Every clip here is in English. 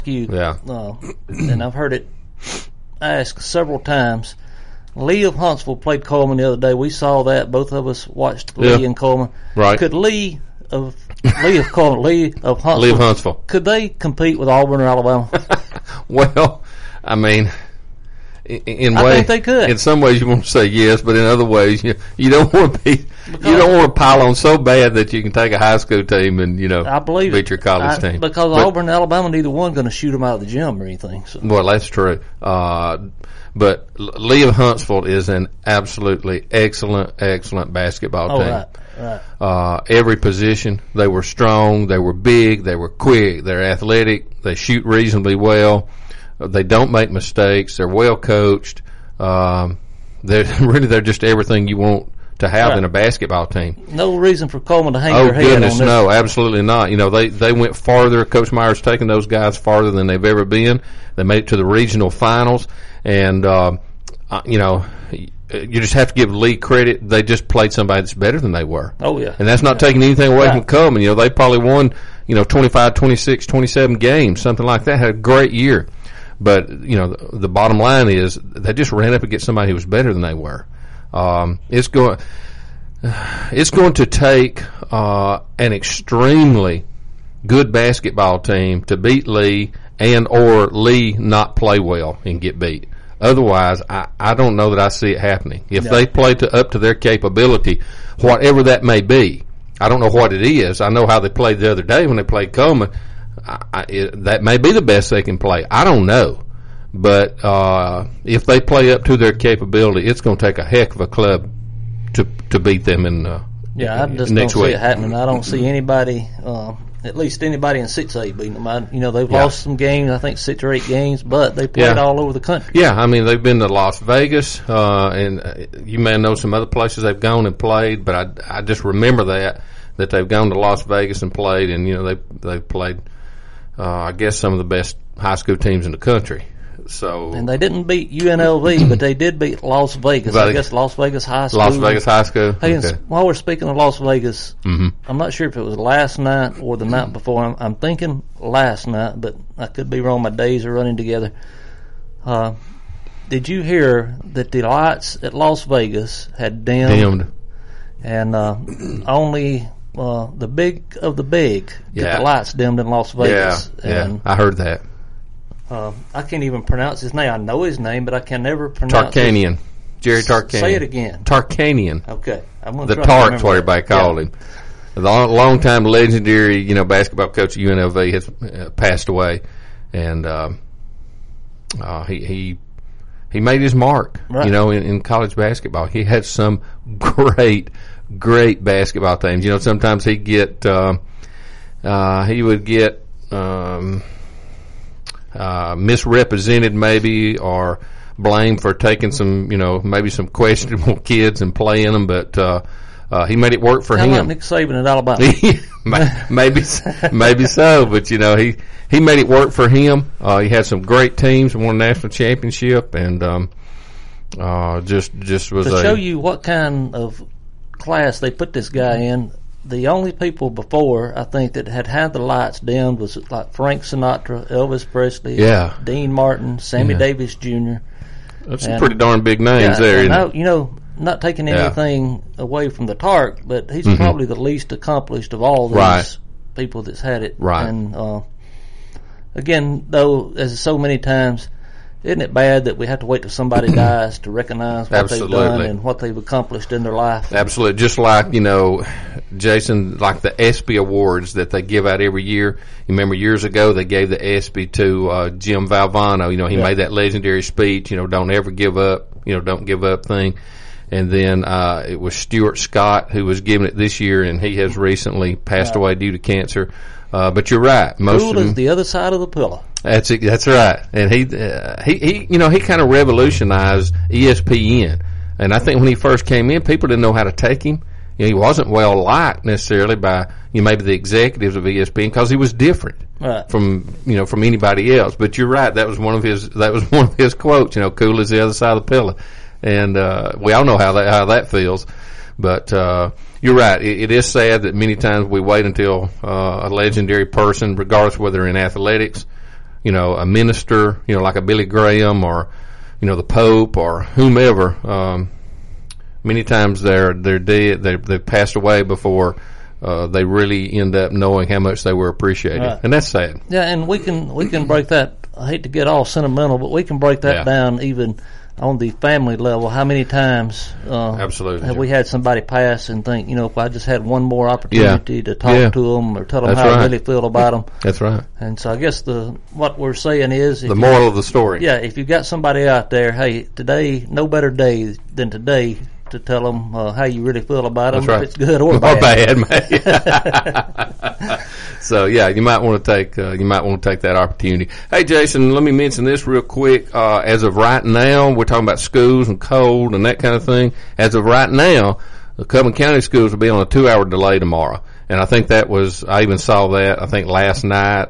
you. Yeah. And I've heard it asked several times. Lee of Huntsville played Coleman the other day. We saw that. Both of us watched Lee and Coleman. Right. Could Lee of Huntsville, could they compete with Auburn or Alabama? Well, I mean, I think they could. In some ways, you want to say yes, but in other ways, you don't want to be. You don't want to pile on so bad that you can take a high school team and I believe beat your college team. Because Auburn and Alabama, neither one going to shoot them out of the gym or anything. So. Well, that's true. But Lee of Huntsville is an absolutely excellent basketball team. Right. Every position, they were strong, they were big, they were quick, they're athletic, they shoot reasonably well, they don't make mistakes, they're well coached. They're just everything you want to have in a basketball team. No reason for Coleman to hang their head on this. No, absolutely not. They went farther. Coach Meyer's taken those guys farther than they've ever been. They made it to the regional finals, and you just have to give Lee credit. They just played somebody that's better than they were. Oh, yeah. And that's not taking anything away from Coleman. They probably won, 25, 26, 27 games, something like that. Had a great year. But, the bottom line is they just ran up against somebody who was better than they were. It's going to take an extremely good basketball team to beat Lee and or Lee not play well and get beat. Otherwise, I don't know that I see it happening. If they play up to their capability, whatever that may be, I don't know what it is. I know how they played the other day when they played Coleman. That may be the best they can play. I don't know. But if they play up to their capability, it's going to take a heck of a club to beat them in I just next don't week. See it happening. I don't see anybody, at least anybody in 6A beating them. They've lost some games, I think 6 or 8 games, but they played all over the country. Yeah, I mean, they've been to Las Vegas, and you may know some other places they've gone and played, but I just remember that they've gone to Las Vegas and played, and, they've played, I guess, some of the best high school teams in the country. And they didn't beat UNLV, but they did beat Las Vegas. I guess Las Vegas High School. Las Vegas High School. Hey, while we're speaking of Las Vegas, I'm not sure if it was last night or the night before. I'm thinking last night, but I could be wrong. My days are running together. Did you hear that the lights at Las Vegas had dimmed? And only the big of the big get the lights dimmed in Las Vegas. Yeah, I heard that. I can't even pronounce his name. I know his name, but I can never pronounce Tarkanian. Jerry Tarkanian. Say it again. Tarkanian. Okay. The Tark's what everybody called him. The long-time legendary, basketball coach at UNLV has passed away, and he made his mark, in college basketball. He had some great basketball teams. Sometimes he would get misrepresented maybe, or blamed for taking some, maybe some questionable kids and playing them, but he made it work for him. Like Nick Saban at Alabama. maybe so, but he made it work for him. He had some great teams, won a national championship, and just was to show you what kind of class they put this guy in. The only people before, I think, that had the lights dimmed was like Frank Sinatra, Elvis Presley, Dean Martin, Sammy Davis Jr. That's some pretty darn big names there. Not taking anything away from the Tark, but he's probably the least accomplished of all these people that's had it. Right. And again, though, as so many times, isn't it bad that we have to wait till somebody dies to recognize what they've done and what they've accomplished in their life? Absolutely. Just like, Jason, like the ESPY awards that they give out every year. You remember years ago they gave the ESPY to Jim Valvano. He made that legendary speech, don't ever give up, don't give up thing. And then it was Stuart Scott who was giving it this year, and he has recently passed away due to cancer. But you're right. Most Cool of them, is the other side of the pillow. That's right. And he kind of revolutionized ESPN. And I think when he first came in, people didn't know how to take him. He wasn't well liked necessarily by maybe the executives of ESPN because he was different from anybody else. But you're right. That was one of his quotes. Cool is the other side of the pillow. And we all know how that feels. But you're right. It is sad that many times we wait until a legendary person, regardless whether in athletics, a minister, like a Billy Graham or, the Pope or whomever. Many times they're dead. They've passed away before they really end up knowing how much they were appreciated, right. And that's sad. Yeah, and we can break that. I hate to get all sentimental, but we can break that down even on the family level. How many times absolutely have we had somebody pass and think, if I just had one more opportunity to talk to them or tell them how I really feel about them. That's right. And so I guess what we're saying is the moral of the story. Yeah, if you got somebody out there, hey, today, no better day than today to tell them how you really feel about them, if it's good or bad. So you might want to take that opportunity. Hey, Jason, let me mention this real quick. As of right now, we're talking about schools and cold and that kind of thing. As of right now, the Coleman County schools will be on a 2-hour delay tomorrow, and I think I even saw that. I think last night.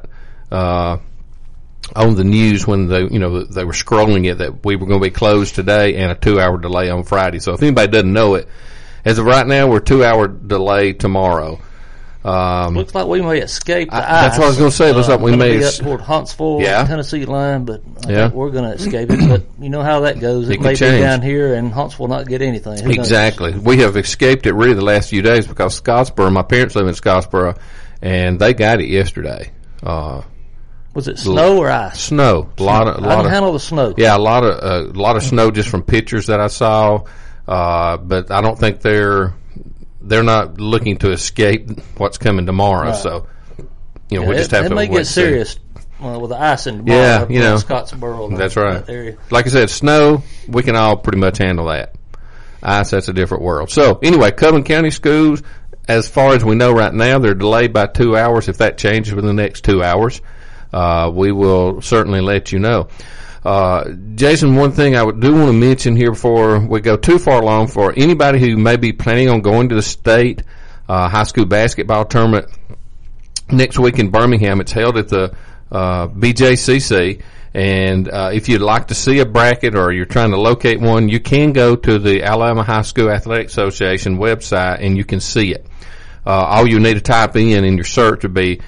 On the news when they were scrolling it that we were going to be closed today and a 2-hour delay on Friday. So if anybody doesn't know it, as of right now, we're 2-hour delay tomorrow. Looks like we may escape the ice. That's what I was going to say. Looks like we may up toward Huntsville, Tennessee line, but I think we're going to escape it. But you know how that goes. It may be down here and Huntsville not get anything. Exactly. We have escaped it really the last few days because Scottsboro, my parents live in Scottsboro, and they got it yesterday. Was it snow or ice? Snow. I can handle the snow. Yeah, a lot of snow just from pictures that I saw. But I don't think they're not looking to escape what's coming tomorrow. Right. So, we just have to wait. It may get serious with the ice in tomorrow. Yeah, Scottsboro. That's right. That area. Like I said, snow, we can all pretty much handle that. Ice, that's a different world. So, anyway, Coleman County schools, as far as we know right now, they're delayed by 2 hours. If that changes within the next 2 hours, we will certainly let you know. Jason, one thing I do want to mention here before we go too far along, for anybody who may be planning on going to the state high school basketball tournament next week in Birmingham, it's held at the BJCC. And if you'd like to see a bracket or you're trying to locate one, you can go to the Alabama High School Athletic Association website and you can see it. All you need to type in your search would be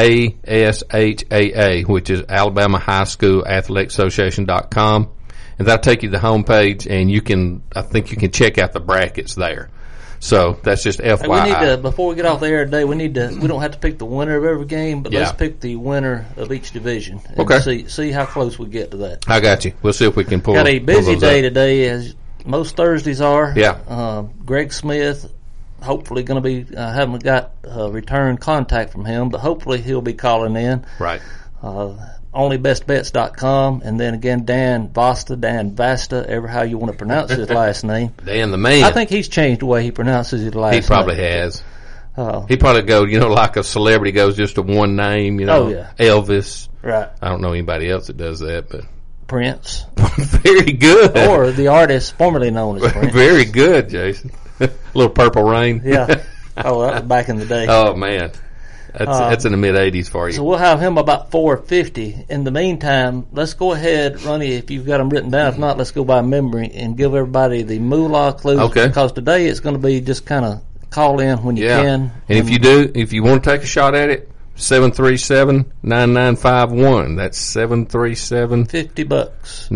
ASHAA, which is Alabama High School Athletic Association.com, and that'll take you to the homepage, and I think you can check out the brackets there. So that's just FYI. Hey, we need to, before we get off the air today, we don't have to pick the winner of every game, but let's pick the winner of each division and see how close we get to that. I got you. We'll see if we can pull. Got a busy day today, as most Thursdays are. Yeah. Greg Smith, hopefully going to be, haven't got return contact from him, but hopefully he'll be calling in. Right. OnlyBestBets.com, and then again Dan Vasta, ever how you want to pronounce his last name. Dan the man. I think he's changed the way he pronounces his last name. He probably has. He probably go, like a celebrity goes just to one name, Elvis. Right. I don't know anybody else that does that, but Prince. Very good. Or the artist formerly known as Prince. Very good, Jason. Little Purple Rain. Yeah. Oh, that was back in the day. Oh, man. That's in the mid-'80s for you. So we'll have him about 4:50. In the meantime, let's go ahead, Ronnie, if you've got them written down. If not, let's go by memory and give everybody the moolah clues. Okay. Because today it's going to be just kind of call in when you can. And if you want to take a shot at it, 737-9951. That's 737 $50.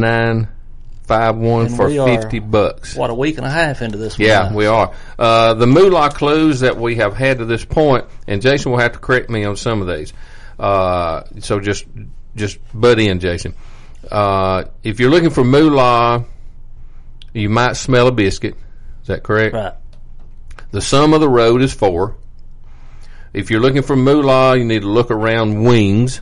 9951 for $50. What, a week and a half into this one? Yeah, we are. The moolah clues that we have had to this point, and Jason will have to correct me on some of these. So just butt in, Jason. If you're looking for moolah, you might smell a biscuit. Is that correct? Right. The sum of the road is 4. If you're looking for moolah, you need to look around wings.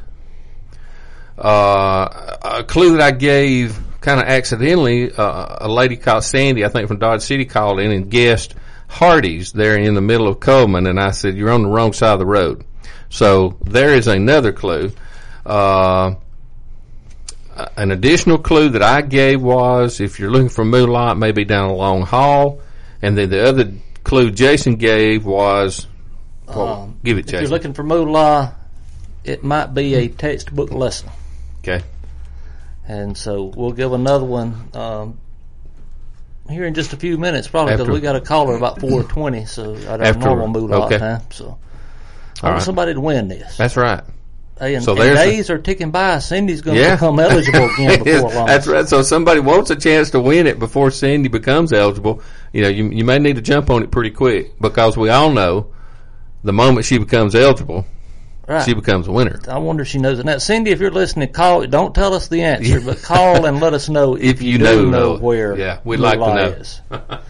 A clue that I gave kind of accidentally, a lady called Sandy, I think from Dodge City, called in and guessed Hardee's there in the middle of Coleman, and I said, you're on the wrong side of the road. So there is another clue. An additional clue that I gave was, if you're looking for moolah, it may be down a long hall. And then the other clue Jason gave was, give it, Jason. If you're looking for moolah, it might be a textbook lesson. Okay. And so we'll give another one here in just a few minutes, probably, because we got a caller about 4:20, so at our normal moolah time. So I want somebody to win this. That's right. And days are ticking by. Cindy's going to become eligible again before long. That's right. So if somebody wants a chance to win it before Cindy becomes eligible, you may need to jump on it pretty quick, because we all know the moment she becomes eligible, she becomes a winner. I wonder if she knows it. Now, Cindy, if you're listening, call. Don't tell us the answer, but call and let us know if you know where we'd like to know. Is.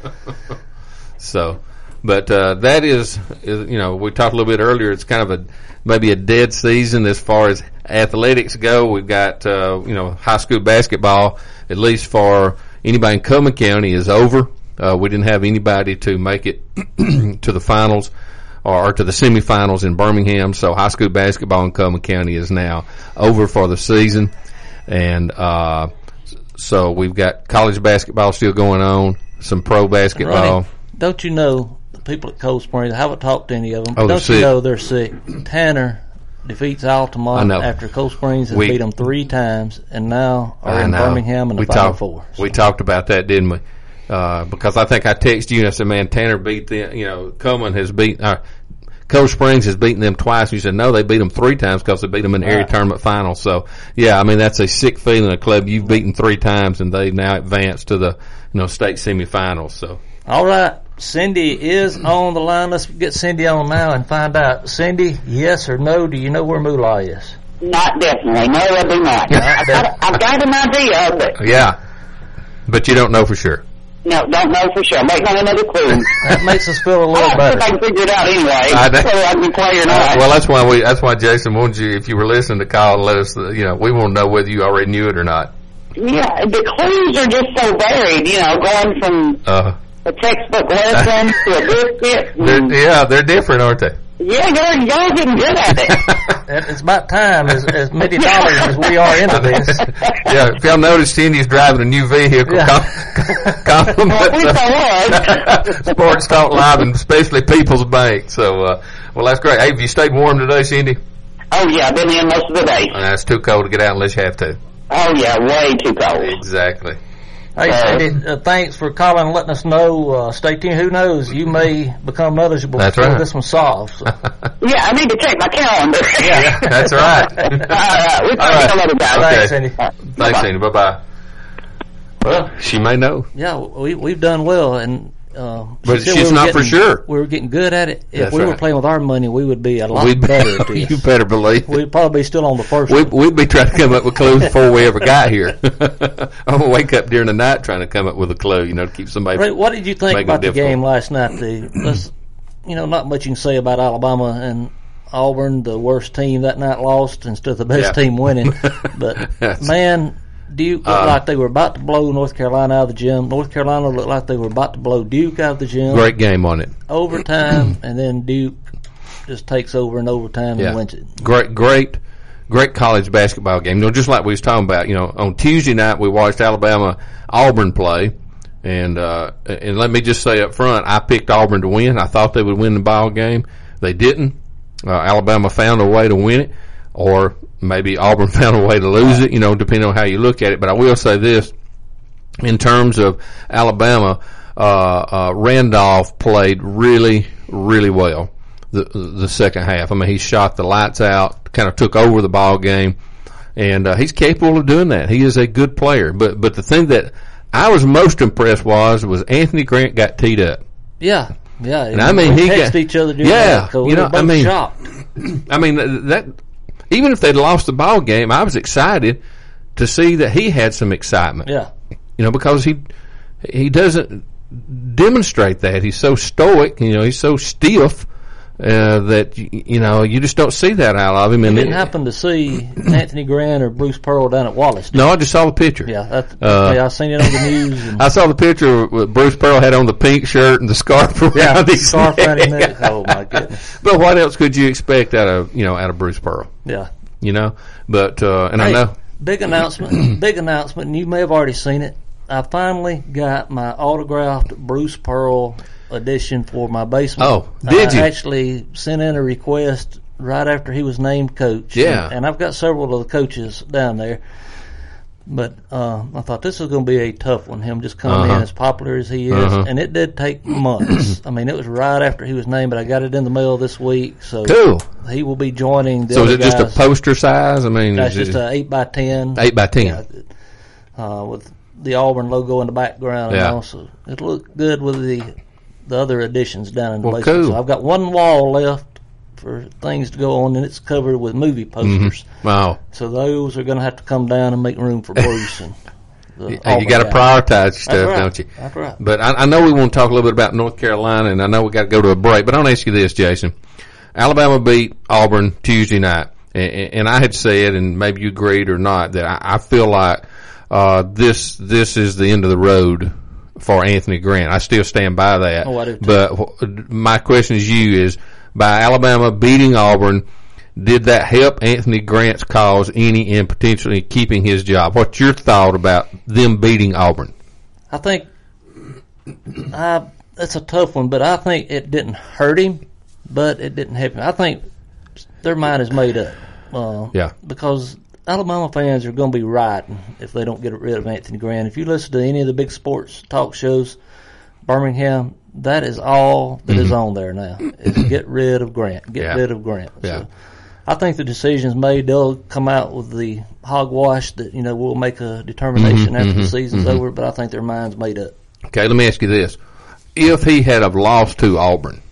So, but that is, we talked a little bit earlier, it's kind of maybe a dead season as far as athletics go. We've got, high school basketball, at least for anybody in Coleman County, is over. We didn't have anybody to make it to the finals or to the semifinals in Birmingham, so high school basketball in Coleman County is now over for the season. And so we've got college basketball still going on, some pro basketball. Ronnie, don't you know the people at Cold Springs? I haven't talked to any of them. Oh, don't you know they're sick? Tanner defeats Altamont after Cold Springs has beat them 3 times, and now are in Birmingham in the Final Four. So. We talked about that, didn't we? Because I think I texted you and I said, man, Tanner beat them, Coleman has Cold Springs has beaten them twice. You said, no, they beat them 3 times because they beat them in the area tournament final. So, that's a sick feeling. A club you've beaten 3 times and they now advance to the, state semifinals. So. All right. Cindy is on the line. Let's get Cindy on now and find out. Cindy, yes or no, do you know where Moolah is? Not definitely. No, I do not. I've got an idea, but... Yeah. But you don't know for sure. No, don't know for sure. I'm waiting on another clue. That makes us feel a little better. I can figure it out anyway, so I can play or not. Well, that's why Jason wanted you, if you were listening, to call and let us, we want to know whether you already knew it or not. Yeah, the clues are just so varied, going from a textbook lesson to a biscuit. They're different, aren't they? Yeah, y'all getting good at it. It's about time, as many dollars as we are into this. Yeah, if y'all noticed, Cindy's driving a new vehicle. Sports Talk Live, and especially People's Bank. So, that's great. Hey, have you stayed warm today, Cindy? Oh, yeah, I've been in most of the day. It's too cold to get out unless you have to. Oh, yeah, way too cold. Exactly. Hey, Cindy, thanks for calling and letting us know. Stay tuned. Who knows? You may become eligible before this one's solved. So. Yeah, I need to check my calendar. Yeah, that's right. We'll talk another time. Thanks, Cindy. Thanks, Cindy. Bye-bye. Well, she may know. Yeah, we've done well, and but she's not for sure. We were getting good at it. If we were playing with our money, we would be a lot better at this. You better believe. We'd probably be still on the first one. We'd be trying to come up with clues before we ever got here. I'm going to wake up during the night trying to come up with a clue, to keep somebody. Ray, what did you think about the game last night? Not much you can say about Alabama and Auburn, the worst team that night, lost instead of the best team winning. But, man, Duke looked like they were about to blow North Carolina out of the gym. North Carolina looked like they were about to blow Duke out of the gym. Great game on it. Overtime, and then Duke just takes over in overtime and wins it. Great college basketball game. Just like we was talking about, on Tuesday night we watched Alabama-Auburn play, and let me just say up front, I picked Auburn to win. I thought they would win the ball game. They didn't. Alabama found a way to win it, or maybe Auburn found a way to lose it, depending on how you look at it. But I will say this, in terms of Alabama, Randolph played really, really well the second half. I mean, he shot the lights out, kind of took over the ball game, and he's capable of doing that. He is a good player. But the thing that I was most impressed was Anthony Grant got teed up. Yeah. And I mean, he texted each other during that. We were both shocked. I mean, that. Even if they'd lost the ball game, I was excited to see that he had some excitement. Yeah. Because he doesn't demonstrate that. He's so stoic, he's so stiff that, you just don't see that out of him. You didn't happen to see Anthony Grant or Bruce Pearl down at Wallace? No, I just saw the picture. Yeah, I seen it on the news. I saw the picture with Bruce Pearl had on the pink shirt and the scarf around his scarf around his neck. Oh, my goodness. But what else could you expect out of Bruce Pearl? Yeah. But, and I know. Big announcement, and you may have already seen it. I finally got my autographed Bruce Pearl edition for my basement. Oh, did you? I actually sent in a request right after he was named coach. Yeah. And I've got several of the coaches down there. But I thought this was going to be a tough one, him just coming in as popular as he is. And it did take months. I mean, it was right after he was named, but I got it in the mail this week. So cool. He will be joining the So other is it guys. just a poster size? I mean, That's just an 8x10. 8x10. Yeah, with the Auburn logo in the background. And also, it'll look good with the other additions down in the basement. Cool. So I've got one wall left for things to go on, and it's covered with movie posters. Wow. So those are going to have to come down and make room for Bruce. And you got to prioritize your stuff, don't you? That's right. But I know we want to talk a little bit about North Carolina, and I know we got to go to a break, but I want to ask you this, Jason. Alabama beat Auburn Tuesday night, and I had said, and maybe you agreed or not, that I feel like this is the end of the road for Anthony Grant. I still stand by that. Oh, I do too. But my question to you is, by Alabama beating Auburn, did that help Anthony Grant's cause any in potentially keeping his job? What's your thought about them beating Auburn? I think that's a tough one, but I think it didn't hurt him, but it didn't help him. I think their mind is made up. Because Alabama fans are going to be rioting if they don't get rid of Anthony Grant. If you listen to any of the big sports talk shows, Birmingham, that is all that is on there now, is get rid of Grant. Get rid of Grant. So I think the decision's made. They'll come out with the hogwash that, we'll make a determination after the season's over, but I think their mind's made up. Okay, let me ask you this. If he had have lost to Auburn,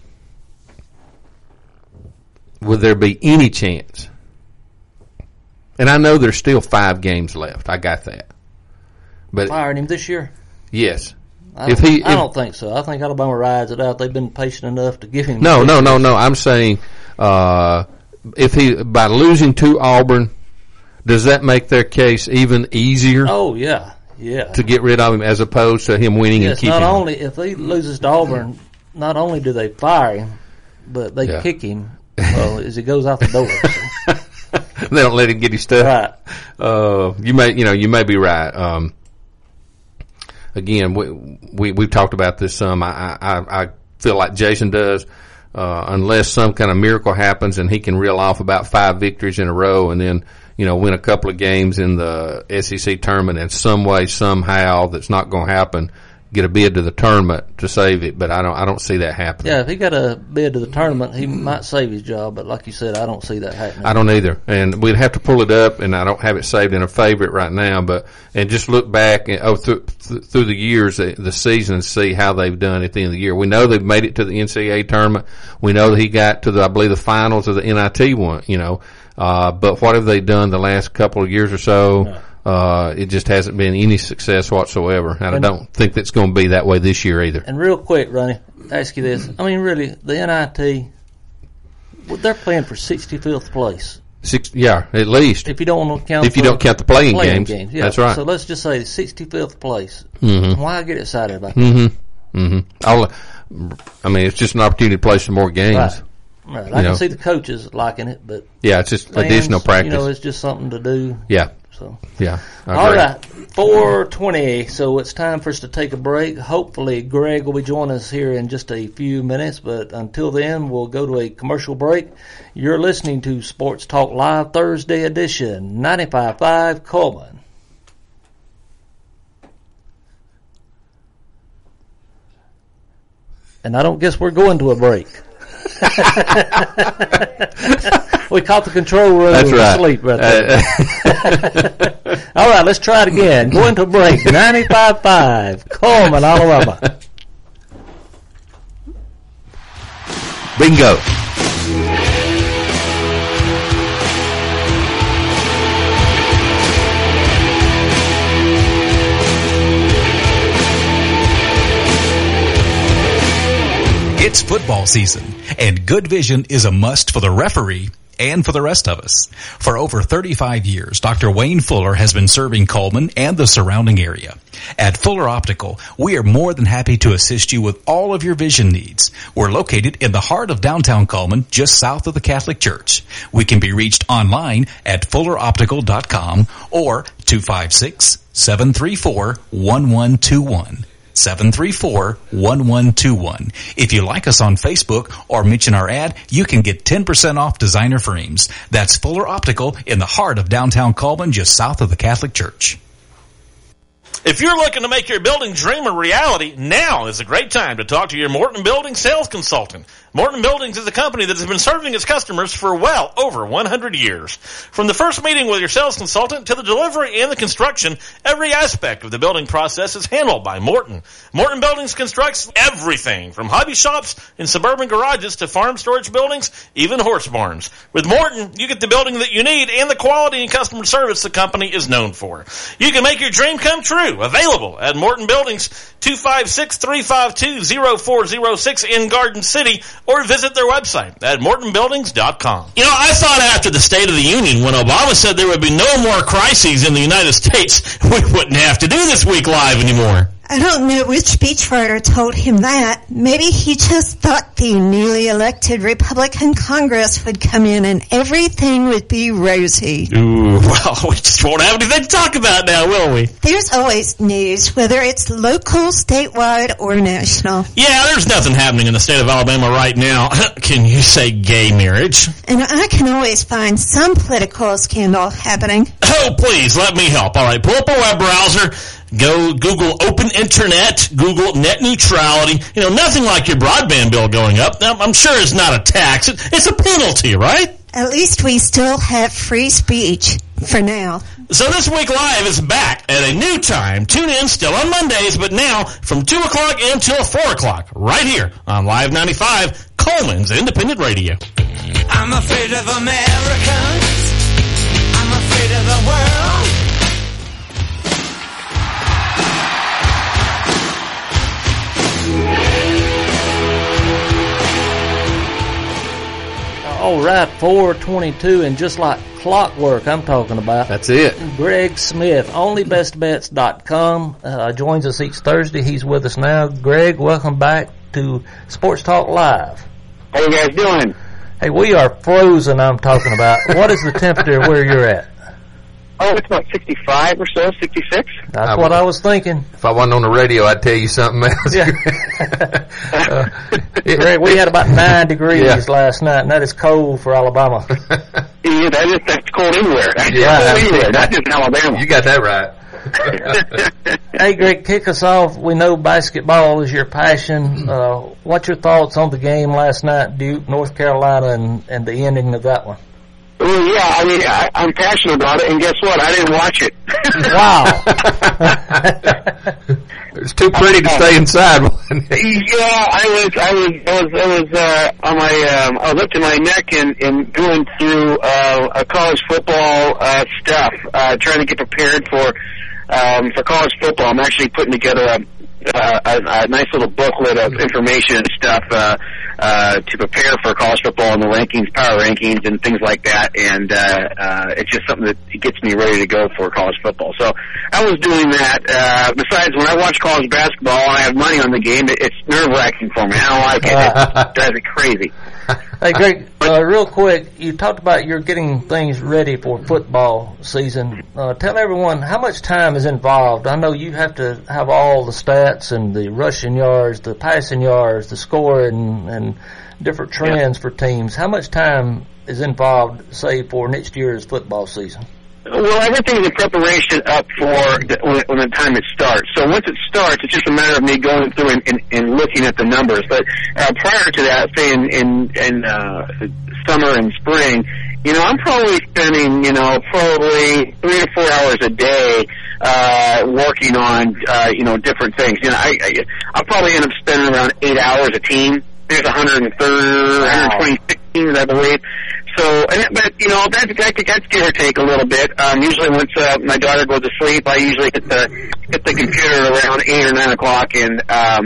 would there be any chance? And I know there's still 5 games left. I got that. But firing him this year? Yes. I don't think so. I think Alabama rides it out. They've been patient enough to give him. No. I'm saying, if he, by losing to Auburn, does that make their case even easier? Oh, yeah. To get rid of him as opposed to him winning and keeping him. Not only, if he loses to Auburn, not only do they fire him, but they kick him as he goes out the door. So. They don't let him get his stuff. Right. You may be right. Again, we've talked about this some. I feel like Jason does. Unless some kind of miracle happens and he can reel off about 5 victories in a row and then, win a couple of games in the SEC tournament in some way, somehow, that's not going to happen, get a bid to the tournament to save it, but I don't see that happening. Yeah, if he got a bid to the tournament, he might save his job, but like you said, I don't see that happening. I don't either, and we'd have to pull it up, and I don't have it saved in a favorite right now, and just look back through the years, the season, and see how they've done at the end of the year. We know they've made it to the NCAA tournament. We know that he got to I believe the finals of the NIT one, but what have they done the last couple of years or so? No. It just hasn't been any success whatsoever, and I don't think that's going to be that way this year either. And real quick, Ronnie, ask you this. I mean, really, the NIT, they're playing for 65th place. At least. If you don't want to count the playing games. Yeah. That's right. So let's just say 65th place. Mm-hmm. Why get excited about that? It's just an opportunity to play some more games. Right. I can see the coaches liking it, but it's just fans, additional practice. It's just something to do. Yeah. So. Yeah. All right, 4:20. So it's time for us to take a break. Hopefully, Greg will be joining us here in just a few minutes. But until then, we'll go to a commercial break. You're listening to Sports Talk Live Thursday edition, 95.5 Coleman. And I don't guess we're going to a break. We caught the control room. That's right. Asleep right there. All right, let's try it again. Going to break. 95.5 Coleman, Alabama. Bingo. It's football season, and good vision is a must for the referee and for the rest of us. For over 35 years, Dr. Wayne Fuller has been serving Coleman and the surrounding area. At Fuller Optical, we are more than happy to assist you with all of your vision needs. We're located in the heart of downtown Coleman, just south of the Catholic Church. We can be reached online at fulleroptical.com or 256-734-1121. 734-1121. If you like us on Facebook or mention our ad, you can get 10% off designer frames. That's Fuller Optical in the heart of downtown Coleman, just south of the Catholic Church. If you're looking to make your building dream a reality, now is a great time to talk to your Morton Buildings sales consultant. Morton Buildings is a company that has been serving its customers for well over 100 years. From the first meeting with your sales consultant to the delivery and the construction, every aspect of the building process is handled by Morton. Morton Buildings constructs everything from hobby shops and suburban garages to farm storage buildings, even horse barns. With Morton, you get the building that you need and the quality and customer service the company is known for. You can make your dream come true. Available at Morton Buildings, 256-352-0406 in Garden City, or visit their website at mortonbuildings.com. You know, I thought after the State of the Union, when Obama said there would be no more crises in the United States, we wouldn't have to do This Week Live anymore. I don't know which speechwriter told him that. Maybe he just thought the newly elected Republican Congress would come in and everything would be rosy. Ooh, well, we just won't have anything to talk about now, will we? There's always news, whether it's local, statewide, or national. Yeah, there's nothing happening in the state of Alabama right now. Can you say gay marriage? And I can always find some political scandal happening. Oh, please, let me help. All right, pull up a web browser. Go Google Open Internet, Google net neutrality. You know, nothing like your broadband bill going up. Now, I'm sure it's not a tax. It's a penalty, right? At least we still have free speech for now. So This Week Live is back at a new time. Tune in still on Mondays, but now from 2 o'clock until 4 o'clock, right here on Live 95, Coleman's Independent Radio. I'm afraid of Americans. I'm afraid of the world. All right, 4:22, and just like clockwork I'm talking about. That's it. Greg Smith, onlybestbets.com, joins us each Thursday. He's with us now. Greg, welcome back to Sports Talk Live. How you guys doing? Hey, we are frozen, I'm talking about. What is the temperature where you're at? Oh, it's about 65 or so, 66. That's what I was thinking. If I wasn't on the radio, I'd tell you something else. Yeah. Greg, we had about 9 degrees last night, and that is cold for Alabama. Yeah, that's cold anywhere. That's cold anywhere, not just Alabama. You got that right. Hey, Greg, kick us off. We know basketball is your passion. What's your thoughts on the game last night, Duke, North Carolina, and the ending of that one? Well, yeah, I mean, I'm passionate about it, and guess what? I didn't watch it. Wow. It's too pretty to stay inside. Yeah, I was on my, I was up to my neck and going through a college football stuff, trying to get prepared for college football. I'm actually putting together a nice little booklet of information and stuff to prepare for college football and the rankings, power rankings, and things like that. And it's just something that gets me ready to go for college football. So I was doing that. Besides, when I watch college basketball and I have money on the game, it's nerve-wracking for me. I don't like it. It drives me crazy. Hey, Greg, real quick, you talked about you're getting things ready for football season. Tell everyone how much time is involved. I know you have to have all the stats and the rushing yards, the passing yards, the scoring, and different trends for teams. How much time is involved, say, for next year's football season? Well, everything's in preparation up for when the time it starts. So once it starts, it's just a matter of me going through and looking at the numbers. But prior to that, say in summer and spring, you know, I'm probably spending, you know, probably 3 to 4 hours a day working on, you know, different things. You know, I'll probably end up spending around 8 hours a team. There's 126 teams, I believe. So, but you know, that's give or take a little bit. Usually, once my daughter goes to sleep, I usually hit the computer around 8 or 9 o'clock and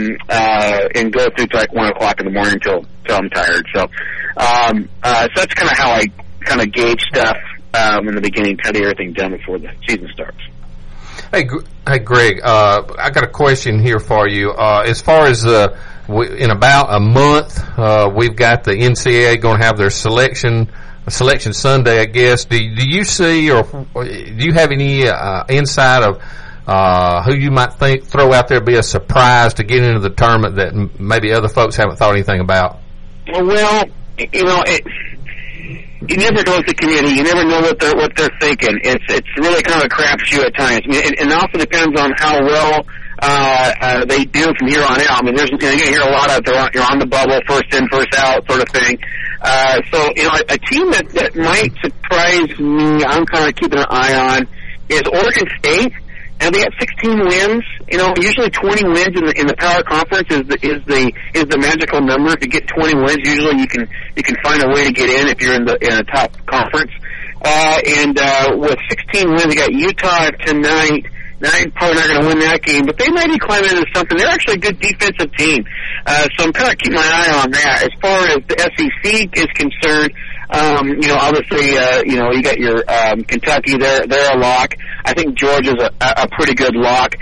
go through to like 1 o'clock in the morning till I'm tired. So, so that's kind of how I kind of gauge stuff in the beginning, try to get everything done before the season starts. Hey, Greg, I got a question here for you. As far as in about a month, we've got the NCAA going to have their selection Sunday, I guess. Do you see, or do you have any insight of who you might think throw out there be a surprise to get into the tournament that maybe other folks haven't thought anything about? Well, you know, you never know with the committee. You never know what they're thinking. It's really kind of a crapshoot at times. I mean, it also depends on how well they do from here on out. I mean, you're going to hear a lot of you're on the bubble, first in, first out sort of thing. So a team that might surprise me, I'm kind of keeping an eye on, is Oregon State. And they got 16 wins. Usually 20 wins in the Power Conference is the magical number. If you get 20 wins, usually you can find a way to get in if you're in a top conference. And with 16 wins, they got Utah tonight. Now, they're probably not going to win that game, but they might be climbing into something. They're actually a good defensive team. So I'm kind of keeping my eye on that. As far as the SEC is concerned, obviously, you got your Kentucky. They're a lock. I think Georgia's a pretty good lock.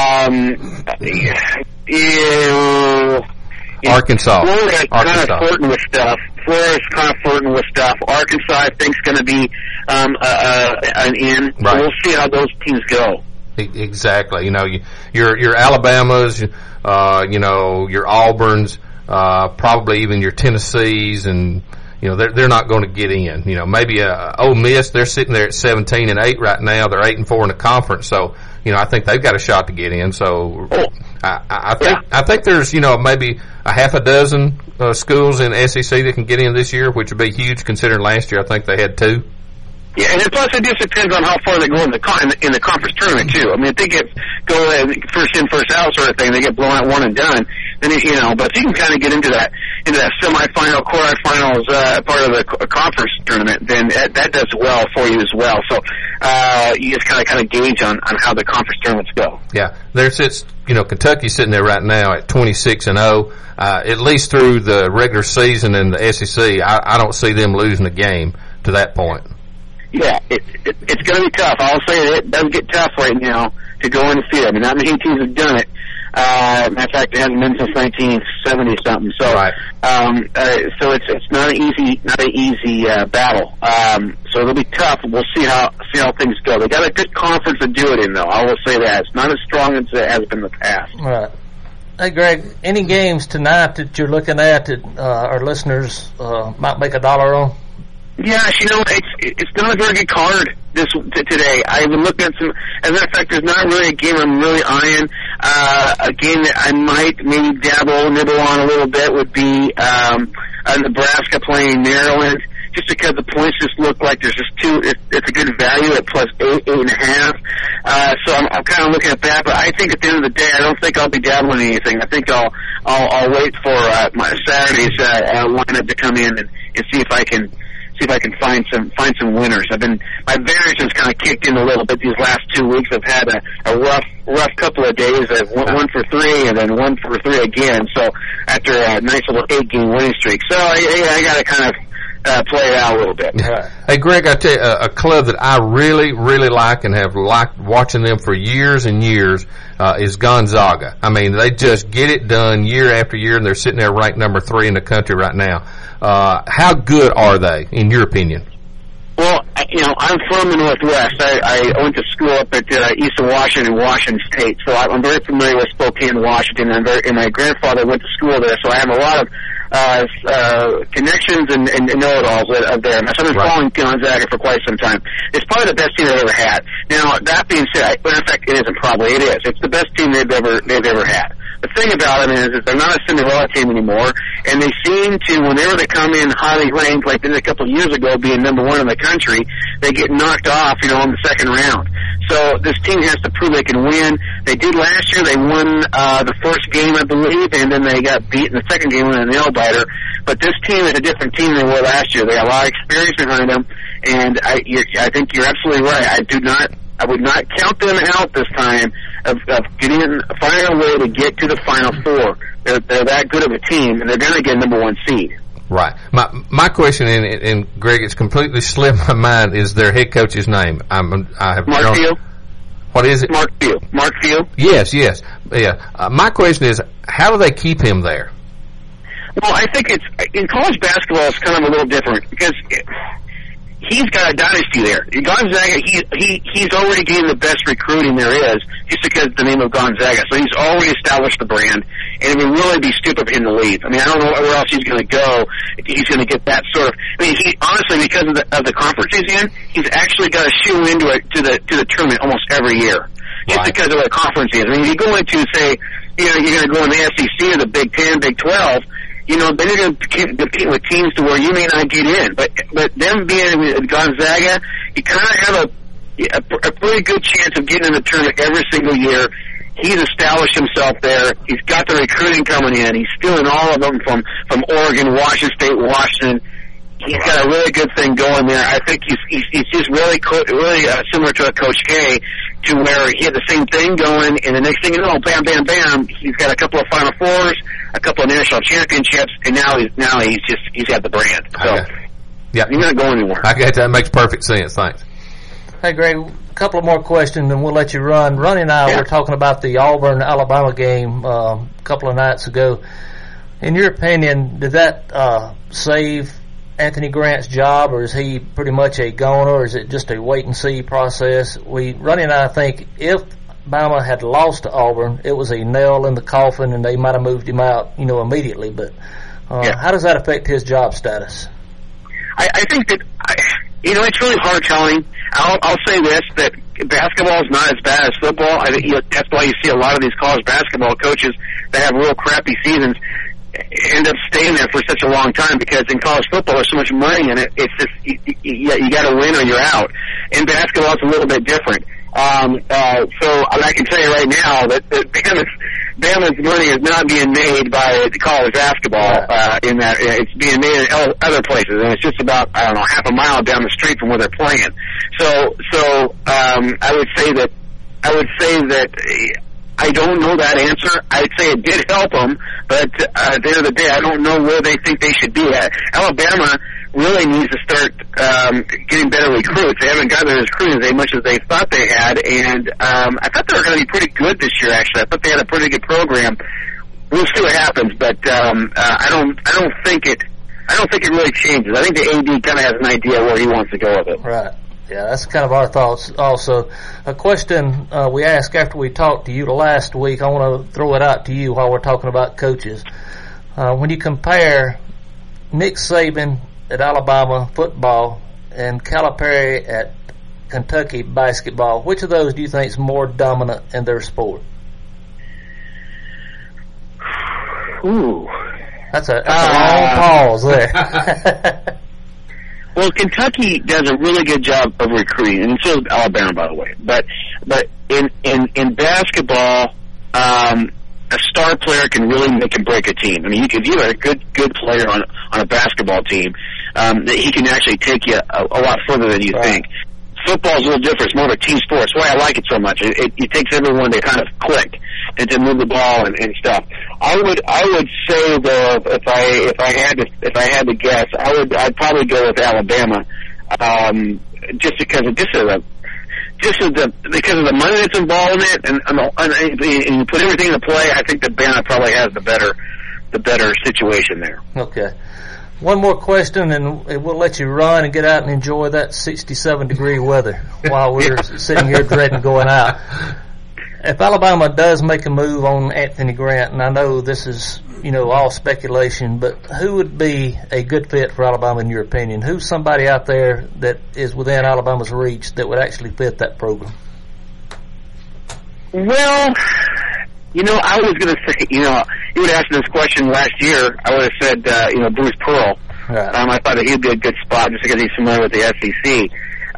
Arkansas. Florida's kind of flirting with stuff. Arkansas, I think, is going to be an in. Right. So we'll see how those teams go. Exactly. Your Alabamas, your Auburns, probably even your Tennessees, and they're not going to get in. Maybe Ole Miss, they're sitting there at 17-8 right now. They're 8-4 in the conference, so I think they've got a shot to get in. So I think there's maybe a half a dozen schools in SEC that can get in this year, which would be huge considering last year I think they had 2. Yeah, and plus it just depends on how far they go in the conference tournament too. I mean, if they go first in, first out sort of thing, they get blown out one and done. Then but if you can kind of get into that semifinal, quarterfinals part of the conference tournament, then that does well for you as well. So you just kind of gauge on how the conference tournaments go. Yeah, there sits Kentucky sitting there right now at 26-0. At least through the regular season in the SEC, I don't see them losing a game to that point. Yeah, it's going to be tough. I'll say it does get tough right now to go in the field. I mean, not many teams have done it. Matter of fact, it hasn't been since 1970 something. So, right. So it's not an easy battle. So it'll be tough. We'll see how things go. They got a good conference to do it in, though. I will say that it's not as strong as it has been in the past. Right. Hey, Greg, any games tonight that you're looking at that our listeners might make $1 on? Yeah, it's not a very good card today. I've been looking at some. As a matter of fact, there's not really a game I'm really eyeing. A game that I might maybe nibble on a little bit would be Nebraska playing Maryland. Just because the points just look like there's just it's a good value at plus 8.5. So I'm kind of looking at that. But I think at the end of the day, I don't think I'll be dabbling in anything. I think I'll wait for my Saturday's lineup to come in and see if I can find some winners. My variance has kind of kicked in a little bit these last 2 weeks. I've had a rough couple of days. I've one for 3 and then 1 for 3 again. So after a nice little 8-game winning streak, so I got to kind of play it out a little bit. Hey, Greg, I tell you, a club that I really, really like and have liked watching them for years and years is Gonzaga. I mean, they just get it done year after year, and they're sitting there ranked number 3 in the country right now. How good are they, in your opinion? Well, I'm from the Northwest. I went to school up at Eastern Washington, Washington State, so I'm very familiar with Spokane, Washington, and my grandfather went to school there, so I have a lot of connections and know-it-alls of there. So I've been following Gonzaga for quite some time. It's probably the best team they've ever had. Now, that being said, in fact, it isn't probably. It is. It's the best team they've ever had. The thing about them is they're not a Cinderella team anymore, and they seem to, whenever they come in highly ranked, like they did a couple of years ago, being number 1 in the country, they get knocked off, in the second round. So this team has to prove they can win. They did last year. They won the first game, I believe, and then they got beat in the second game with a nail-biter. But this team is a different team than they were last year. They got a lot of experience behind them, and I think you're absolutely right. I would not count them out this time of finding a way to get to the Final Four. They're that good of a team, and they're going to get number 1 seed. Right. My question, and Greg, it's completely slipped my mind, is their head coach's name. Mark Few. What is it? Mark Few. Mark Few. Yes. Yeah. My question is, how do they keep him there? Well, I think in college basketball, it's kind of a little different because he's got a dynasty there. Gonzaga, he's already getting the best recruiting there is, just because of the name of Gonzaga. So he's already established the brand, and it would really be stupid for him to leave. I mean, I don't know where else he's going to go. He's going to get that sort of. I mean, he honestly, because of the conference he's in, he's actually got to shoe into it to the tournament almost every year, just because of what the conference is. I mean, if you go into, say, you're going to go in the SEC or the Big 10, Big 12. Then you're going to compete with teams to where you may not get in. But them being at Gonzaga, you kind of have a pretty good chance of getting in the tournament every single year. He's established himself there. He's got the recruiting coming in. He's stealing all of them from Oregon, Washington State, Washington. He's got a really good thing going there. I think he's just really similar to a Coach K, to where he had the same thing going, and the next thing you know, bam, bam, bam, he's got a couple of Final Fours, a couple of national championships, and now he's got the brand. So yeah, he's not going anywhere. I get that. Makes perfect sense. Thanks. Hey, Greg, a couple of more questions, and we'll let you run. Ronnie and I were talking about the Auburn-Alabama game a couple of nights ago. In your opinion, did that save Anthony Grant's job, or is he pretty much a goner, or is it just a wait-and-see process? Ronnie and I think if Bama had lost to Auburn, it was a nail in the coffin, and they might have moved him out, immediately. But how does that affect his job status? I think that, it's really hard telling. I'll say this, that basketball is not as bad as football. I think that's why you see a lot of these college basketball coaches that have real crappy seasons end up staying there for such a long time, because in college football there's so much money in it. It's just you got to win or you're out. In basketball it's a little bit different. So I can tell you right now that Bama's money is not being made by college basketball. In that it's being made in other places, and it's just about half a mile down the street from where they're playing. So I would say that I don't know that answer. I'd say it did help them, but at the end of the day, I don't know where they think they should be at. Alabama really needs to start getting better recruits. They haven't gotten their recruiting as much as they thought they had, and I thought they were going to be pretty good this year. Actually, I thought they had a pretty good program. We'll see what happens, but I don't think it really changes. I think the AD kind of has an idea where he wants to go with it. Right. Yeah, that's kind of our thoughts also. A question we asked after we talked to you last week, I want to throw it out to you while we're talking about coaches. When you compare Nick Saban at Alabama football and Calipari at Kentucky basketball, which of those do you think is more dominant in their sport? Ooh. That's a long pause there. Well, Kentucky does a really good job of recruiting, and so does Alabama, by the way. But in basketball, a star player can really make and break a team. I mean, if you have a good player on a basketball team, that he can actually take you a lot further than you think. Football's a little different. It's more of a team sport. That's why I like it so much. It takes everyone to kind of click and to move the ball and stuff. I would say though, if I had to guess, I'd probably go with Alabama, just because of the money that's involved in it, and you put everything into play. I think that Bama probably has the better situation there. Okay. One more question, and we'll let you run and get out and enjoy that 67-degree weather while we're sitting here dreading going out. If Alabama does make a move on Anthony Grant, and I know this is, all speculation, but who would be a good fit for Alabama in your opinion? Who's somebody out there that is within Alabama's reach that would actually fit that program? Well, I was going to say, you would ask this question last year, I would have said, Bruce Pearl. Right. I thought that he'd be a good spot just because he's familiar with the SEC.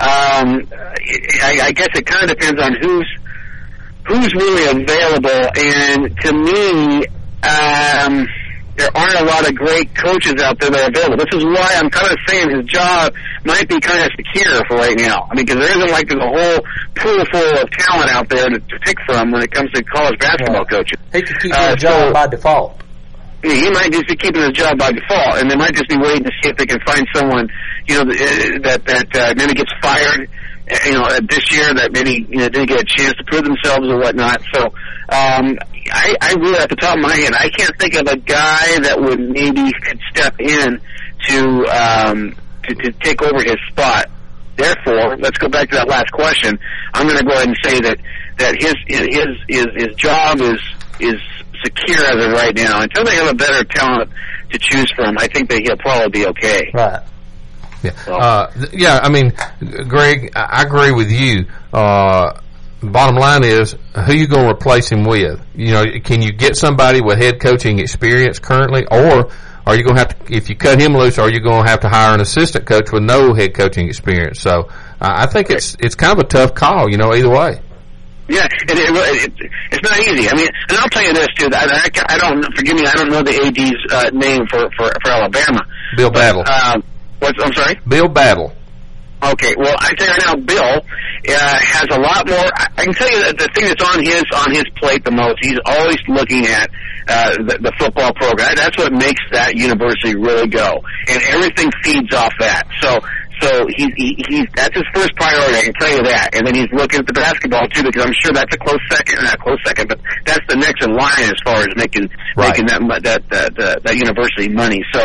I guess it kind of depends on who's really available, and to me, there aren't a lot of great coaches out there that are available. This is why I'm kind of saying his job might be kind of secure for right now. I mean, because there's a whole pool full of talent out there to pick from when it comes to college basketball coaches. He could keep his job by default. He might just be keeping his job by default, and they might just be waiting to see if they can find someone, that maybe gets fired, this year, that maybe didn't get a chance to prove themselves or whatnot. So, I really, at the top of my head, I can't think of a guy that would maybe could step in to take over his spot. Therefore, let's go back to that last question. I'm going to go ahead and say that his job is secure as of right now. Until they have a better talent to choose from, I think that he'll probably be okay. Right. Yeah. I mean, Greg, I agree with you. Bottom line is, who you going to replace him with? You know, can you get somebody with head coaching experience currently, or are you going to have to, if you cut him loose, are you going to have to hire an assistant coach with no head coaching experience? So I think it's kind of a tough call, you know, either way. Yeah, it's not easy. I mean, and I'll tell you this too. I don't, forgive me, I don't know the AD's name for Alabama. Bill Battle. I'm sorry? Bill Battle. Okay, well, I tell you right now, Bill has a lot more. I can tell you that the thing that's on his plate the most, he's always looking at the football program. That's what makes that university really go, and everything feeds off that. So he's that's his first priority. I can tell you that. And then he's looking at the basketball too, because I'm sure that's a close second. Not close second, but that's the next in line as far as making that university money. So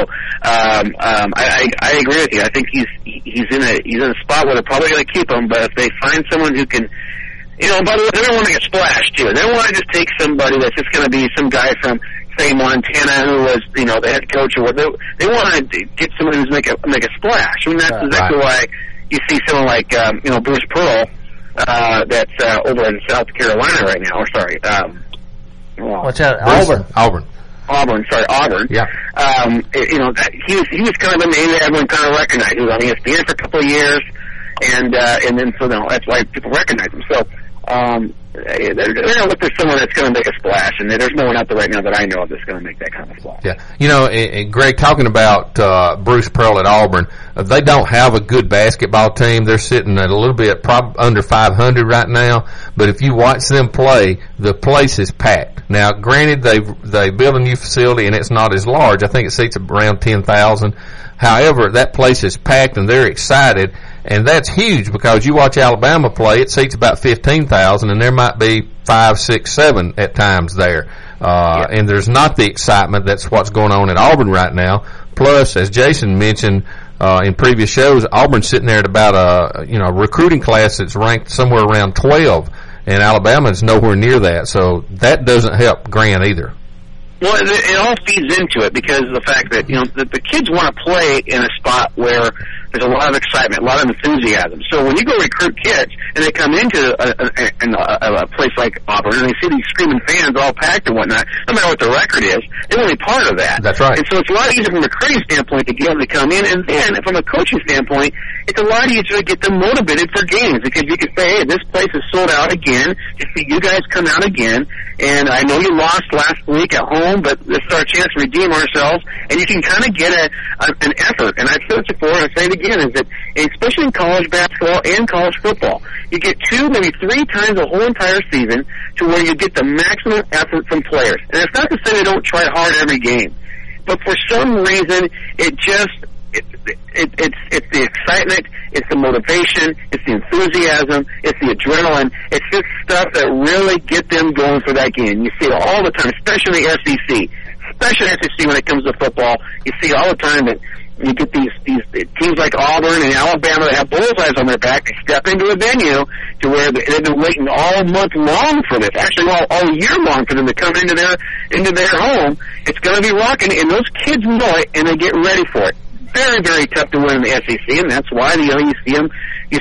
I agree with you. I think he's in a spot where they're probably going to keep him. But if they find someone who can, you know, by the way, they don't want to make a splash too. They don't want to just take somebody that's just going to be some guy from, say, Montana, who was, you know, the head coach or what. They want to get someone who's make a splash. I mean, that's exactly why you see someone like, you know, Bruce Pearl, that's over in South Carolina right now. Or sorry, what's that? Auburn. Yeah. You know, he was kind of a name that everyone kind of recognized. He was on ESPN for a couple of years, and then so that's why people recognize him. So. They're going to look for someone that's going to make a splash, and there's no one out there right now that I know of that's going to make that kind of splash. Yeah, you know, and Greg, talking about Bruce Pearl at Auburn, they don't have a good basketball team. They're sitting at a little bit under 500 right now, but if you watch them play, the place is packed. Now, granted, they built a new facility, and it's not as large. I think it seats around 10,000. However, that place is packed, and they're excited. And that's huge, because you watch Alabama play, it seats about 15,000, and there might be 5, 6, 7 at times there. And there's not the excitement that's what's going on at Auburn right now. Plus, as Jason mentioned in previous shows, Auburn's sitting there at about a recruiting class that's ranked somewhere around 12, and Alabama is nowhere near that. So that doesn't help Grant either. Well, it all feeds into it, because of the fact that, you know, the kids want to play in a spot where there's a lot of excitement, a lot of enthusiasm. So when you go recruit kids and they come into a place like Auburn and they see these screaming fans all packed and whatnot, no matter what the record is, they want to be part of that. That's right. And so it's a lot easier from a recruiting standpoint to get them to come in, and then from a coaching standpoint, it's a lot easier to get them motivated for games, because you can say, hey, this place is sold out again. Just see you guys come out again, and I know you lost last week at home, but this is our chance to redeem ourselves, and you can kind of get an effort. And I've said it before, and I say it again, is that especially in college basketball and college football, you get 2, maybe 3 times the whole entire season to where you get the maximum effort from players. And it's not to say they don't try hard every game, but for some reason, it's the excitement, it's the motivation, it's the enthusiasm, it's the adrenaline. It's just stuff that really get them going for that game. You see it all the time, especially in the SEC. Especially in the SEC when it comes to football. You see all the time that you get these teams like Auburn and Alabama that have bullseyes on their back. They step into a venue to where they've been waiting all month long for this. Actually, all year long for them to come into their home. It's going to be rocking, and those kids know it, and they get ready for it. Very, very tough to win in the SEC, and that's why you see them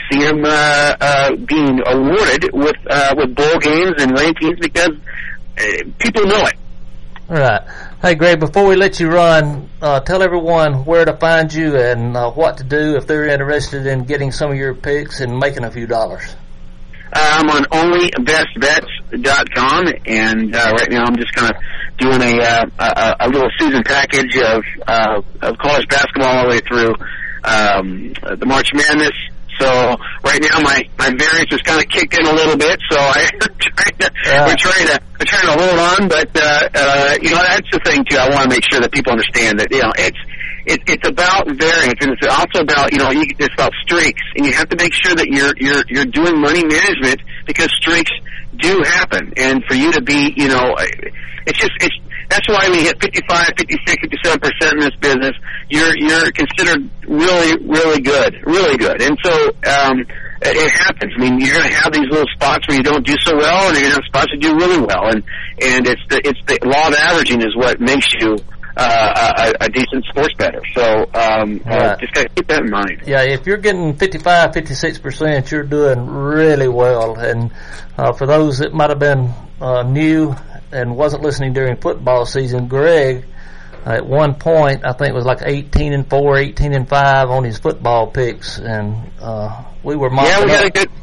being awarded with bowl games and rankings, because people know it. All right. Hey, Greg, before we let you run, tell everyone where to find you and what to do if they're interested in getting some of your picks and making a few dollars. I'm on onlybestbets.com, and right now I'm just kind of doing a little season package of college basketball all the way through the March Madness. So right now my variance is kind of kicked in a little bit, so we're trying to hold on, but you know, that's the thing too. I want to make sure that people understand that, you know, it's about variance, and it's also about, you know, it's about streaks, and you have to make sure that you're doing money management, because streaks do happen, and for you to be, you know, that's That's why we hit 55, 56, 57% in this business. You're considered really, really good, really good. And so it happens. I mean, you're going to have these little spots where you don't do so well, and you're going to have spots that do really well. And it's the law of averaging is what makes you a decent sports bettor. So just got to keep that in mind. Yeah, if you're getting 55, 56%, you're doing really well. And for those that might have been new and wasn't listening during football season, Greg, at one point, I think it was like 18-4, 18-5 on his football picks, and we were mopping we had a good.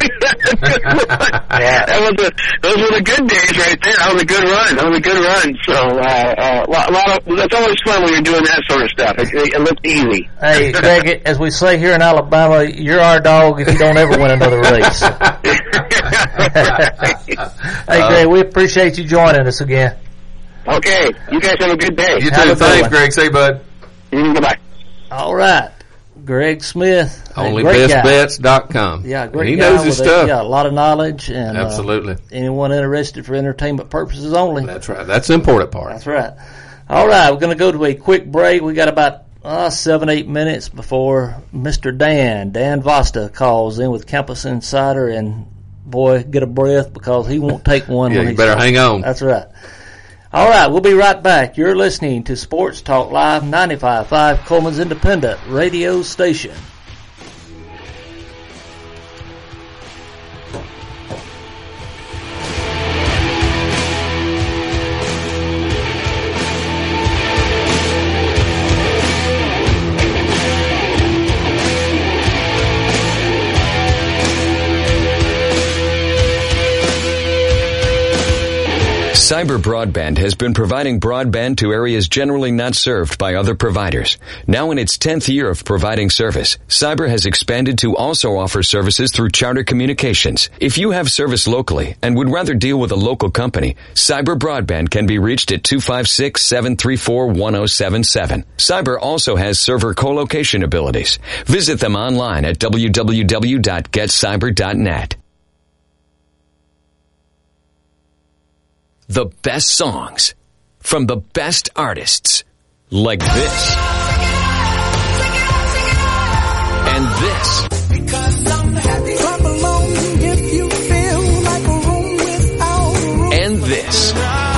Those were the good days right there. That was a good run. So that's always fun when you're doing that sort of stuff. It looks easy. Hey, Greg, as we say here in Alabama, you're our dog if you don't ever win another race. Hey, Greg, we appreciate you joining us again. Okay, you guys have a good day. You too. Thanks, Greg. Say, bud. Goodbye. All right. Greg Smith. OnlyBestBets.com. Yeah, great he guy. knows his stuff. Yeah, a lot of knowledge. And, absolutely. Anyone interested for entertainment purposes only. That's right. That's the important part. That's right. All right, we're going to go to a quick break. We got about 7-8 minutes before Mr. Dan Vosta calls in with Campus Insider, and boy, get a breath because he won't take one. Yeah, you better hang on. That's right. All right, we'll be right back. You're listening to Sports Talk Live 95.5, Coleman's independent radio station. Cyber Broadband has been providing broadband to areas generally not served by other providers. Now in its 10th year of providing service, Cyber has expanded to also offer services through Charter Communications. If you have service locally and would rather deal with a local company, Cyber Broadband can be reached at 256-734-1077. Cyber also has server co-location abilities. Visit them online at www.getcyber.net. The best songs from the best artists, like this and this and this.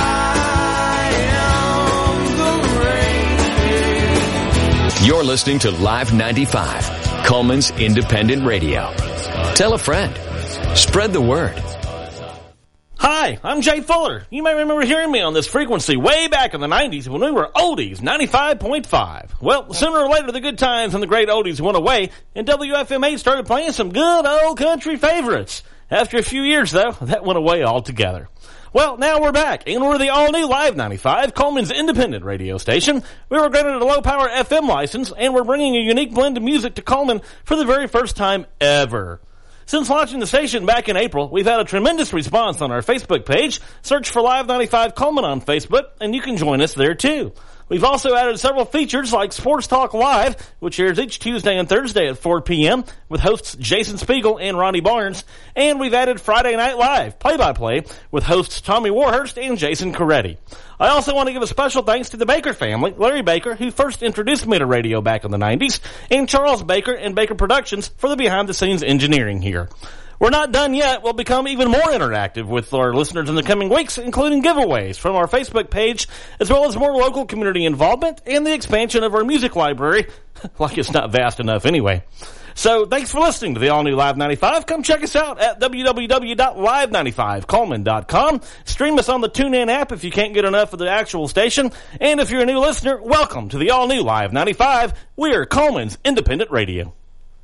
You're listening to Live 95, Coleman's independent radio. Tell a friend. Spread the word. Hi, I'm Jay Fuller. You may remember hearing me on this frequency way back in the 90s when we were oldies, 95.5. Well, sooner or later the good times and the great oldies went away, and WFM8 started playing some good old country favorites. After a few years, though, that went away altogether. Well, now we're back, and we're the all-new Live 95, Coleman's independent radio station. We were granted a low-power FM license, and we're bringing a unique blend of music to Coleman for the very first time ever. Since launching the station back in April, we've had a tremendous response on our Facebook page. Search for Live 95 Coleman on Facebook, and you can join us there too. We've also added several features like Sports Talk Live, which airs each Tuesday and Thursday at 4 p.m. with hosts Jason Spiegel and Ronnie Barnes. And we've added Friday Night Live, play-by-play, with hosts Tommy Warhurst and Jason Coretti. I also want to give a special thanks to the Baker family, Larry Baker, who first introduced me to radio back in the 90s, and Charles Baker and Baker Productions for the behind-the-scenes engineering here. We're not done yet. We'll become even more interactive with our listeners in the coming weeks, including giveaways from our Facebook page, as well as more local community involvement and the expansion of our music library, like it's not vast enough anyway. So thanks for listening to the all-new Live 95. Come check us out at www.live95coleman.com. Stream us on the TuneIn app if you can't get enough of the actual station. And if you're a new listener, welcome to the all-new Live 95. We're Coleman's independent radio.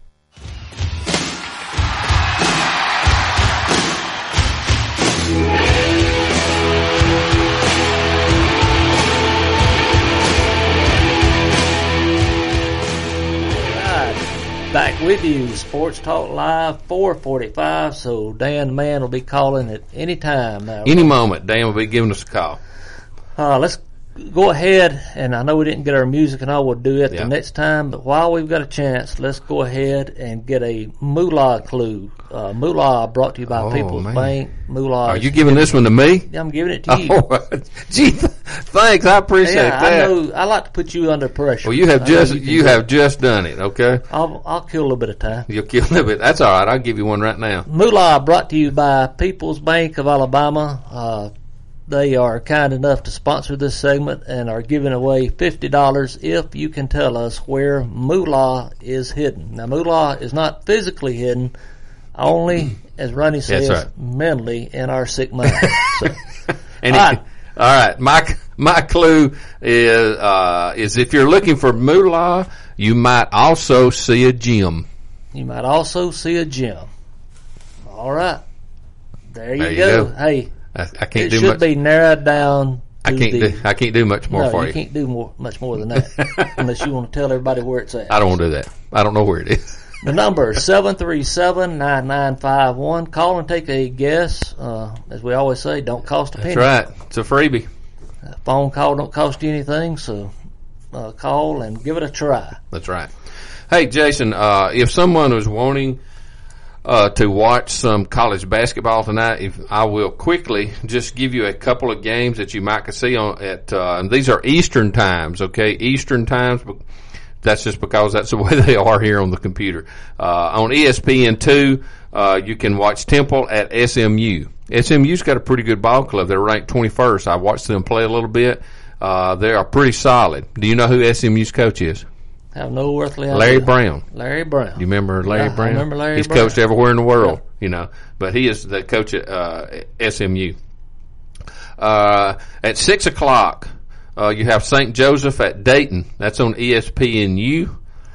Back with you, Sports Talk Live, 4:45. So Dan, the man, will be calling at any time. Any moment, Dan will be giving us a call. Let's go ahead, and I know we didn't get our music and all, we'll do it the next time, but while we've got a chance, let's go ahead and get a moolah clue. Moolah brought to you by People's Bank. Moolah. Are you giving this one to me? I'm giving it to you. Gee, thanks. I appreciate that. I know. I like to put you under pressure. Well, you have just done it, okay? I'll kill a little bit of time. You'll kill a little bit. That's all right. I'll give you one right now. Moolah brought to you by People's Bank of Alabama. They are kind enough to sponsor this segment and are giving away $50 if you can tell us where moolah is hidden. Now, moolah is not physically hidden, only, as Ronnie says, mentally in our sick mind. So, all right. My clue is if you're looking for moolah, you might also see a gym. You might also see a gym. All right. There you go. Hey. I can't do much. It should be narrowed down. I can't do much more for you. You can't do much more than that unless you want to tell everybody where it's at. I don't want to do that. I don't know where it is. The number is 737-9951. Call and take a guess. As we always say, don't cost a penny. That's right. It's a freebie. A phone call don't cost you anything, so call and give it a try. That's right. Hey, Jason, if someone was wanting to watch some college basketball tonight, I will quickly just give you a couple of games that you might could see on and these are Eastern times, okay? Eastern times. That's just because that's the way they are here on the computer. On ESPN2, you can watch Temple at SMU. SMU's got a pretty good ball club. They're ranked 21st. I watched them play a little bit. They are pretty solid. Do you know who SMU's coach is? I have no earthly idea. Larry Brown. Larry Brown. You remember Larry Brown? I remember Larry He's Brown. coached everywhere in the world, but he is the coach at SMU. At 6 o'clock, you have St. Joseph at Dayton. That's on ESPNU.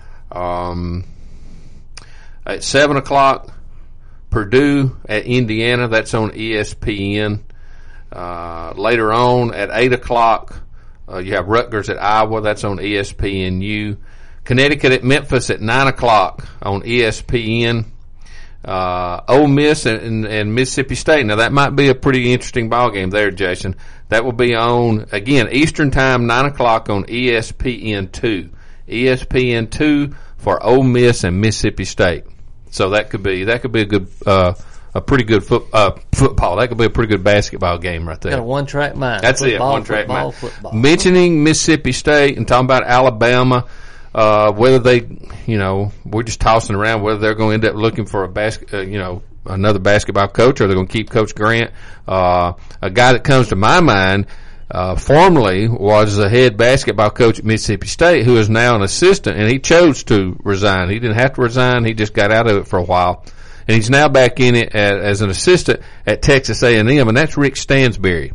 At 7 o'clock, Purdue at Indiana. That's on ESPN. Later on, at 8 o'clock, you have Rutgers at Iowa. That's on ESPNU. Connecticut at Memphis at 9 o'clock on ESPN. Ole Miss and Mississippi State. Now, that might be a pretty interesting ball game there, Jason. That will be on, again, Eastern Time, 9 o'clock on ESPN2. ESPN2 for Ole Miss and Mississippi State. So that could be a good, a pretty good football. That could be a pretty good basketball game right there. Got a one-track mind. That's football, it, one-track mind. Football. Mentioning Mississippi State and talking about Alabama, whether they, we're just tossing around whether they're going to end up looking for another basketball coach, or they're going to keep Coach Grant. A guy that comes to my mind, formerly was the head basketball coach at Mississippi State, who is now an assistant, and he chose to resign. He didn't have to resign. He just got out of it for a while. And he's now back in it as an assistant at Texas A&M, and that's Rick Stansbury.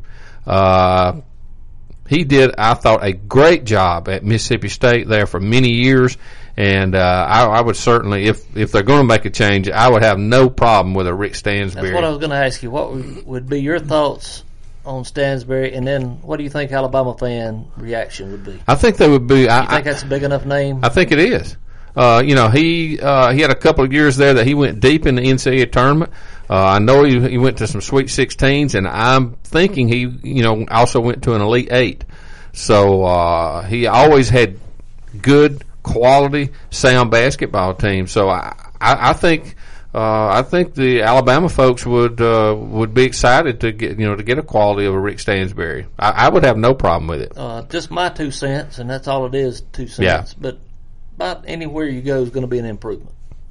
He did, I thought, a great job at Mississippi State there for many years, and I would certainly, if they're going to make a change, I would have no problem with a Rick Stansbury. That's what I was going to ask you. What would be your thoughts on Stansbury, and then what do you think Alabama fan reaction would be? I think they would be. You think that's a big enough name? I think it is. He had a couple of years there that he went deep in the NCAA tournament. I know he went to some Sweet 16s, and I'm thinking he, also went to an Elite 8. So, he always had good, quality, sound basketball team. So I think the Alabama folks would be excited to get a quality of a Rick Stansbury. I would have no problem with it. Just my 2 cents, and that's all it is, 2 cents. Yeah. But about anywhere you go is going to be an improvement.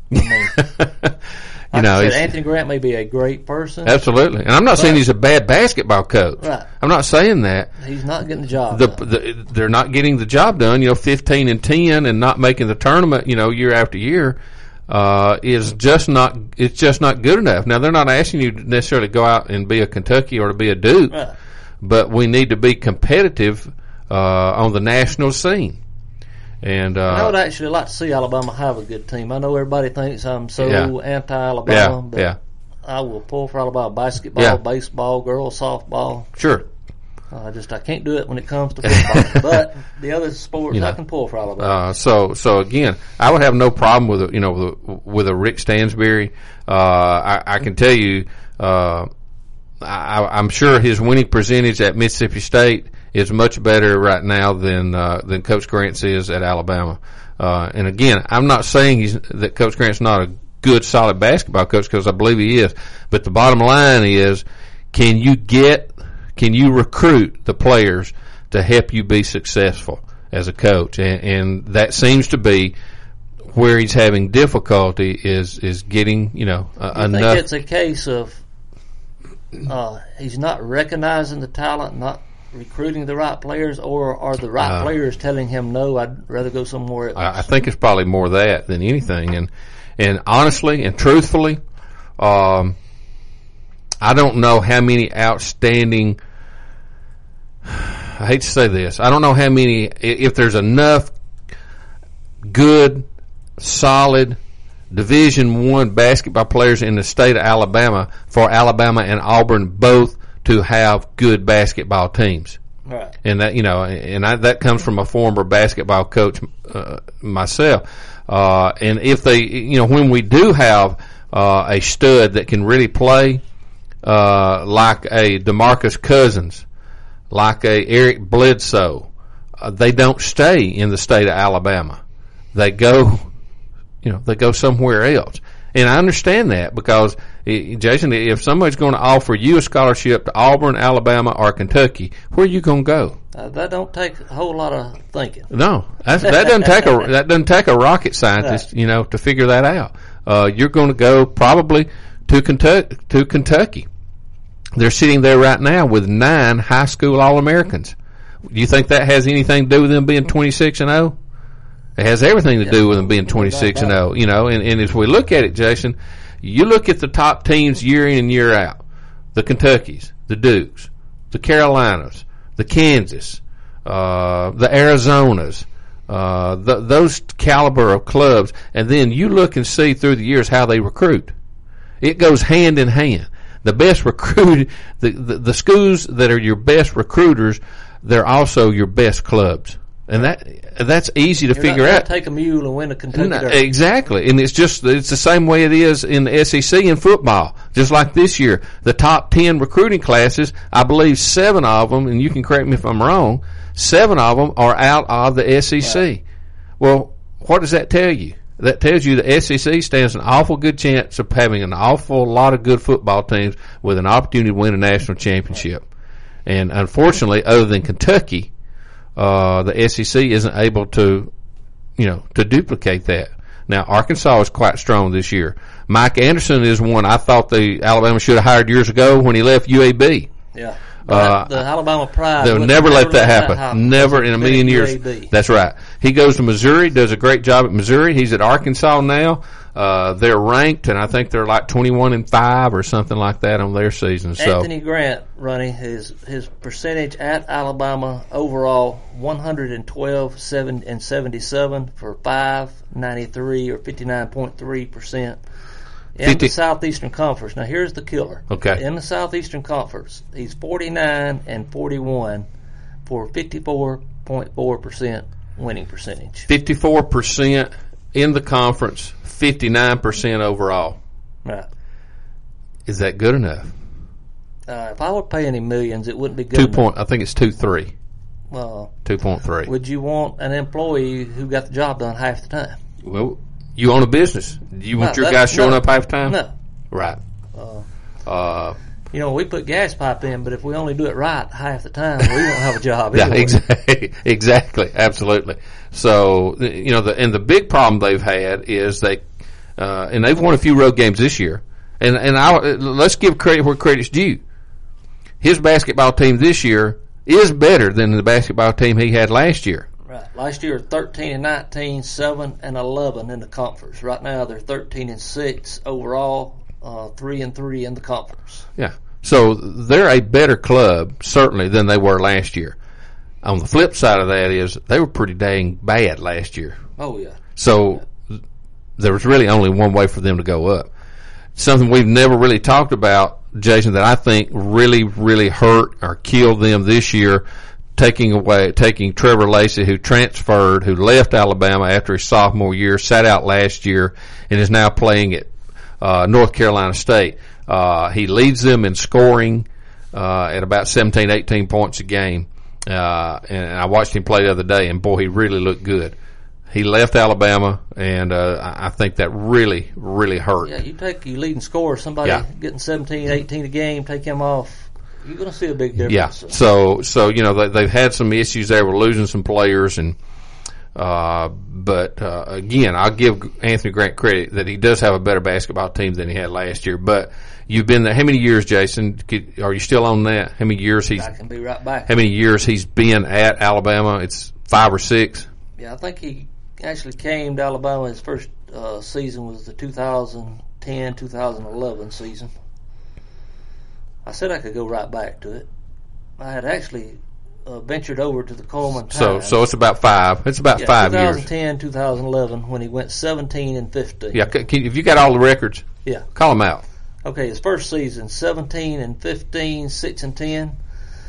Anthony Grant may be a great person. Absolutely. And I'm not saying he's a bad basketball coach. Right. I'm not saying that. He's not getting the job done. They're not getting the job done. 15-10 and not making the tournament, year after year, is just not, it's just not good enough. Now, they're not asking you to necessarily go out and be a Kentucky or to be a Duke, right, but we need to be competitive, on the national scene. And I would actually like to see Alabama have a good team. I know everybody thinks I'm so anti-Alabama, but I will pull for Alabama basketball, baseball, girls softball. Sure. I can't do it when it comes to football, but the other sports I can pull for Alabama. So again, I would have no problem with with a Rick Stansbury. I can tell you, I'm sure his winning percentage at Mississippi State is much better right now than Coach Grant's is at Alabama. And again, I'm not saying that Coach Grant's not a good, solid basketball coach, because I believe he is. But the bottom line is, can you recruit the players to help you be successful as a coach? And that seems to be where he's having difficulty is getting, enough. I think it's a case of he's not recognizing the talent, not recruiting the right players, or are the right players telling him, no, I'd rather go somewhere else? I think it's probably more that than anything. And honestly and truthfully, I don't know how many outstanding, I hate to say this, I don't know how many, if there's enough good, solid Division I basketball players in the state of Alabama for Alabama and Auburn both to have good basketball teams. Right. And that, that comes from a former basketball coach myself. And if they, when we do have a stud that can really play, like a DeMarcus Cousins, like a Eric Bledsoe, they don't stay in the state of Alabama. They go somewhere else. And I understand that, because, Jason, if somebody's going to offer you a scholarship to Auburn, Alabama, or Kentucky, where are you going to go? That don't take a whole lot of thinking. No, that doesn't take a rocket scientist, right, to figure that out. You're going to go probably to Kentucky. They're sitting there right now with 9 high school All-Americans. Do you think that has anything to do with them being 26-0? It has everything to do with them being 26-0, and as we look at it, Jason, you look at the top teams year in and year out, the Kentuckys, the Dukes, the Carolinas, the Kansas, the Arizonas, those caliber of clubs, and then you look and see through the years how they recruit. It goes hand in hand. The best recruit, the schools that are your best recruiters, they're also your best clubs. And that's easy to figure out. Take a mule and win a Kentucky Derby. Exactly. And it's the same way it is in the SEC in football. Just like this year, the top 10 recruiting classes, I believe 7 of them, and you can correct me if I'm wrong, 7 of them are out of the SEC. Right. Well, what does that tell you? That tells you the SEC stands an awful good chance of having an awful lot of good football teams with an opportunity to win a national championship. Right. And unfortunately, other than Kentucky, the SEC isn't able to duplicate that. Now, Arkansas is quite strong this year. Mike Anderson is one I thought the Alabama should have hired years ago when he left UAB. Yeah. The Alabama pride. They'll never let that happen. Never in a million years. UAB. That's right. He goes to Missouri, does a great job at Missouri. He's at Arkansas now. They're ranked, and I think they're like 21-5 or something like that on their season. Anthony Grant, Ronnie, his percentage at Alabama overall 112-77 for 593 or 59.3%. In the Southeastern Conference. Now here's the killer. Okay. In the Southeastern Conference, he's 49-41 for 54.4% winning percentage. 54% in the conference, 59% overall. Right. Is that good enough? If I were paying him millions, it wouldn't be good enough. I think it's 2.3. Well, 2.3. Would you want an employee who got the job done half the time? Well, you own a business. Do you want your guy showing up half the time? No. Right. We put gas pipe in, but if we only do it right half the time, we won't have a job. Yeah, exactly, absolutely. So, the big problem they've had is and they've won a few road games this year. And let's give credit where credit's due. His basketball team this year is better than the basketball team he had last year. Right. Last year, 13-19, 7-11 in the conference. Right now, they're 13-6 overall, 3-3 in the conference. Yeah. So they're a better club, certainly, than they were last year. On the flip side of that is they were pretty dang bad last year. Oh, yeah. So there was really only one way for them to go up. Something we've never really talked about, Jason, that I think really, really hurt or killed them this year, taking Trevor Lacey, who left Alabama after his sophomore year, sat out last year, and is now playing at North Carolina State. He leads them in scoring at about 17, 18 points a game. And I watched him play the other day, and boy, he really looked good. He left Alabama, and I think that really, really hurt. Yeah, you take your leading scorer, somebody getting 17, 18 a game, take him off, you're going to see a big difference. Yeah, so they've had some issues there with losing some players, and but again, I'll give Anthony Grant credit that he does have a better basketball team than he had last year. But you've been there. How many years, Jason? Are you still on that? How many years I can be right back. How many years he's been at Alabama? It's 5 or 6. Yeah, I think he actually came to Alabama. His first season was the 2010-2011 season. I said I could go right back to it. I had actually ventured over to the Coleman Times. So it's about 5. It's about 5 years. 2010, 2011, when he went 17 and 15. Yeah, if you got all the records, call them out. Okay, his first season, 17 and 15, 6 and 10.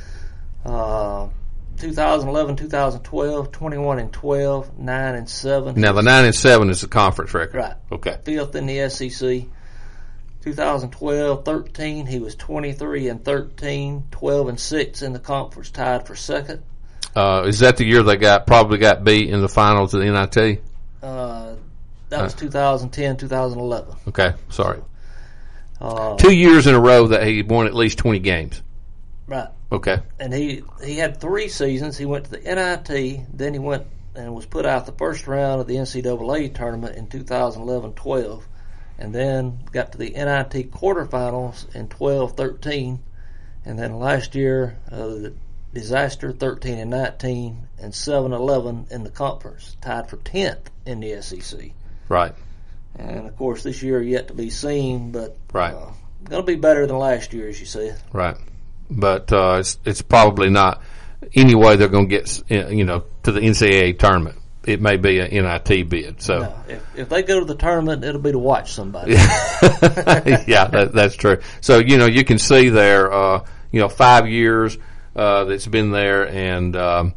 2011, 2012, 21 and 12, 9 and 7. Now the 9 and 7 is the conference record. Right. Okay. 5th in the SEC. 2012, 13, he was 23 and 13, 12 and 6 in the conference, tied for second. Is that the year they probably got beat in the finals of the NIT? That was 2010, 2011. Okay, sorry. 2 years in a row that he won at least 20 games. Right. Okay. And he had 3 seasons. He went to the NIT, then he went and was put out the first round of the NCAA tournament in 2011-12, and then got to the NIT quarterfinals in 12-13, and then last year the disaster 13 and 19 and 7-11 in the conference, tied for 10th in the SEC. Right. And of course this year yet to be seen, but right, going to be better than last year, as you said. Right. But it's probably not any way they're going to get to the NCAA tournament. It may be an NIT bid. So no, if they go to the tournament, it'll be to watch somebody. Yeah, that's true. So you can see there 5 years that's been there, and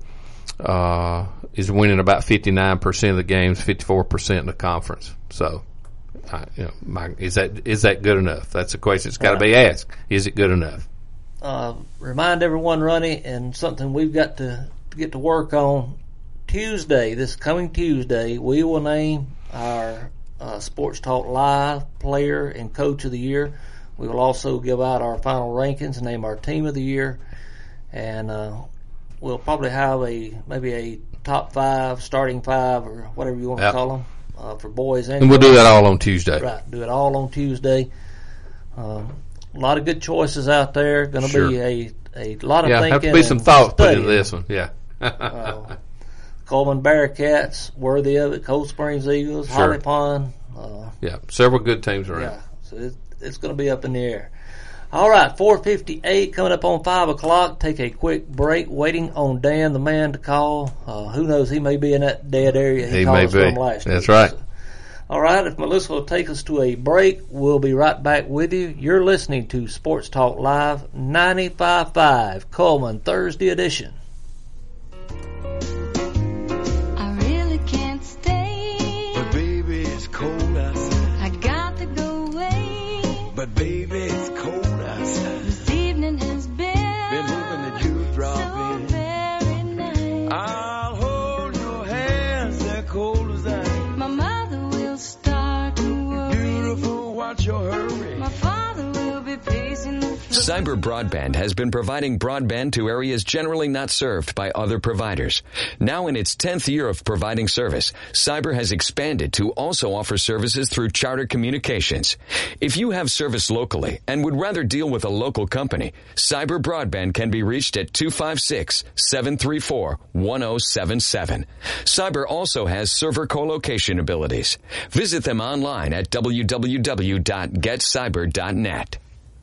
is winning about 59% of the games, 54% in the conference. So is that good enough? That's a question that's got to be asked. Is it good enough? Remind everyone, Ronnie, and something we've got to get to work on. This coming Tuesday, we will name our Sports Talk Live Player and Coach of the Year. We will also give out our final rankings and name our Team of the Year, and we'll probably have maybe a top 5, starting 5, or whatever you want to call them for boys and we'll do that all on Tuesday. Right, do it all on Tuesday. A lot of good choices out there. Going to be a lot of thinking. Have to be some thought put into this one. Yeah. Coleman Bearcats, worthy of it. Cold Springs Eagles, Holly Pond. Several good teams around. Yeah, so it's going to be up in the air. All right, 4:58 coming up on 5 o'clock. Take a quick break. Waiting on Dan, the man, to call. Who knows? He may be in that dead area he called us from last week. That's right. So, all right, if Melissa will take us to a break, we'll be right back with you. You're listening to Sports Talk Live 95.5 Coleman Thursday edition. I really can't stay, but baby it's cold outside. I got to go away, but baby it's cold outside. This evening has been hoping that you'd drop in. Very nice. I'll hold your hands, they're cold as ice. My mother will start to worry. Beautiful, watch your hurry. My father will be pacing the floor. Cyber Broadband has been providing broadband to areas generally not served by other providers. Now in its 10th year of providing service, Cyber has expanded to also offer services through Charter Communications. If you have service locally and would rather deal with a local company, Cyber Broadband can be reached at 256-734-1077. Cyber also has server co-location abilities. Visit them online at www.getcyber.net.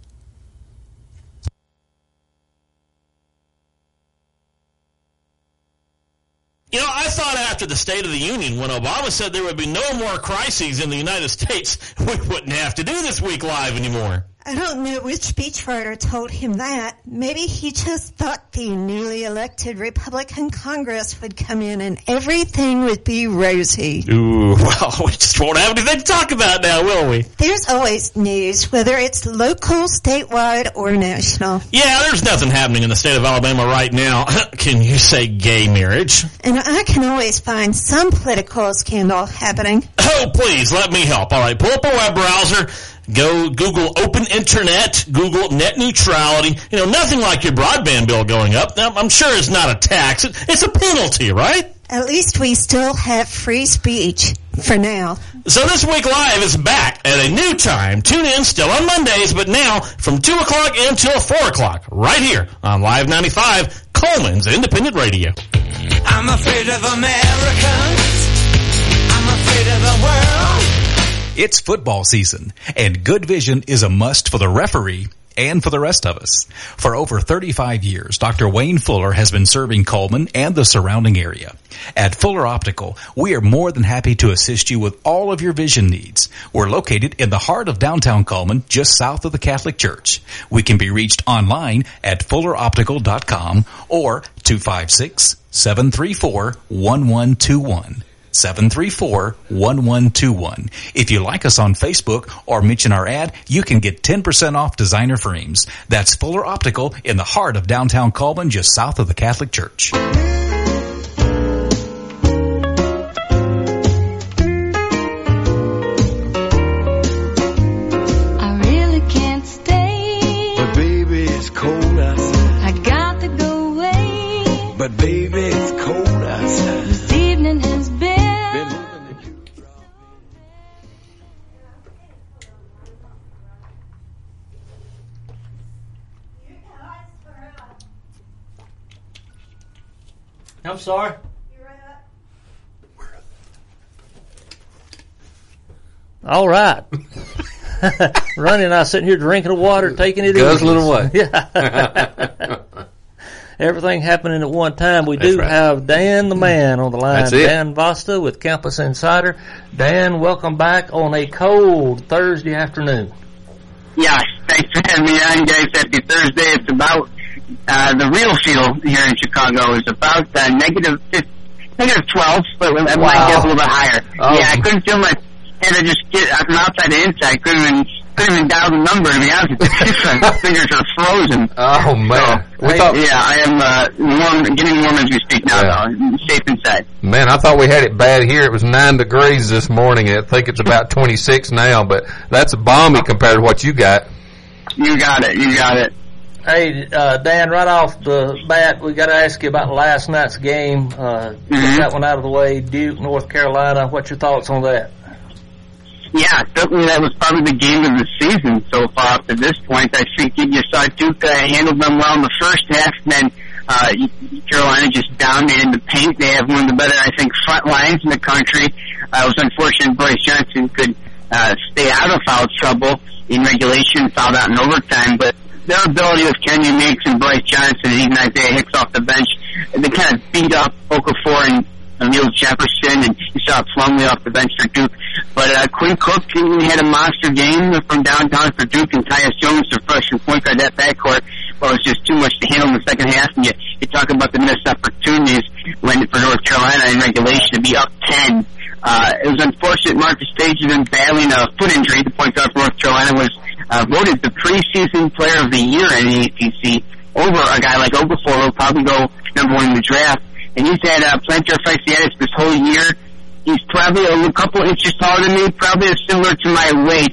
I thought after the State of the Union, when Obama said there would be no more crises in the United States, we wouldn't have to do this week live anymore. I don't know which speechwriter told him that. Maybe he just thought the newly elected Republican Congress would come in and everything would be rosy. Ooh, well, we just won't have anything to talk about now, will we? There's always news, whether it's local, statewide, or national. Yeah, there's nothing happening in the state of Alabama right now. Can you say gay marriage? And I can always find some political scandal happening. Oh, please, let me help. All right, pull up a web browser. Go Google Open Internet, Google net neutrality. You know, nothing like your broadband bill going up. Now, I'm sure it's not a tax. It's a penalty, right? At least we still have free speech for now. So This Week Live is back at a new time. Tune in still on Mondays, but now from 2 o'clock until 4 o'clock, right here on Live 95, Coleman's Independent Radio. I'm afraid of Americans. I'm afraid of the world. It's football season, and good vision is a must for the referee and for the rest of us. For over 35 years, Dr. Wayne Fuller has been serving Coleman and the surrounding area. At Fuller Optical, we are more than happy to assist you with all of your vision needs. We're located in the heart of downtown Coleman, just south of the Catholic Church. We can be reached online at fulleroptical.com or 256-734-1121. 734-1121. If you like us on Facebook or mention our ad, you can get 10% off designer frames. That's Fuller Optical in the heart of downtown Coleman, just south of the Catholic Church. I really can't stay. But baby, it's cold outside. I got to go away. But baby, it's cold outside. This evening has been. I'm sorry. All right. Ronnie and I sitting here drinking the water, taking it guzzling away. Yeah. Everything happening at one time. We That's do right. have Dan the man on the line. That's it. Dan Vasta with Campus Insider. Dan, welcome back on a cold Thursday afternoon. Yes, thanks for having me on, guys. Happy Thursday. It's about the real feel here in Chicago is about negative 12, but I might get a little bit higher. Oh. Yeah, I couldn't feel my head. I just get from outside to inside. Couldn't even dial the number, to be honest with you. My fingers are frozen. Oh, man. So, I am warm, getting warm as we speak now. Yeah. Though. Safe inside. Man, I thought we had it bad here. It was 9 degrees this morning. I think it's about 26 now, but that's balmy compared to what you got. You got it. You got it. Hey, Dan, right off the bat, we got to ask you about last night's game. Get that one out of the way. Duke, North Carolina. What's your thoughts on that? Yeah, certainly that was probably the game of the season so far up to this point. I think you saw Duke handled them well in the first half, and then Carolina just dominated the paint. They have one of the better, I think, front lines in the country. It was unfortunate Bryce Johnson could stay out of foul trouble in regulation, fouled out in overtime, but their ability with Kenny Meeks and Bryce Johnson and even Isaiah Hicks off the bench, they kind of beat up Okafor and Emil Jefferson, and you saw Plumlee off the bench for Duke. But Quinn Cook had a monster game from downtown for Duke, and Tyus Jones, the freshman point guard, that backcourt, well, it was just too much to handle in the second half. And you talk about the missed opportunities when for North Carolina in regulation to be up 10. It was unfortunate Marcus Page had been battling a foot injury. The point guard for North Carolina was voted the preseason player of the year in the ACC over a guy like Okafor, who will probably go number one in the draft. And he's had plantar fasciitis this whole year. He's probably a couple inches taller than me, probably similar to my weight.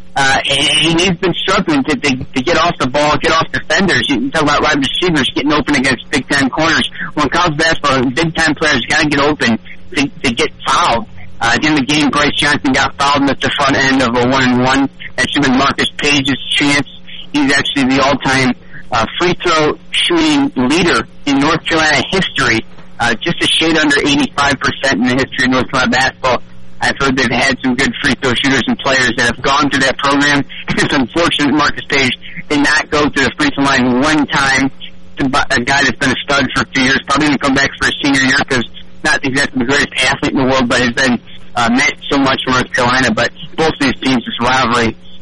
And he's been struggling to get off the ball, get off defenders. You talk about wide receivers getting open against big-time corners. Well, in college basketball, big-time players got to get open to get fouled. At the end of the game, Bryce Johnson got fouled at the front end of a 1-and-1. That should have been Marcus Page's chance. He's actually the all-time free throw shooting leader in North Carolina history. Just a shade under 85% in the history of North Carolina basketball. I've heard they've had some good free throw shooters and players that have gone through that program. It's unfortunate Marcus Page did not go to the free throw line one time. A guy that's been a stud for a few years, probably going to come back for his senior year because not exactly the greatest athlete in the world, but has been meant so much for North Carolina. But both of these teams, this rivalry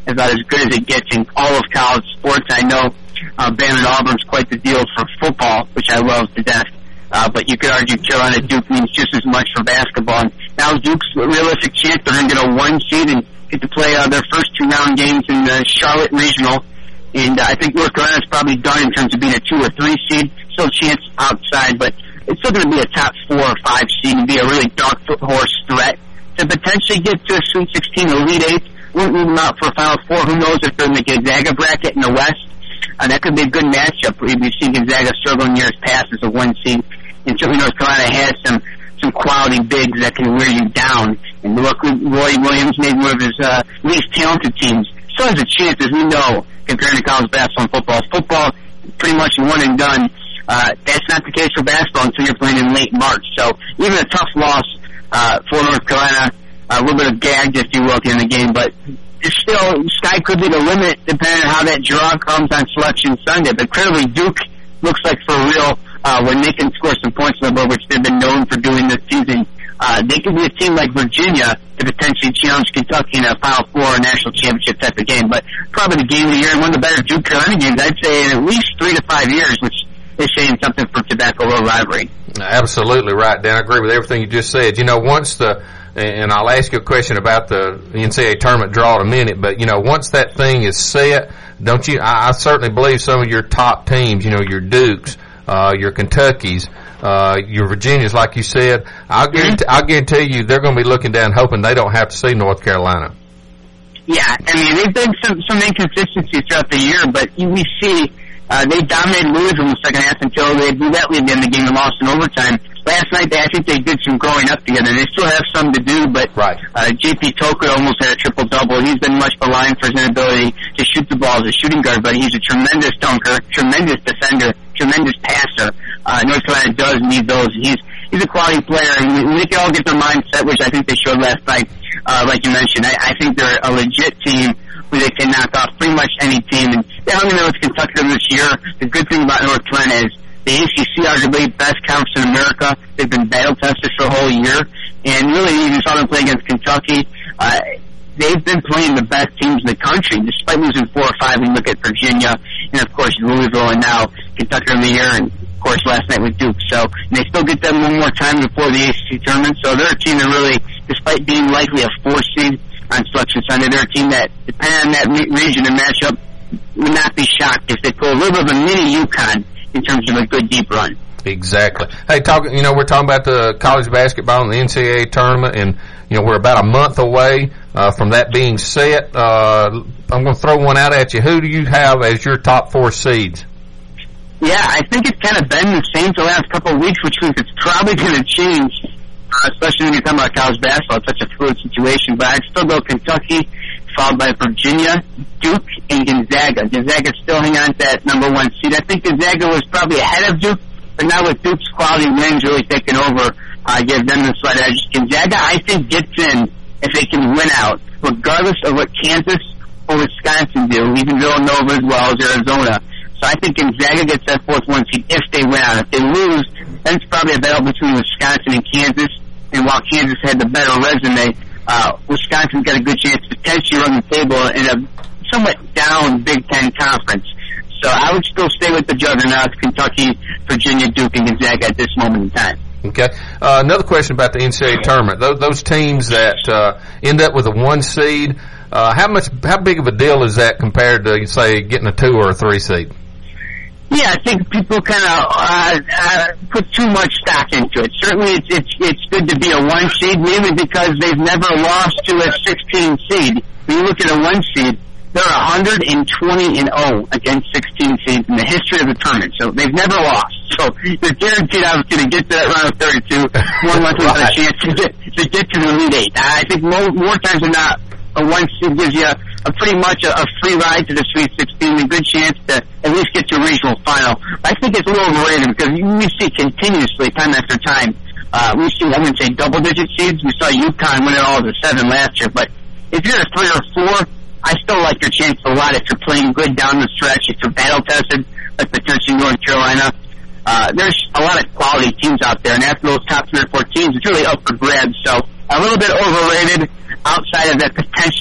about as good as it gets in all of college sports. I know Bama and Auburn's quite the deal for football, which I love to death. But you could argue Carolina Duke means just as much for basketball. And now Duke's realistic chance they're going to get a 1 seed and get to play their first 2-round games in the Charlotte Regional. And I think North Carolina's probably done in terms of being a 2 or 3 seed. Still a chance outside, but it's still going to be a top 4 or 5 seed and be a really dark horse threat to potentially get to a Sweet 16, Elite 8. Wouldn't rule them out for a Final Four. Who knows if they're in the Gonzaga bracket in the West. That could be a good matchup. We've seen Gonzaga struggle in years past as a 1 seed. And certainly North Carolina has some quality bigs that can wear you down. And look, Roy Williams, maybe one of his least talented teams, still has a chance, as we know, compared to college basketball and football. Football, pretty much one and done. That's not the case for basketball until you're playing in late March. So even a tough loss for North Carolina, a little bit of gagged, if you will, in the game, but still, sky could be the limit depending on how that draw comes on Selection Sunday. But clearly Duke looks like for real when they can score some points on the board, which they've been known for doing this season. They could be a team like Virginia to potentially challenge Kentucky in a Final Four or national championship type of game. But probably the game of the year and one of the better Duke Carolina games, I'd say, in at least 3 to 5 years, which is saying something for Tobacco Road rivalry. Absolutely right, Dan. I agree with everything you just said. You know, and I'll ask you a question about the NCAA tournament draw in a minute, but, you know, once that thing is set, don't you, I certainly believe some of your top teams, you know, your Dukes, your Kentuckys, your Virginias, like you said, I'll guarantee you they're going to be looking down hoping they don't have to see North Carolina. Yeah, I mean, they've been some inconsistencies throughout the year, but we see they dominated Louisville in the second half until they blew that lead in the game and lost in overtime. Last night, I think they did some growing up together. They still have some to do, but J.P. Toker almost had a triple-double. He's been much maligned for his inability to shoot the ball as a shooting guard, but he's a tremendous dunker, tremendous defender, tremendous passer. North Carolina does need those. He's a quality player, and they can all get their mindset, which I think they showed last night. Like you mentioned, I think they're a legit team where they can knock off pretty much any team. And they hung in there with Kentucky this year. The good thing about North Carolina is the ACC, arguably best conference in America. They've been battle-tested for a whole year. And really, you saw them play against Kentucky. They've been playing the best teams in the country, despite losing 4 or 5. We look at Virginia, and of course Louisville, and now Kentucky in the year, and of course last night with Duke. So they still get them one more time before the ACC tournament. So they're a team that really, despite being likely a 4 seed on Selection Sunday, they're a team that, depending on that region and matchup, would not be shocked if they pull a little bit of a mini UConn in terms of a good deep run. Exactly. Hey, we're talking about the college basketball and the NCAA tournament, and, you know, we're about a month away from that being set. I'm going to throw one out at you. Who do you have as your top 4 seeds? Yeah, I think it's kind of been the same for the last couple of weeks, which means it's probably going to change, especially when you're talking about college basketball. It's such a fluid situation. But I'd still go Kentucky, followed by Virginia, Duke, and Gonzaga. Gonzaga still hanging on to that number 1 seed. I think Gonzaga was probably ahead of Duke, but now with Duke's quality wins really taking over, I give them the slight edge. Gonzaga, I think, gets in if they can win out, regardless of what Kansas or Wisconsin do, even Villanova as well as Arizona. So I think Gonzaga gets that 4th 1 seed if they win out. If they lose, then it's probably a battle between Wisconsin and Kansas. And while Kansas had the better resume, Wisconsin's got a good chance to potentially run the table in a somewhat down Big Ten conference. So I would still stay with the juggernauts, Kentucky, Virginia, Duke, and Gonzaga at this moment in time. Okay. Another question about the NCAA tournament. Those teams that end up with a 1 seed, how big of a deal is that compared to, say, getting a 2 or a 3 seed? Yeah, I think people kind of put too much stock into it. Certainly, it's good to be a 1 seed, mainly because they've never lost to a 16 seed. When you look at a 1 seed, they're 120-0 against 16 seeds in the history of the tournament. So they've never lost. So they're guaranteed, obviously, to get to that round of 32. One less without a chance to get to the Elite 8. I think more times than not, a 1 seed gives you a pretty much a free ride to the Sweet 16, a good chance to at least get to a regional final. I think it's a little overrated because we see continuously, time after time, we see, I wouldn't say double-digit seeds. We saw UConn win it all as a 7 last year. But if you're a 3 or 4, I still like your chance a lot if you're playing good down the stretch, if you're battle-tested, like potentially North Carolina. There's a lot of quality teams out there, and after those top 3 or 4 teams, it's really up for grabs. So a little bit overrated outside of that potential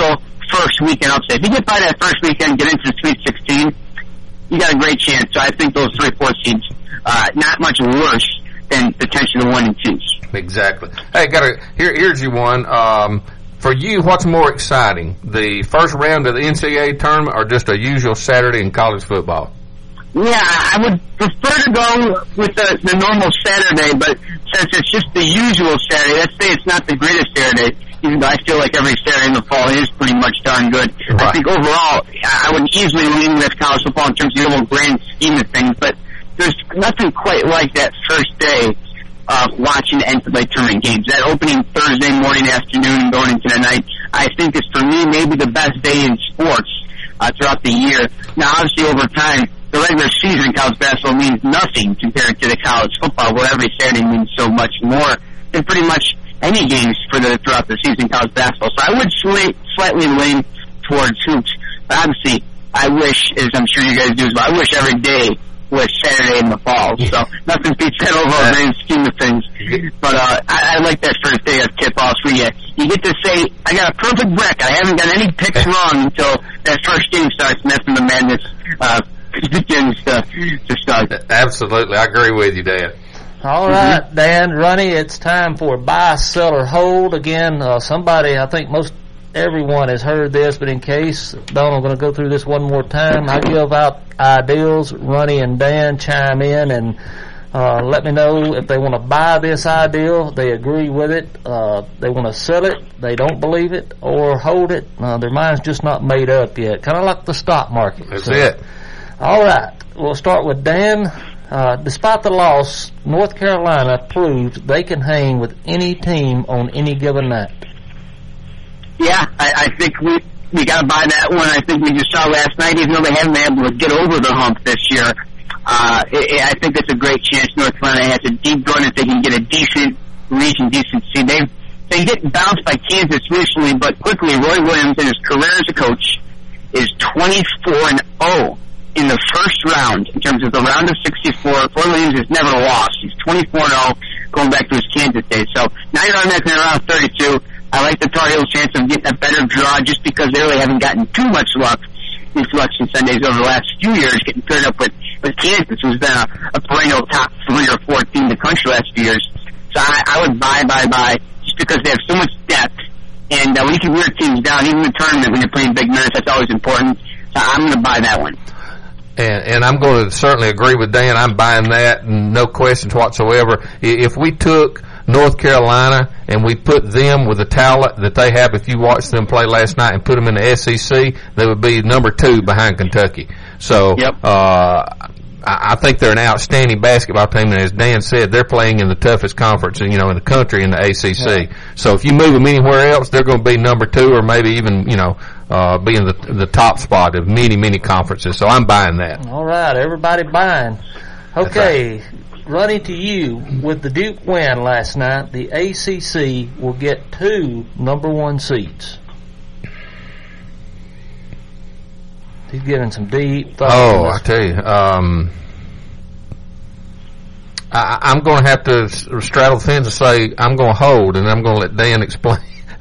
first weekend upset. If you get by that first weekend, get into the Sweet 16, you got a great chance. So I think those 3-4 seeds, not much worse than potentially the 1 and 2s. Exactly. Hey, here's you one. For you, what's more exciting, the first round of the NCAA tournament or just a usual Saturday in college football? Yeah, I would prefer to go with the normal Saturday, but since it's just the usual Saturday, let's say it's not the greatest Saturday, even though I feel like every Saturday in the fall is pretty much darn good. Right. I think overall, I would easily lean with college football in terms of the overall grand scheme of things, but there's nothing quite like that first day of watching the NCAA tournament games. That opening Thursday morning, afternoon, going into the night, I think is for me maybe the best day in sports throughout the year. Now, obviously, over time, the regular season in college basketball means nothing compared to the college football, where every Saturday means so much more than pretty much any games throughout the season in college basketball. So I would slightly lean towards hoops. But obviously, I wish, as I'm sure you guys do as well, I wish every day was Saturday in the fall. So nothing beats that overall grand scheme of things. But I like that first day of tip-offs where you get to say, I got a perfect break. I haven't got any picks wrong until that first game starts, and that's when the madness begins to start. Absolutely. I agree with you, Dan. All right, Dan, Ronnie, it's time for buy, sell, or hold. Again, somebody, I think everyone has heard this, but in case, Don, I'm going to go through this one more time. I give out ideals. Ronnie and Dan chime in and let me know if they want to buy this ideal, they agree with it, they want to sell it, they don't believe it, or hold it. Their mind's just not made up yet. Kind of like the stock market. That's it. All right, we'll start with Dan. Despite the loss, North Carolina proved they can hang with any team on any given night. Yeah, I think we got to buy that one. I think we just saw last night, even though they haven't been able to get over the hump this year, I think it's a great chance North Carolina has a deep run if they can get a decent seed. They get bounced by Kansas recently, but quickly Roy Williams in his career as a coach is 24-0 in the first round in terms of the round of 64. Roy Williams has never lost. He's 24-0 going back to his Kansas days. So now you're automatically around 32. I like the Tar Heels' chance of getting a better draw just because they really haven't gotten too much luck in Selection Sundays over the last few years, getting paired up with Kansas, who's been a perennial top 3 or 4 team in the country last few years. So I would buy, just because they have so much depth. And when you can wear teams down, even in the tournament when you're playing big minutes, that's always important. So I'm going to buy that one. And I'm going to certainly agree with Dan. I'm buying that, no questions whatsoever. If we took North Carolina and we put them with the talent that they have, if you watched them play last night and put them in the SEC, they would be number 2 behind Kentucky. So, yep. I think they're an outstanding basketball team, and as Dan said, they're playing in the toughest conference, in the country, in the ACC. Yeah. So if you move them anywhere else, they're going to be number 2 or maybe even, be in the top spot of many conferences. So I'm buying that. All right, everybody buying. Okay, right. Running to you, with the Duke win last night, the ACC will get 2 number 1 seats. He's giving some deep thought. Oh, I tell you, I'm going to have to straddle the fence and say I'm going to hold, and I'm going to let Dan explain.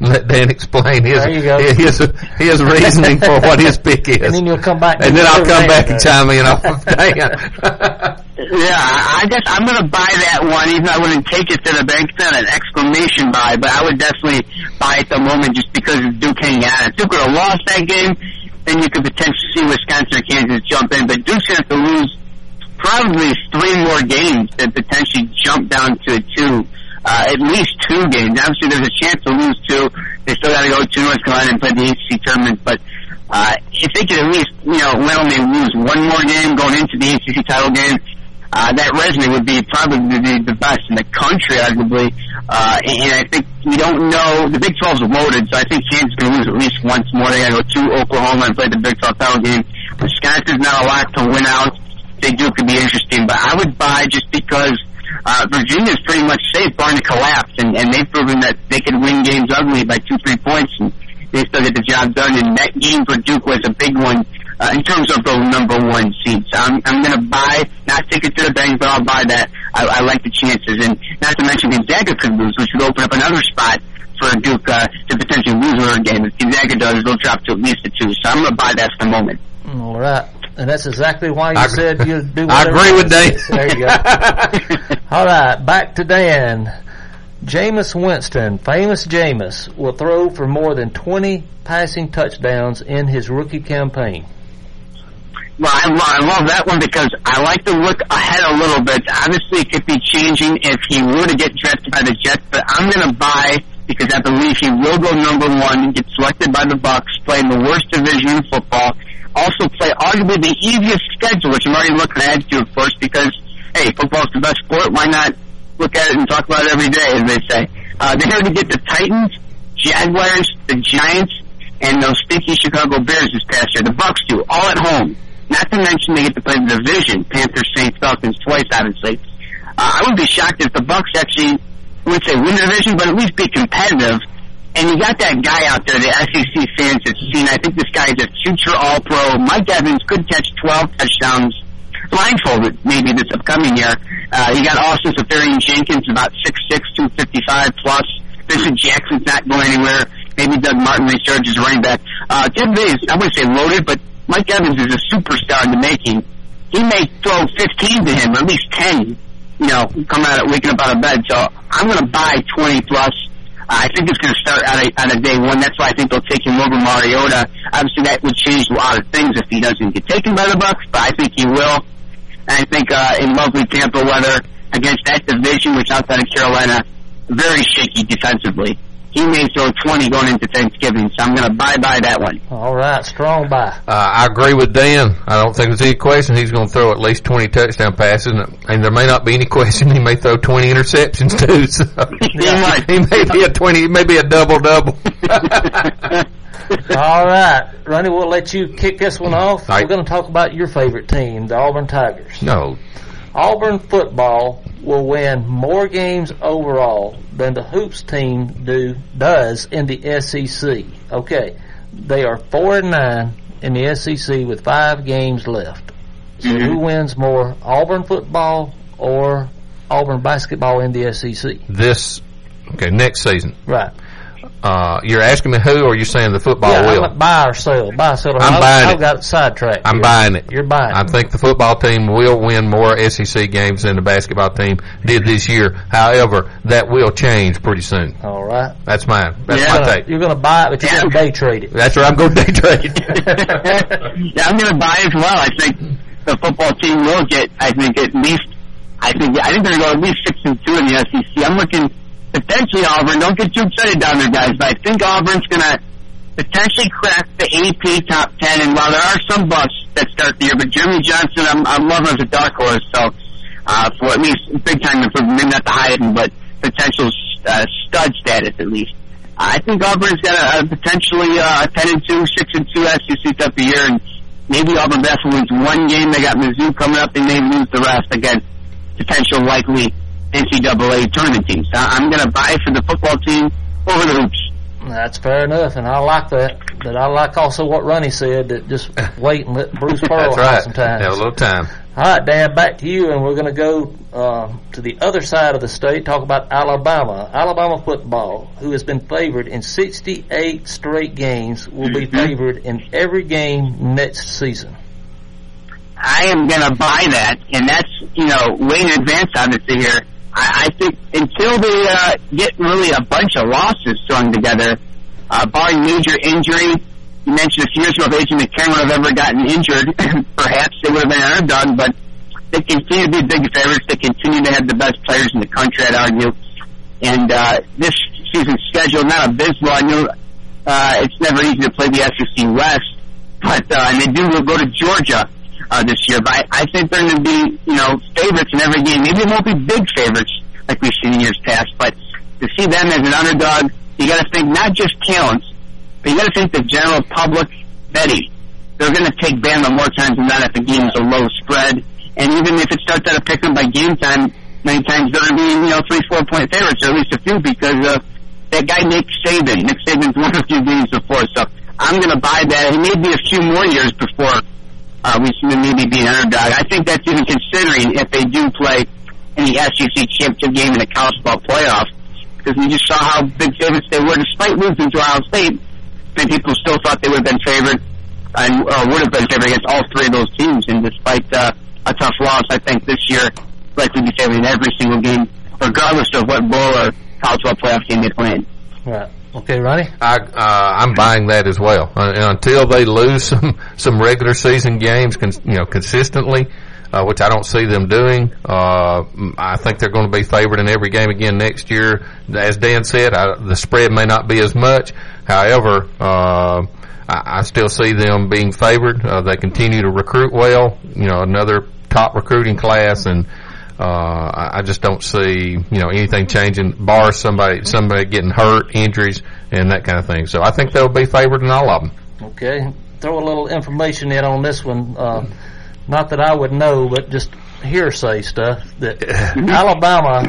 His reasoning for what his pick is. And then you'll come back. And then I'll come back and chime in off of Dan. Yeah, I guess I'm going to buy that one, even though I wouldn't take it to the bank. It's not an exclamation buy, but I would definitely buy at the moment just because of Duke hanging out. If Duke would have lost that game, then you could potentially see Wisconsin or Kansas jump in. But Duke's going to have to lose probably 3 more games and potentially jump down to 2. At least 2 games. Obviously, there's a chance to lose 2. They still got to go to North Carolina and play the ACC tournament. But if they could at least, not only lose 1 more game going into the ACC title game, that resume would be probably the best in the country, arguably. And I think we don't know. The Big 12's loaded, so I think Kansas is going to lose at least once more. They got to go to Oklahoma and play the Big 12 title game. Wisconsin's not a lot to win out. They do could be interesting, but I would buy just because Virginia's pretty much safe barring a collapse, and they've proven that they can win games ugly by 2-3 points, and they still get the job done. And that game for Duke was a big one in terms of the number 1 seeds. I'm going to buy, not take it to the bank, but I'll buy that. I like the chances, and not to mention Gonzaga could lose, which would open up another spot for Duke to potentially lose another game. If Gonzaga does, they'll drop to at least a 2. So I'm going to buy that for the moment. All right. And that's exactly why you said you'd do I agree with Dan. There you go. All right, back to Dan. Jameis Winston, famous Jameis, will throw for more than 20 passing touchdowns in his rookie campaign. Well, I love that one because I like to look ahead a little bit. Obviously, it could be changing if he were to get drafted by the Jets, but I'm going to buy because I believe he will go number 1, get selected by the Bucs, play in the worst division in football, also play arguably the easiest schedule, which I'm already looking ahead to, of course, because, hey, football's the best sport. Why not look at it and talk about it every day, as they say. They're going to get the Titans, Jaguars, the Giants, and those stinky Chicago Bears this past year. The Bucs do, all at home. Not to mention they get to play the division, Panthers, Saints, Falcons twice, obviously. I wouldn't be shocked if the Bucs actually, I wouldn't say win the division, but at least be competitive. And you got that guy out there, the SEC fans have seen. I think this guy is a future All-Pro. Mike Evans could catch 12 touchdowns, blindfolded maybe this upcoming year. You got Austin Seferian-Jenkins, about 6'6", 255 plus. Vincent Jackson's not going anywhere. Maybe Doug Martin resurges running back. Tampa Bay is, I wouldn't say loaded, but Mike Evans is a superstar in the making. He may throw 15 to him, or at least 10, waking up out of bed. So I'm going to buy 20 plus. I think it's going to start out of day 1. That's why I think they'll take him over Mariota. Obviously, that would change a lot of things if he doesn't get taken by the Bucs, but I think he will. And I think in lovely Tampa weather against that division, which outside of Carolina, very shaky defensively, he may throw 20 going into Thanksgiving, so I'm going to buy that one. All right, strong buy. I agree with Dan. I don't think there's any question he's going to throw at least 20 touchdown passes, and there may not be any question he may throw 20 interceptions too. So he may be a double-double. All right, Ronnie, we'll let you kick this one off. We're going to talk about your favorite team, the Auburn Tigers. No. Auburn football will win more games overall than the Hoops team does in the SEC. Okay, they are 4-9 in the SEC with 5 games left. So who wins more, Auburn football or Auburn basketball in the SEC? Next season. Right. You're asking me who, or are you saying the football will? I'm buy or sell. I'm buying it. I've got sidetracked. I'm buying it. You're buying it. I think the football team will win more SEC games than the basketball team did this year. However, that will change pretty soon. All right. That's mine. That's my take. You're going to buy it, but you're going to day trade it. That's right. I'm going to day trade it. Yeah, I'm going to buy as well. I think the football team will get, I think they're going to go at least 6-2 in the SEC. I'm looking potentially Auburn. Don't get too excited down there, guys, but I think Auburn's going to potentially crack the AP top 10. And while there are some busts that start the year, but Jeremy Johnson, I love him as a dark horse. So for at least big time improvement, maybe not the highest, but potential stud status at least. I think Auburn's got a potentially 10-2, 6-2 SEC type of year, and maybe Auburn basketball wins one game. They got Mizzou coming up. They may lose the rest against potential likely NCAA tournament teams. I'm going to buy for the football team over the Hoops. That's fair enough, and I like that. But I like also what Ronnie said, that just wait and let Bruce Pearl have some time. Have a little time. All right, Dan, back to you, and we're going to go to the other side of the state, talk about Alabama. Alabama football, who has been favored in 68 straight games, will be favored in every game next season. I am going to buy that, and that's, way in advance, obviously, here. I think until they get really a bunch of losses strung together, barring major injury, you mentioned a few years ago if AJ McCarron would have ever gotten injured, perhaps they would have been an underdog, but they continue to be big favorites. They continue to have the best players in the country, I'd argue. And this season's schedule, not abysmal. I know it's never easy to play the SEC West, but and they do go to Georgia this year, but I think they're going to be, favorites in every game. Maybe it won't be big favorites like we've seen in years past, but to see them as an underdog, you got to think not just talent, but you got to think the general public betting. They're going to take Bama more times than not if the game is a low spread, and even if it starts out a pick 'em by game time, many times they're going to be 3-4 point favorites, or at least a few, because that guy Nick Saban. Nick Saban's won a few games before, so I'm going to buy that. It may be a few more years before we should maybe be an underdog. I think that's even considering if they do play in the SEC championship game in the college football playoff. because we just saw how big favorites they were, despite losing to Ohio State. Many people still thought they would have been favored, and would have been favored against all three of those teams. And despite a tough loss, I think this year likely be favored in every single game, regardless of what bowl or college football playoff game they play in. Right. Okay, Ronnie? I'm buying that as well. Until they lose some regular season games, consistently, which I don't see them doing, I think they're going to be favored in every game again next year. As Dan said, the spread may not be as much. However, I still see them being favored. They continue to recruit well. Another top recruiting class, and I just don't see anything changing, bar somebody getting hurt, injuries, and that kind of thing. So I think they'll be favored in all of them. Okay, throw a little information in on this one. Not that I would know, but just hearsay stuff that Alabama.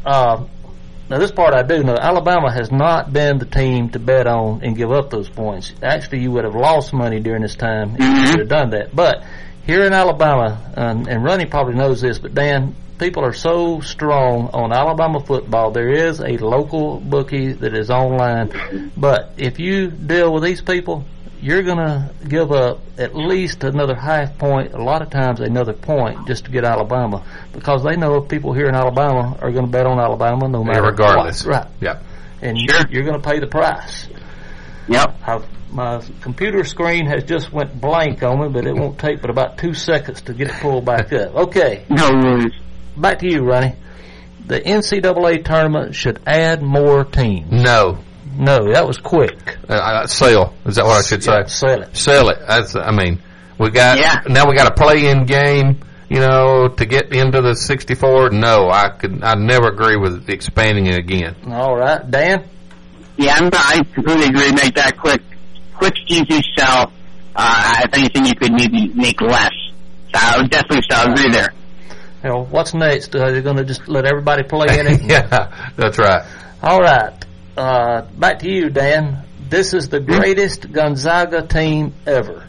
Now this part I do know. Alabama has not been the team to bet on and give up those points. Actually, you would have lost money during this time if you would have done that. But here in Alabama, and Ronnie probably knows this, but Dan, people are so strong on Alabama football. There is a local bookie that is online. But if you deal with these people, you're going to give up at least another half point, a lot of times another point, just to get Alabama, because they know people here in Alabama are going to bet on Alabama no matter regardless. what. Right. Yep. And you're going to pay the price. Yep. My computer screen has just went blank on me, but it won't take but about 2 seconds to get it pulled back up. Okay. No worries. Back to you, Ronnie. The NCAA tournament should add more teams. No, that was quick. Sell. Is that what I should say? Yeah, sell it. Sell it. We got a play-in game, to get into the 64. No, I'd never agree with expanding it again. All right, Dan. Yeah, I completely agree. Make that quick, easy sell. If anything, you could maybe make less. So I would definitely sell. I agree there. What's next? Are they going to just let everybody play in it? Yeah, that's right. All right. Back to you, Dan. This is the greatest Gonzaga team ever.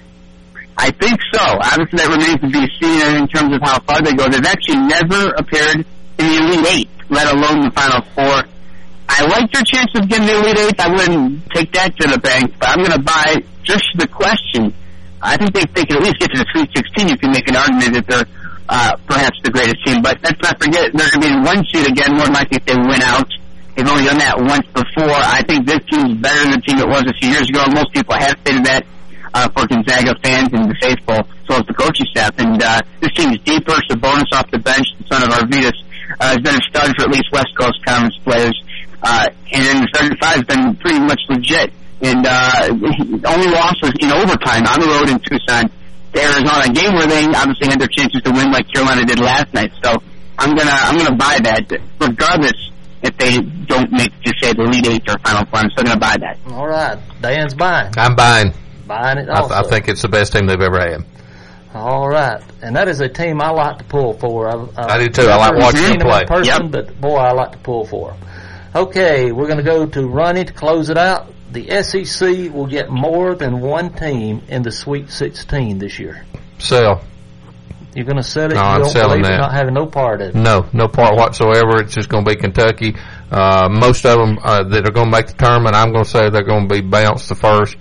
I think so. Obviously, that remains to be seen in terms of how far they go. They've actually never appeared in the Elite Eight, let alone the Final Four. I like their chances of getting the Elite Eight. I wouldn't take that to the bank, but I'm going to buy just the question. I think if they can at least get to the Sweet 16, you can make an argument that they're perhaps the greatest team. But let's not forget, they're going to be in one seed again, more than likely if they win out. They've only done that once before. I think this team is better than the team it was a few years ago. Most people have stated that for Gonzaga fans and the faithful, as well as the coaching staff. And this team is deeper. Sabonis off the bench, the son of Arvydas, has been a stud for at least West Coast Conference players. And then the 35 has been pretty much legit. And only loss was in overtime on the road in Tucson to Arizona, a game where they obviously had their chances to win like Carolina did last night. So I'm gonna buy that, regardless if they don't make, just say, the Elite Eight or Final Four. I'm still gonna buy that. All right, Dan's buying. I'm buying. Buying it also. I think it's the best team they've ever had. All right, and that is a team I like to pull for. I do too. I like watching them play. In person, but boy, I like to pull for them. Okay, we're going to go to Ronnie to close it out. The SEC will get more than one team in the Sweet 16 this year. Sell. You're going to sell it? No, I'm selling that. Not having no part of it? No part whatsoever. It's just going to be Kentucky. Most of them that are going to make the tournament, I'm going to say they're going to be bounced the first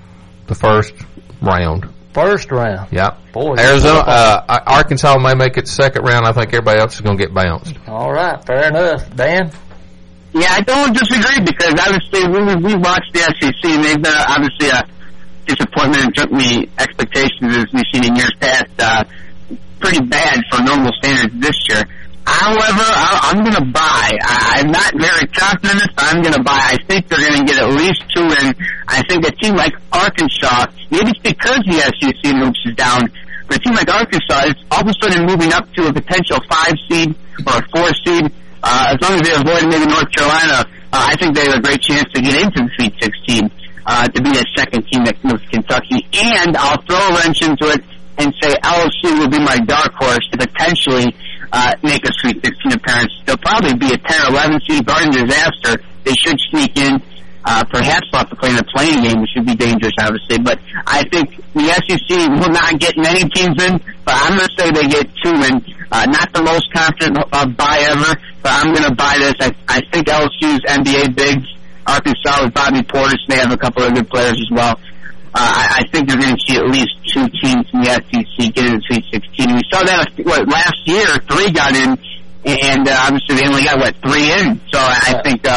round. First round? Yeah. Boy, Arizona, Arkansas may make it second round. I think everybody else is going to get bounced. All right, fair enough. Dan? Yeah, I don't disagree, because obviously we watched the SEC, and they've been obviously a disappointment and certainly expectations as we've seen in years past. Pretty bad for normal standards this year. However, I'm going to buy. I'm not very confident in this, but I'm going to buy. I think they're going to get at least two in. I think a team like Arkansas, maybe it's because the SEC moves is down, but a team like Arkansas is all of a sudden moving up to a potential 5 seed or a 4 seed. As long as they avoid maybe North Carolina, I think they have a great chance to get into the Sweet 16, to be a second team that moves Kentucky. And I'll throw a wrench into it and say LSU will be my dark horse to potentially make a Sweet 16 appearance. They'll probably be a 10 or 11 seed, barring disaster. They should sneak in. Perhaps they'll have to play in a playing game, which would be dangerous, obviously. But I think the SEC will not get many teams in, but I'm going to say they get 2 in. Not the most confident buy ever, but I'm going to buy this. I think LSU's NBA bigs, Arkansas with Bobby Portis, they have a couple of good players as well. I think you're going to see at least 2 teams in the SEC get into the Sweet 16. We saw that last year, 3 got in, and obviously they only got 3 in. So I think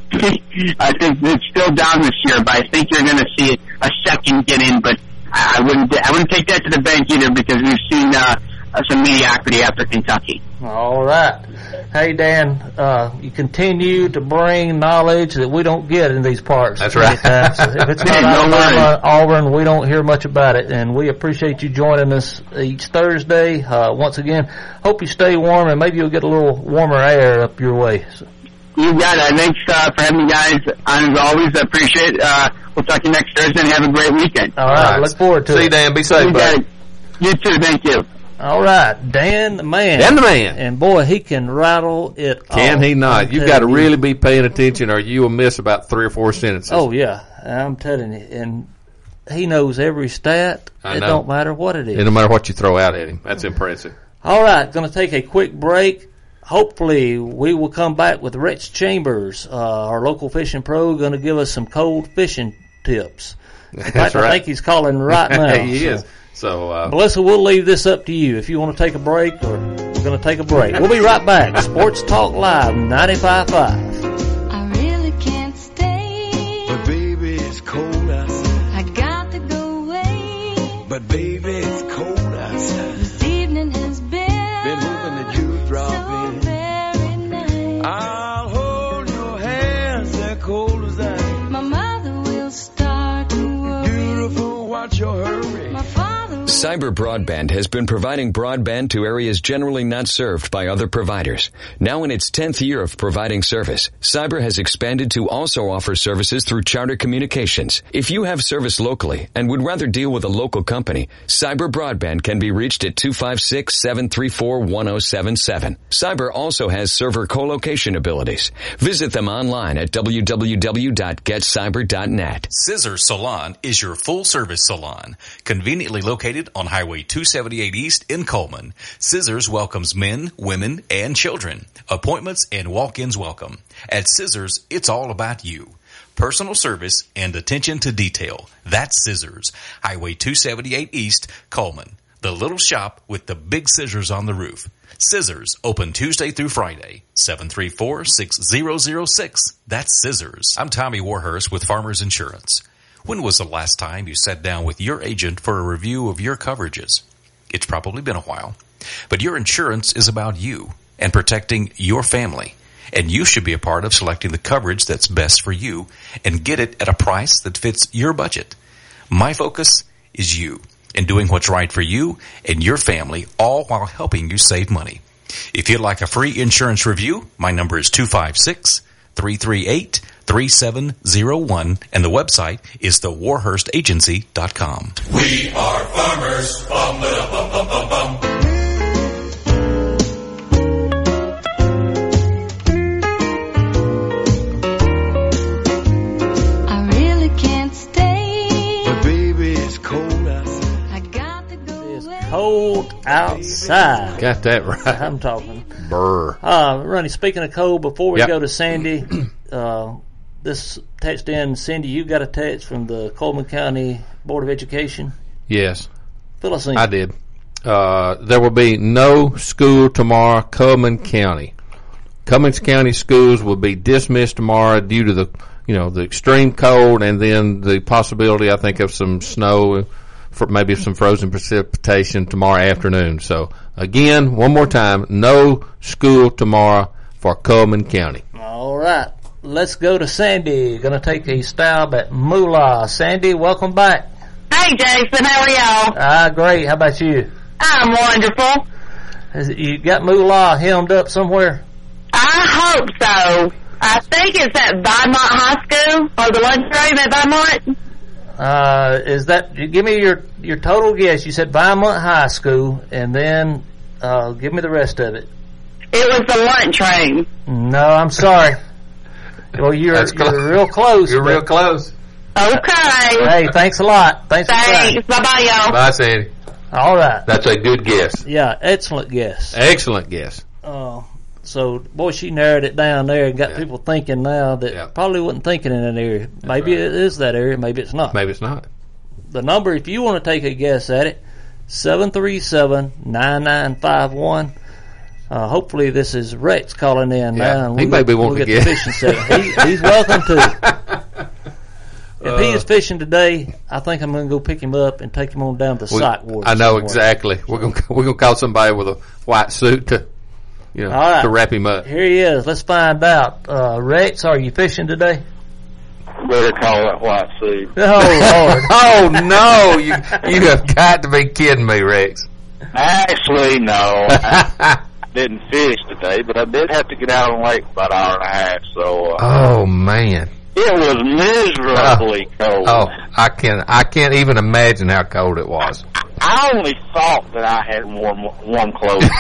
I think it's still down this year, but I think you're going to see a second get in. But I wouldn't take that to the bank either, because we've seen some mediocrity after Kentucky. All right. Hey, Dan, you continue to bring knowledge that we don't get in these parts. That's right. So if it's not Alabama, Auburn, we don't hear much about it, and we appreciate you joining us each Thursday. Once again, hope you stay warm, and maybe you'll get a little warmer air up your way. So. You got it. Thanks for having me, guys. As always, I appreciate it. We'll talk to you next Thursday, and have a great weekend. All right. Look forward to it. See you, Dan. Be safe, buddy. You too. Thank you. All right, Dan the man. Dan the man. And boy, he can rattle it off. Can he not? You've got to really be paying attention, or you will miss about 3 or 4 sentences. Oh, yeah. I'm telling you. And he knows every stat. It don't matter what it is. It don't matter what you throw out at him. That's impressive. All right, going to take a quick break. Hopefully, we will come back with Rex Chambers, our local fishing pro, going to give us some cold fishing tips. In fact, I think he's calling right now. He is. So, Melissa, we'll leave this up to you if you want to take a break, or we're going to take a break. We'll be right back. Sports Talk Live 95.5. I really can't stay, but baby, it's cold outside. I got to go away, but baby, it's cold outside. This evening has been hoping that you drop so in. very nice. I'll hold your hands, they're cold as ice. My mother will start to worry. Beautiful, watch your hurry. My father. Cyber Broadband has been providing broadband to areas generally not served by other providers. Now in its 10th year of providing service, Cyber has expanded to also offer services through Charter Communications. If you have service locally and would rather deal with a local company, Cyber Broadband can be reached at 256-734-1077. Cyber also has server co-location abilities. Visit them online at www.getcyber.net. Scissors Salon is your full-service salon, conveniently located on Highway 278 East in Coleman. Scissors welcomes men, women, and children. Appointments and walk-ins welcome. At Scissors, it's all about you. Personal service and attention to detail. That's Scissors. Highway 278 East, Coleman. The little shop with the big scissors on the roof. Scissors, open Tuesday through Friday, 734-6006. That's Scissors. I'm Tommy Warhurst with Farmers Insurance. When was the last time you sat down with your agent for a review of your coverages? It's probably been a while. But your insurance is about you and protecting your family. And you should be a part of selecting the coverage that's best for you and get it at a price that fits your budget. My focus is you and doing what's right for you and your family, all while helping you save money. If you'd like a free insurance review, my number is 256-338-3701, and the website is thewarhurstagency.com. We are farmers. Bum, ba, bum, bum, bum, bum. I really can't stay, but baby, it's cold outside. I got to go It's away. cold outside. Got that right. I'm talking. Burr. Ronnie, speaking of cold, before we Yep. go to Sandy, this text in, Cindy, you got a text from the Coleman County Board of Education? Yes. Fill us in. I did. There will be no school tomorrow, Coleman County. Cummings County schools will be dismissed tomorrow due to the extreme cold, and then the possibility, I think, of some snow, for maybe some frozen precipitation tomorrow afternoon. So again, one more time, no school tomorrow for Coleman County. All right. Let's go to Sandy. Going to take a stab at Moolah. Sandy, welcome back. Hey, Jason. How are y'all? Great. How about you? I'm wonderful. You got Moolah hemmed up somewhere? I hope so. I think it's at Beaumont High School, or the lunchroom at Beaumont. Give me your total guess. You said Beaumont High School, and then give me the rest of it. It was the lunchroom. No, I'm sorry. Well, you're real close. You're real close. Okay. Hey, thanks a lot. Thanks. Bye-bye, y'all. Bye, Sandy. All right. That's a good guess. Yeah, excellent guess. Excellent guess. So, boy, she narrowed it down there and got people thinking now that probably wasn't thinking in an area. Maybe it is that area, maybe it's not. Maybe it's not. The number, if you want to take a guess at it, 737-9951. Hopefully this is Rex calling in now. And he may be wanting to get the fishing segment. He's welcome to. If he is fishing today, I think I'm going to go pick him up and take him on down to the psych ward. I know exactly. We're going to call somebody with a white suit to wrap him up. Here he is. Let's find out. Rex, are you fishing today? Better call that white suit. Oh Lord! Oh no! You have got to be kidding me, Rex. Actually, no. I didn't fish today, but I did have to get out on the lake for about an hour and a half. So. Oh man. It was miserably cold. Oh, I can't even imagine how cold it was. I only thought that I had warm clothes.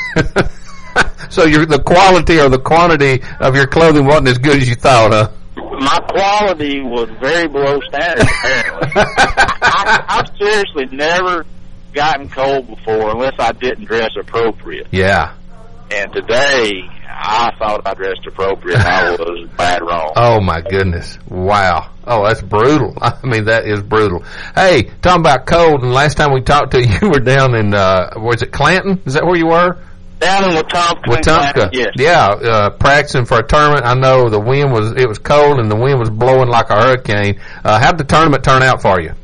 So the quality or the quantity of your clothing wasn't as good as you thought, huh? My quality was very below standard, apparently. I've seriously never gotten cold before unless I didn't dress appropriate. Yeah. And today, I thought I dressed appropriate. I was bad wrong. Oh, my goodness. Wow. Oh, that's brutal. I mean, that is brutal. Hey, talking about cold, and last time we talked to you, you were down in, was it Clanton? Is that where you were? Down in Wetumpka. Wetumpka. Yes. Yeah, practicing for a tournament. I know it was cold and the wind was blowing like a hurricane. How did the tournament turn out for you?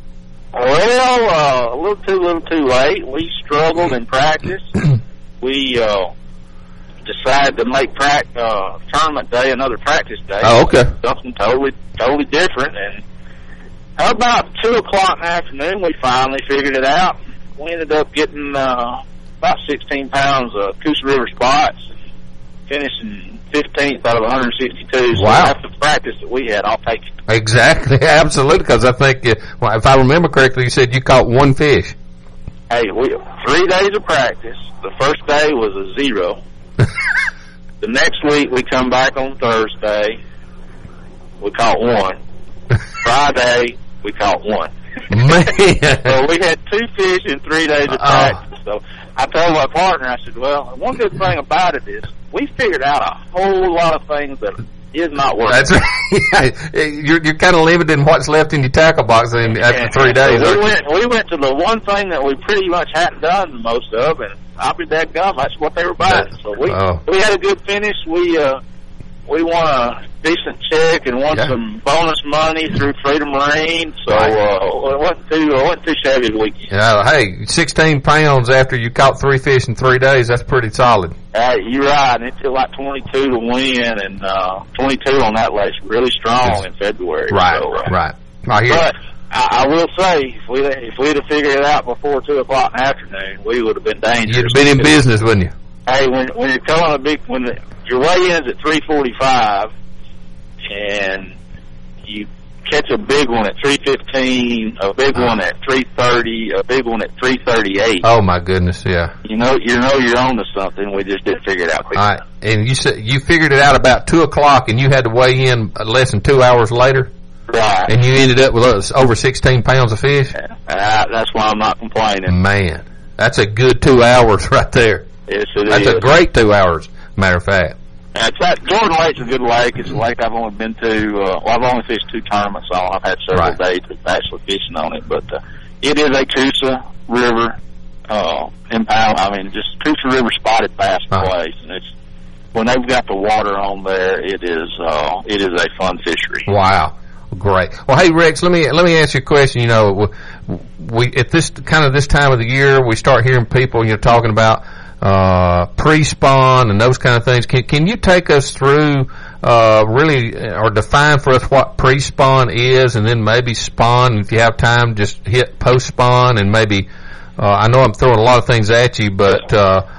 Well, a little too late. We struggled in practice. We decided to make tournament day another practice day. Oh, okay. Something totally different. And about 2 o'clock in the afternoon, we finally figured it out. We ended up getting about 16 pounds of Coosa River spots, finishing 15th out of 162. So after the practice that we had, I'll take it. Exactly, absolutely, because I think, if I remember correctly, you said you caught one fish. Hey, 3 days of practice. The first day was a 0. The next week, we come back on Thursday. We caught 1. Friday, we caught 1. Man. So we had 2 fish in 3 days of practice. So I told my partner, I said, well, one good thing about it is we figured out a whole lot of things that is not working. That's right. You're kind of limited in what's left in your tackle box after 3 days. So we went to the one thing that we pretty much hadn't done most of, and I'll be that gum. That's what they were buying. So we had a good finish. We won a decent check and won some bonus money through Freedom Marine. So it wasn't too shabby the weekend. Yeah, hey, 16 pounds after you caught 3 fish in 3 days, that's pretty solid. You're right. And it took like 22 to win, and 22 on that lake's really strong in February. Right, so, right. But I will say, if we'd have figured it out before 2 o'clock in the afternoon, we would have been dangerous. You'd have been in business, wouldn't you? Hey, when you're calling your weigh-in's at 3:45, and you catch a big one at 3:15, a big one at 3:30, a big one at 3:38. Oh my goodness, yeah. You know you're on to something. We just didn't figure it out quickly. All right, and you said you figured it out about 2 o'clock, and you had to weigh in less than 2 hours later. Right. And you ended up with over 16 pounds of fish. That's why I'm not complaining. Man, that's a good 2 hours right there. Yes, it That's is. a great 2 hours, matter of fact. Jordan Lake's a good lake. It's a lake I've only been to. I've only fished 2 tournaments on. I've had several days of actually fishing on it. But it is a Coosa River impound. I mean, just Coosa River spotted bass place. And it's when they've got the water on there, it is a fun fishery. Wow. Great. Well, hey Rex, let me ask you a question. You know, we at this time of the year, we start hearing people talking about pre-spawn and those kind of things. Can you take us through really or define for us what pre-spawn is, and then maybe spawn? If you have time, just hit post-spawn, and maybe I know I'm throwing a lot of things at you, but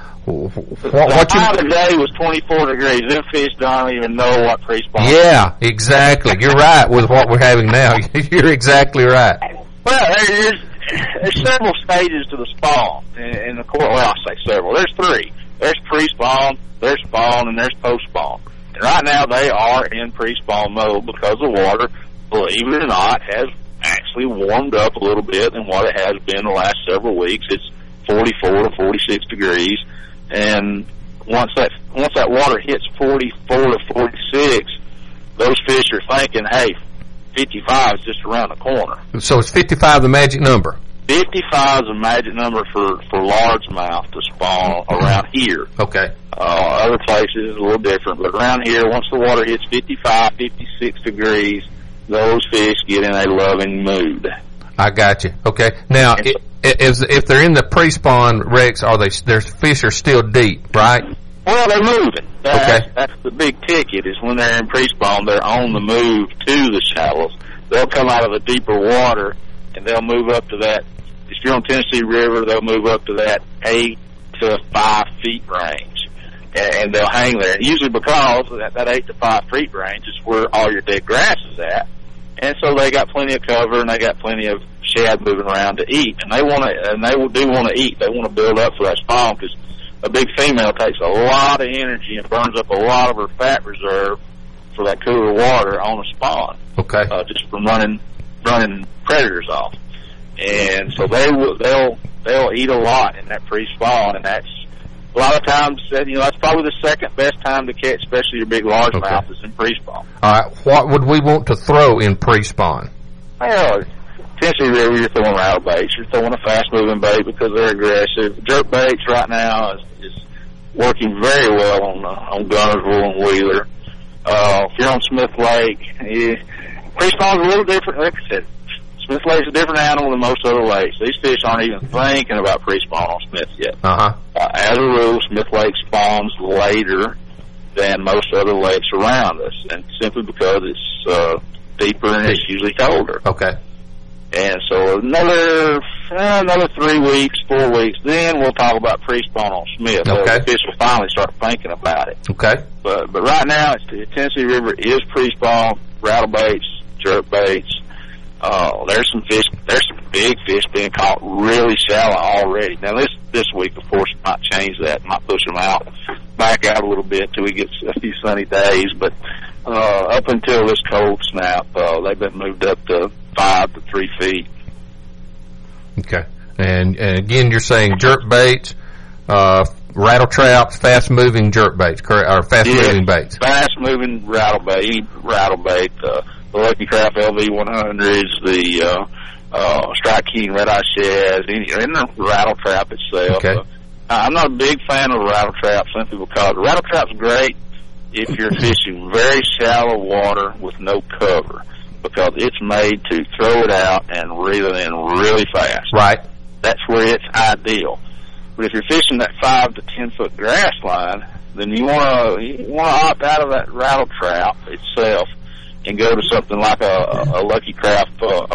what you today was 24 degrees. Them fish don't even know what pre-spawn is. Yeah, exactly. You're right with what we're having now. You're exactly right. Well, there's several stages to the spawn. In the court, well, I'll say several. There's 3. There's pre-spawn, there's spawn, and there's post-spawn. And right now they are in pre-spawn mode because the water, believe it or not, has actually warmed up a little bit than what it has been the last several weeks. It's 44 to 46 degrees. And once that once that water hits 44 to 46, those fish are thinking, hey, 55 is just around the corner. So is 55 the magic number? 55 is a magic number for largemouth to spawn around here. Okay. Other places is a little different, but around here, once the water hits 55, 56 degrees, those fish get in a loving mood. I got you. Okay. Now, if they're in the pre-spawn, Rex, their fish are still deep, right? Well, they're moving. Okay. That's the big ticket, is when they're in pre-spawn, they're on the move to the shallows. They'll come out of the deeper water, and they'll move up to that. If you're on Tennessee River, they'll move up to that 8 to 5 feet range, and they'll hang there. Usually because that 8 to 5 feet range is where all your dead grass is at, and so they got plenty of cover and they got plenty of shad moving around to eat, and they do want to eat. They want to build up for that spawn, because a big female takes a lot of energy and burns up a lot of her fat reserve for that cooler water on a spawn. Okay. Just from running predators off. And so they'll eat a lot in that pre-spawn, and that's a lot of times, that's probably the second best time to catch, especially your big largemouth, is in pre-spawn. All right. What would we want to throw in pre-spawn? Well, Tennessee River, you're throwing rattle baits. You're throwing a fast-moving bait because they're aggressive. Jerk baits right now is working very well on Gunnersville and Wheeler. If you're on Smith Lake, pre-spawn's a little different. Like I said, Smith Lake's a different animal than most other lakes. These fish aren't even thinking about pre-spawn on Smith yet. As a rule, Smith Lake spawns later than most other lakes around us, and simply because it's deeper and it's usually colder. Okay. And so another 3 weeks, 4 weeks, then we'll talk about pre-spawn on Smith. Okay. The fish will finally start thinking about it. Okay. But right now, Tennessee River is pre-spawn, rattle baits, jerk baits. There's some big fish being caught really shallow already. Now this week, of course, might change that, might push them back out a little bit till we get a few sunny days. But up until this cold snap, they've been moved up to 5 to 3 feet. Okay. And again, you're saying jerk baits, rattle traps, fast moving jerk baits, correct? Or fast moving baits. Fast moving rattle bait. The Lucky Craft LV100s, the Strike King Red Eye Shads, and the rattle trap itself. Okay. I'm not a big fan of rattle traps simply because the rattle trap's great if you're fishing very shallow water with no cover, because it's made to throw it out and reel it in really fast. Right. That's where it's ideal. But if you're fishing that 5 to 10 foot grass line, then you want to opt out of that rattle trap itself and go to something like a Lucky Craft,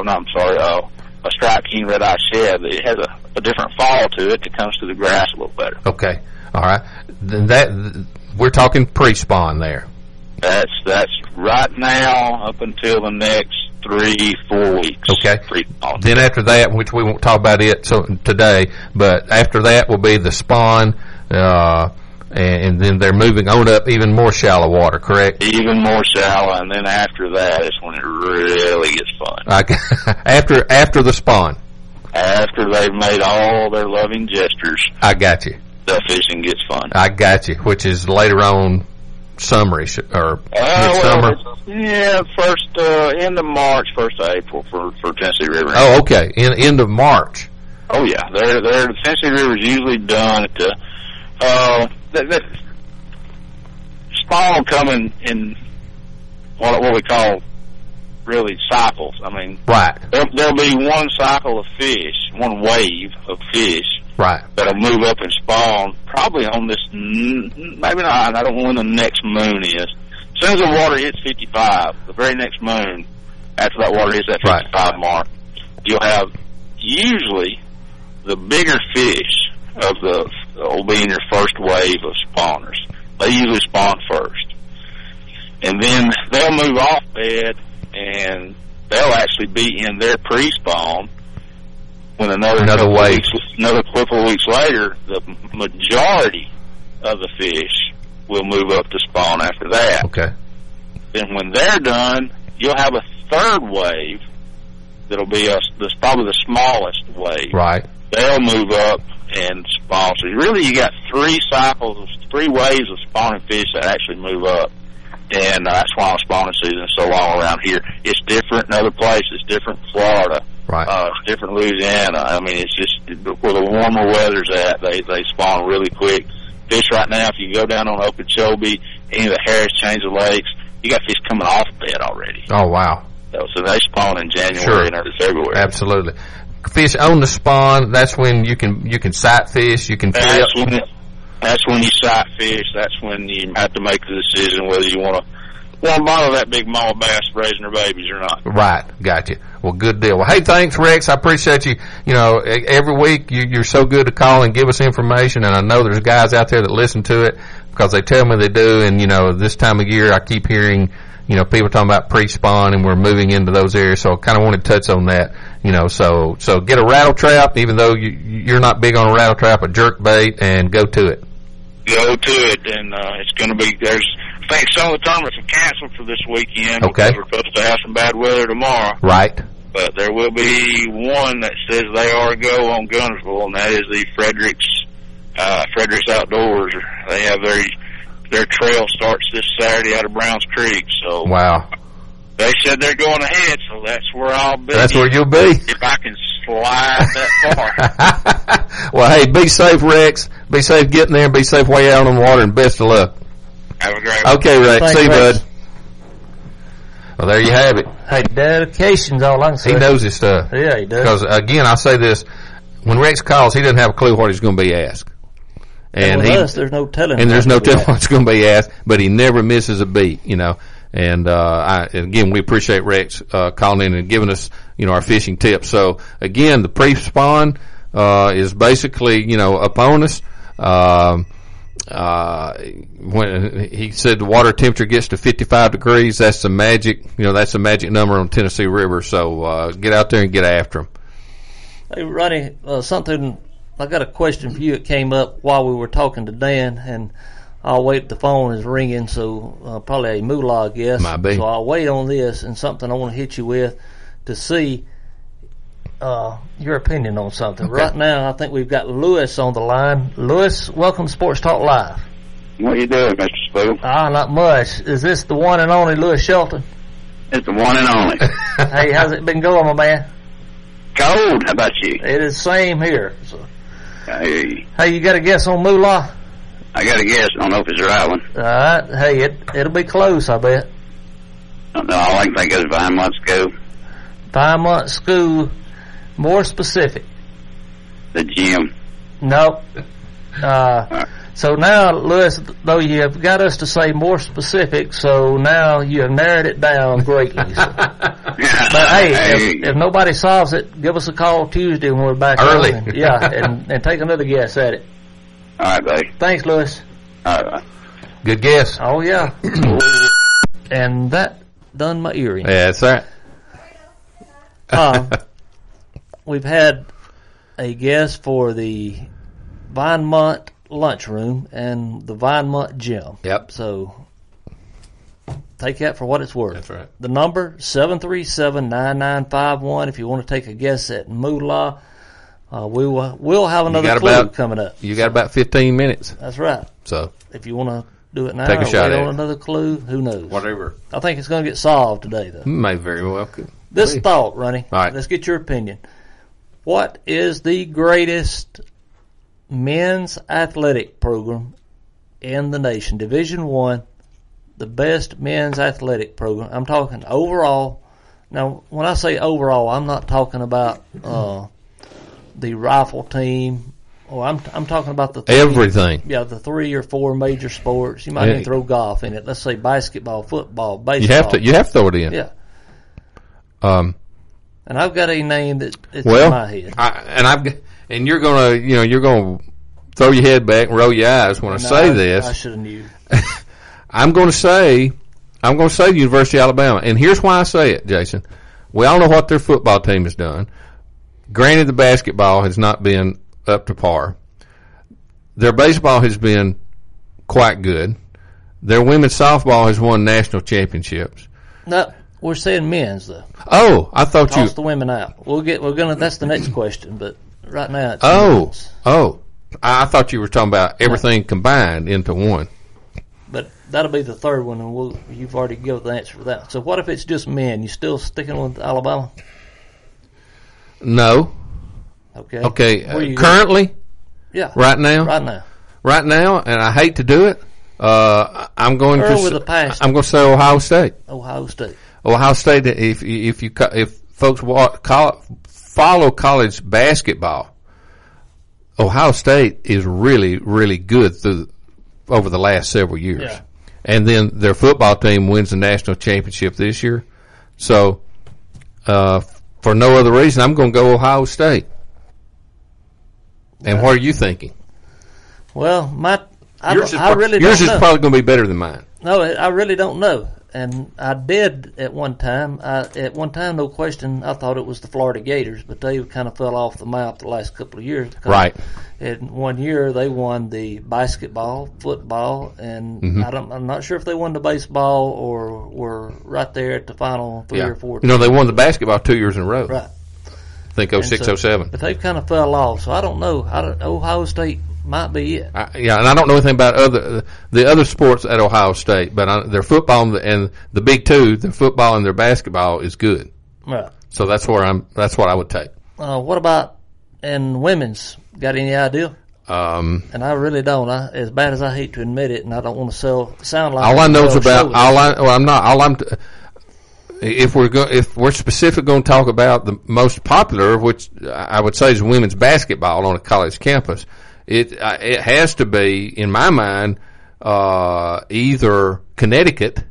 a Strike King Red Eye Shad. It has a different fall to it that comes to the grass a little better. Okay. All right. Then we're talking pre-spawn there. That's right now up until the next 3-4 weeks. Okay. Pre-spawn. Then after that, which we won't talk about it today, but after that will be the spawn, and then they're moving on up even more shallow water, correct? Even more shallow, and then after that is when it really gets fun. After the spawn. After they've made all their loving gestures. I got you. The fishing gets fun. I got you, which is later on summerish or midsummer. First end of March, 1st of April for Tennessee River. Oh, okay. End of March. Oh yeah, the Tennessee River is usually done at the that spawn will come in what we call really cycles. I mean, right. There'll be one cycle of fish, one wave of fish. Right. That'll move up and spawn probably on this, maybe not, I don't know when the next moon is. As soon as the water hits 55, the very next moon, after that water hits that 55 mark, you'll have usually the bigger fish will be in your first wave of spawners. They usually spawn first. And then they'll move off bed and they'll actually be in their pre-spawn when another couple of weeks later, the majority of the fish will move up to spawn after that. Okay. Then when they're done, you'll have a third wave that'll be probably the smallest wave. Right. they'll move up and spawn. So really you got 3 ways of spawning fish that actually move up. And that's why spawning season is so long around here. It's different in other places, different in Florida. Right. It's different in Louisiana. I mean, it's just where the warmer weather's at, they spawn really quick. Fish right now, if you go down on Okeechobee, any of the Harris Chains of Lakes, you got fish coming off the bed already. Oh, wow. So they spawn in January and early February. Absolutely. Fish on the spawn, that's when you can sight fish, you can flip. That's when you sight fish. That's when you have to make the decision whether you want to bottle that big mama bass raising their babies or not. Right. Gotcha. Well, good deal. Well, hey, thanks, Rex. I appreciate you. You know, every week you're so good to call and give us information, and I know there's guys out there that listen to it because they tell me they do, and, you know, this time of year I keep hearing, you know, people talking about pre-spawn, and we're moving into those areas, so I kind of want to touch on that, you know, so get a rattle trap, even though you're not big on a rattle trap, a jerk bait, and go to it. Go to it, and it's going to be, I think some of the tournaments are canceled for this weekend. Okay. Because we're supposed to have some bad weather tomorrow. Right. But there will be one that says they are a go on Gunnersville, and that is the Fredericks Outdoors. They have their trail starts this Saturday out of Browns Creek, so. Wow. They said they're going ahead, so that's where I'll be. That's where you'll be. If I can slide that far. Well, hey, be safe, Rex. Be safe getting there, and be safe while you're out on the water, and best of luck. Have a great one. Okay, Rex. Thanks, see you, Rex. bud. Well, there you have it. Hey, dedication's all I can say. He knows his stuff. Yeah, he does. Because, again, I say this, when Rex calls, he doesn't have a clue what he's going to be asked. And with us, there's no telling. And there's no telling what's going to be asked, but he never misses a beat, you know. And again, we appreciate Rex calling in and giving us, you know, our fishing tips. So again, the pre-spawn is basically, you know, upon us. When he said the water temperature gets to 55 degrees, that's the magic, you know, that's the magic number on Tennessee River. So get out there and get after them. Hey, Ronnie, something. I got a question for you. It came up while we were talking to Dan, and I'll wait. The phone is ringing, so probably a moolah, I guess. Might be. So I'll wait on this, and something I want to hit you with to see your opinion on something. Okay. Right now, I think we've got Lewis on the line. Lewis, welcome to Sports Talk Live. What are you doing, Mr. Spoon? Not much. Is this the one and only Lewis Shelton? It's the one and only. Hey, how's it been going, my man? Cold. How about you? It is same here. So. I hear you. Hey, you got a guess on moolah? I got a guess. I don't know if it's the right one. All right. Hey, it'll be close, I bet. No, all I can think of is 5 months ago. 5 months school. More specific. The gym. Nope. So now, Lewis, though you have got us to say more specific, so now you have narrowed it down greatly. So. But hey, if nobody solves it, give us a call Tuesday when we're back early. And take another guess at it. All right, buddy. Thanks, Lewis. All right. Good guess. Oh yeah. And that done my earring. Yeah, that's right. We've had a guest for the Vinemont lunchroom and the Vinemont gym. Yep. So take that for what it's worth. That's right. The number 737-9951. If you want to take a guess at moolah, we'll have another clue coming up. You got about 15 minutes. That's right. So if you want to do it now, take a shot wait at on it. another clue, who knows? Whatever. I think it's going to get solved today, though. May very well. This thought, Ronnie. All right. Let's get your opinion. What is the greatest men's athletic program in the nation? Division I, the best men's athletic program. I'm talking overall. Now, when I say overall, I'm not talking about the rifle team. Or I'm talking about the everything. Yeah, the 3 or 4 major sports. You might even throw golf in it. Let's say basketball, football, baseball. You have to throw it in. Yeah. And I've got a name that's in my head. And you're gonna throw your head back and roll your eyes when I say this. I should have knew. I'm going to say the University of Alabama, and here's why I say it, Jason. We all know what their football team has done. Granted, the basketball has not been up to par. Their baseball has been quite good. Their women's softball has won national championships. No, we're saying men's though. Oh, I thought Toss the women out. That's the next question, but right now. I thought you were talking about everything combined into one. But that'll be the third one, and you've already given the answer for that. So what if it's just men? You still sticking with Alabama? No. Okay. Currently? Yeah. Right now? Right now, and I hate to do it. I'm going to say Ohio State. Ohio State. If folks follow college basketball, Ohio State is really, really good over the last several years. Yeah. And then their football team wins the national championship this year. So, for no other reason, I'm going to go Ohio State. And what are you thinking? Well, yours is probably going to be better than mine. No, I really don't know. And I did at one time. No question, I thought it was the Florida Gators, but they kind of fell off the map the last couple of years. Right. In 1 year, they won the basketball, football, and I'm not sure if they won the baseball or were right there at the final 3 or 4. They won the basketball 2 years in a row. Right. I think 06, 07. But they've kind of fell off, so I don't know. Ohio State might be it. And I don't know anything about the other sports at Ohio State, but their football and the big two, their football and their basketball is good. Right. So that's what I would take. What about in women's? Got any idea? And I really don't. As bad as I hate to admit it, and I don't want to sound like all I know is about if we're specific going to talk about the most popular, which I would say is women's basketball on a college campus, it has to be, in my mind, either Connecticut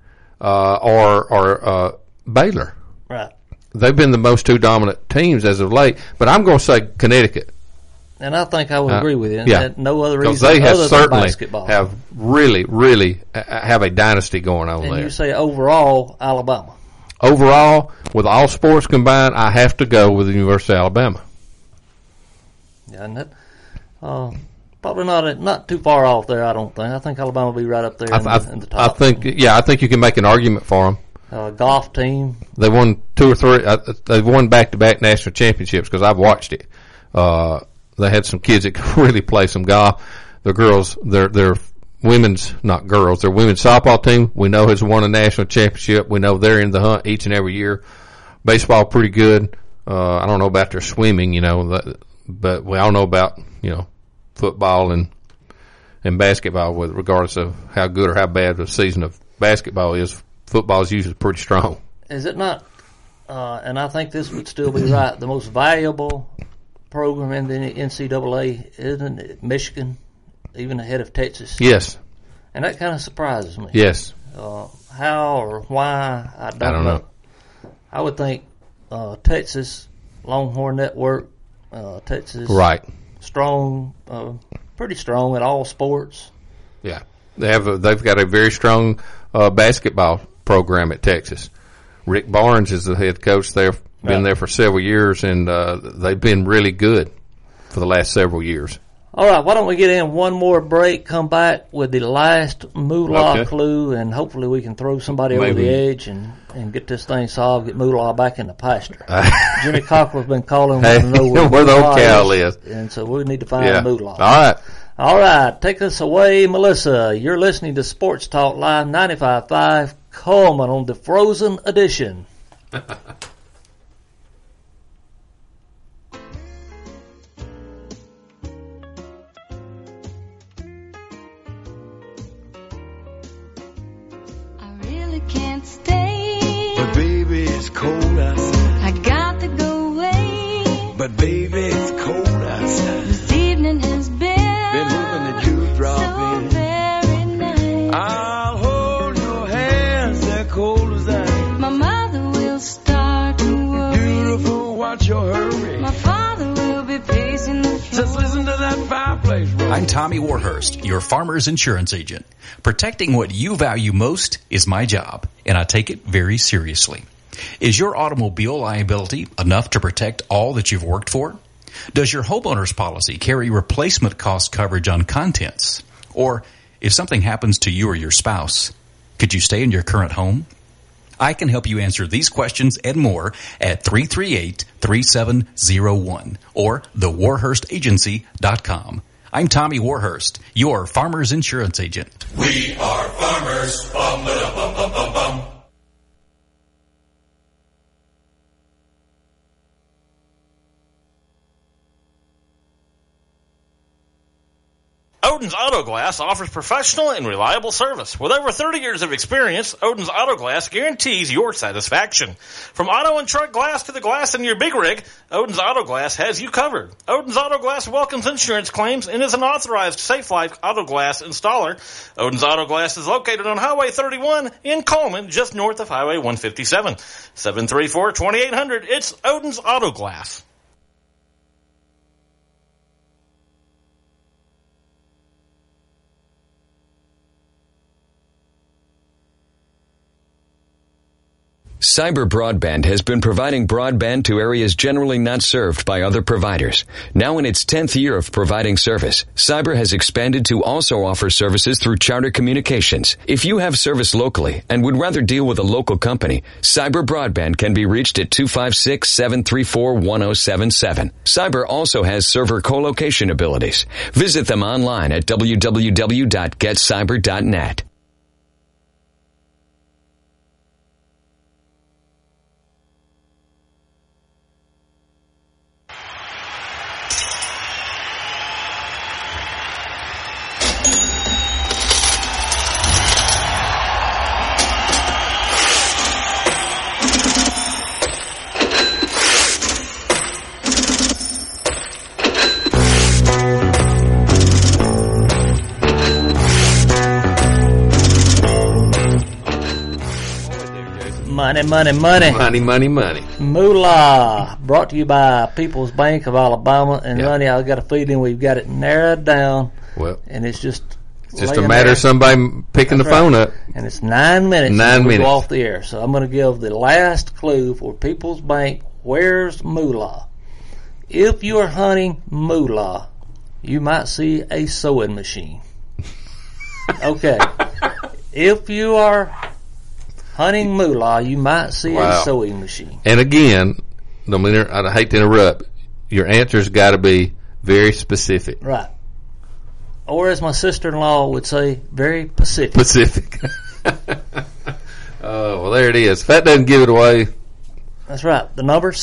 or Baylor. Right. They've been the most two dominant teams as of late, but I'm going to say Connecticut. And I think I would agree with you. Yeah. No other reason they other certainly than basketball. have really, really have a dynasty going on and there. You say overall, Alabama. Overall, with all sports combined, I have to go with the University of Alabama. Yeah, and that, probably not too far off there, I don't think. I think Alabama will be right up there in the top. I think you can make an argument for them. Golf team. They won 2 or 3. They've won back-to-back national championships because I've watched it. They had some kids that could really play some golf. The girls, their women's, not girls, their women's softball team, we know has won a national championship. We know they're in the hunt each and every year. Baseball, pretty good. I don't know about their swimming, but we all know about, football and basketball, with regardless of how good or how bad the season of basketball is. Football is usually pretty strong. Is it not? And I think this would still be right. The most valuable program in the NCAA, isn't it Michigan, even ahead of Texas? Yes. And that kind of surprises me. Yes. How or why, I don't know. I would think Texas, Longhorn Network, Texas, right, strong, pretty strong at all sports. Yeah, they've got a very strong basketball program at Texas. Rick Barnes is the head coach there. Been there for several years, and they've been really good for the last several years. All right, why don't we get in one more break, come back with the last moolah clue, and hopefully we can throw somebody over the edge and get this thing solved, get moolah back in the pasture. Jimmy Cockrell's been calling to know where the old cow is. And so we need to find moolah. All right, take us away, Melissa. You're listening to Sports Talk Live 95.5 Coleman on the Frozen Edition. Can't stay, but baby it's cold outside. I got to go away, but baby it's cold outside. This evening has been hoping that you drop so in. Very nice. I'll hold your hands, they're cold as ice. My mother will start to worry. Beautiful, watch your hurry. My father will be pacing the floor. Just listen to that fireplace roll. I'm Tommy Warhurst, your Farmers Insurance Agent. Protecting what you value most is my job, and I take it very seriously. Is your automobile liability enough to protect all that you've worked for? Does your homeowner's policy carry replacement cost coverage on contents? Or if something happens to you or your spouse, could you stay in your current home? I can help you answer these questions and more at 338-3701 or thewarhurstagency.com. I'm Tommy Warhurst, your Farmers Insurance Agent. We are farmers. Bum, ba, bum, bum, bum, bum. Odin's Auto Glass offers professional and reliable service. With over 30 years of experience, Odin's Auto Glass guarantees your satisfaction. From auto and truck glass to the glass in your big rig, Odin's Auto Glass has you covered. Odin's Auto Glass welcomes insurance claims and is an authorized Safe Life Auto Glass installer. Odin's Auto Glass is located on Highway 31 in Coleman, just north of Highway 157. 734-2800. It's Odin's Auto Glass. Cyber Broadband has been providing broadband to areas generally not served by other providers. Now in its 10th year of providing service, Cyber has expanded to also offer services through Charter Communications. If you have service locally and would rather deal with a local company, Cyber Broadband can be reached at 256-734-1077. Cyber also has server co-location abilities. Visit them online at www.getcyber.net. Money. Moolah, brought to you by People's Bank of Alabama. And Ronnie, I got a feeling we've got it narrowed down. Well, and it's just a matter of somebody picking the phone up. And it's 9 minutes. 9 minutes. Go off the air. So I'm going to give the last clue for People's Bank. Where's Moolah? If you are hunting Moolah, you might see a sewing machine. Okay. If you are hunting Moolah, you might see a sewing machine. And again, I hate to interrupt, your answer's got to be very specific. Right. Or as my sister-in-law would say, very Pacific. Well, there it is. If that doesn't give it away. That's right. The number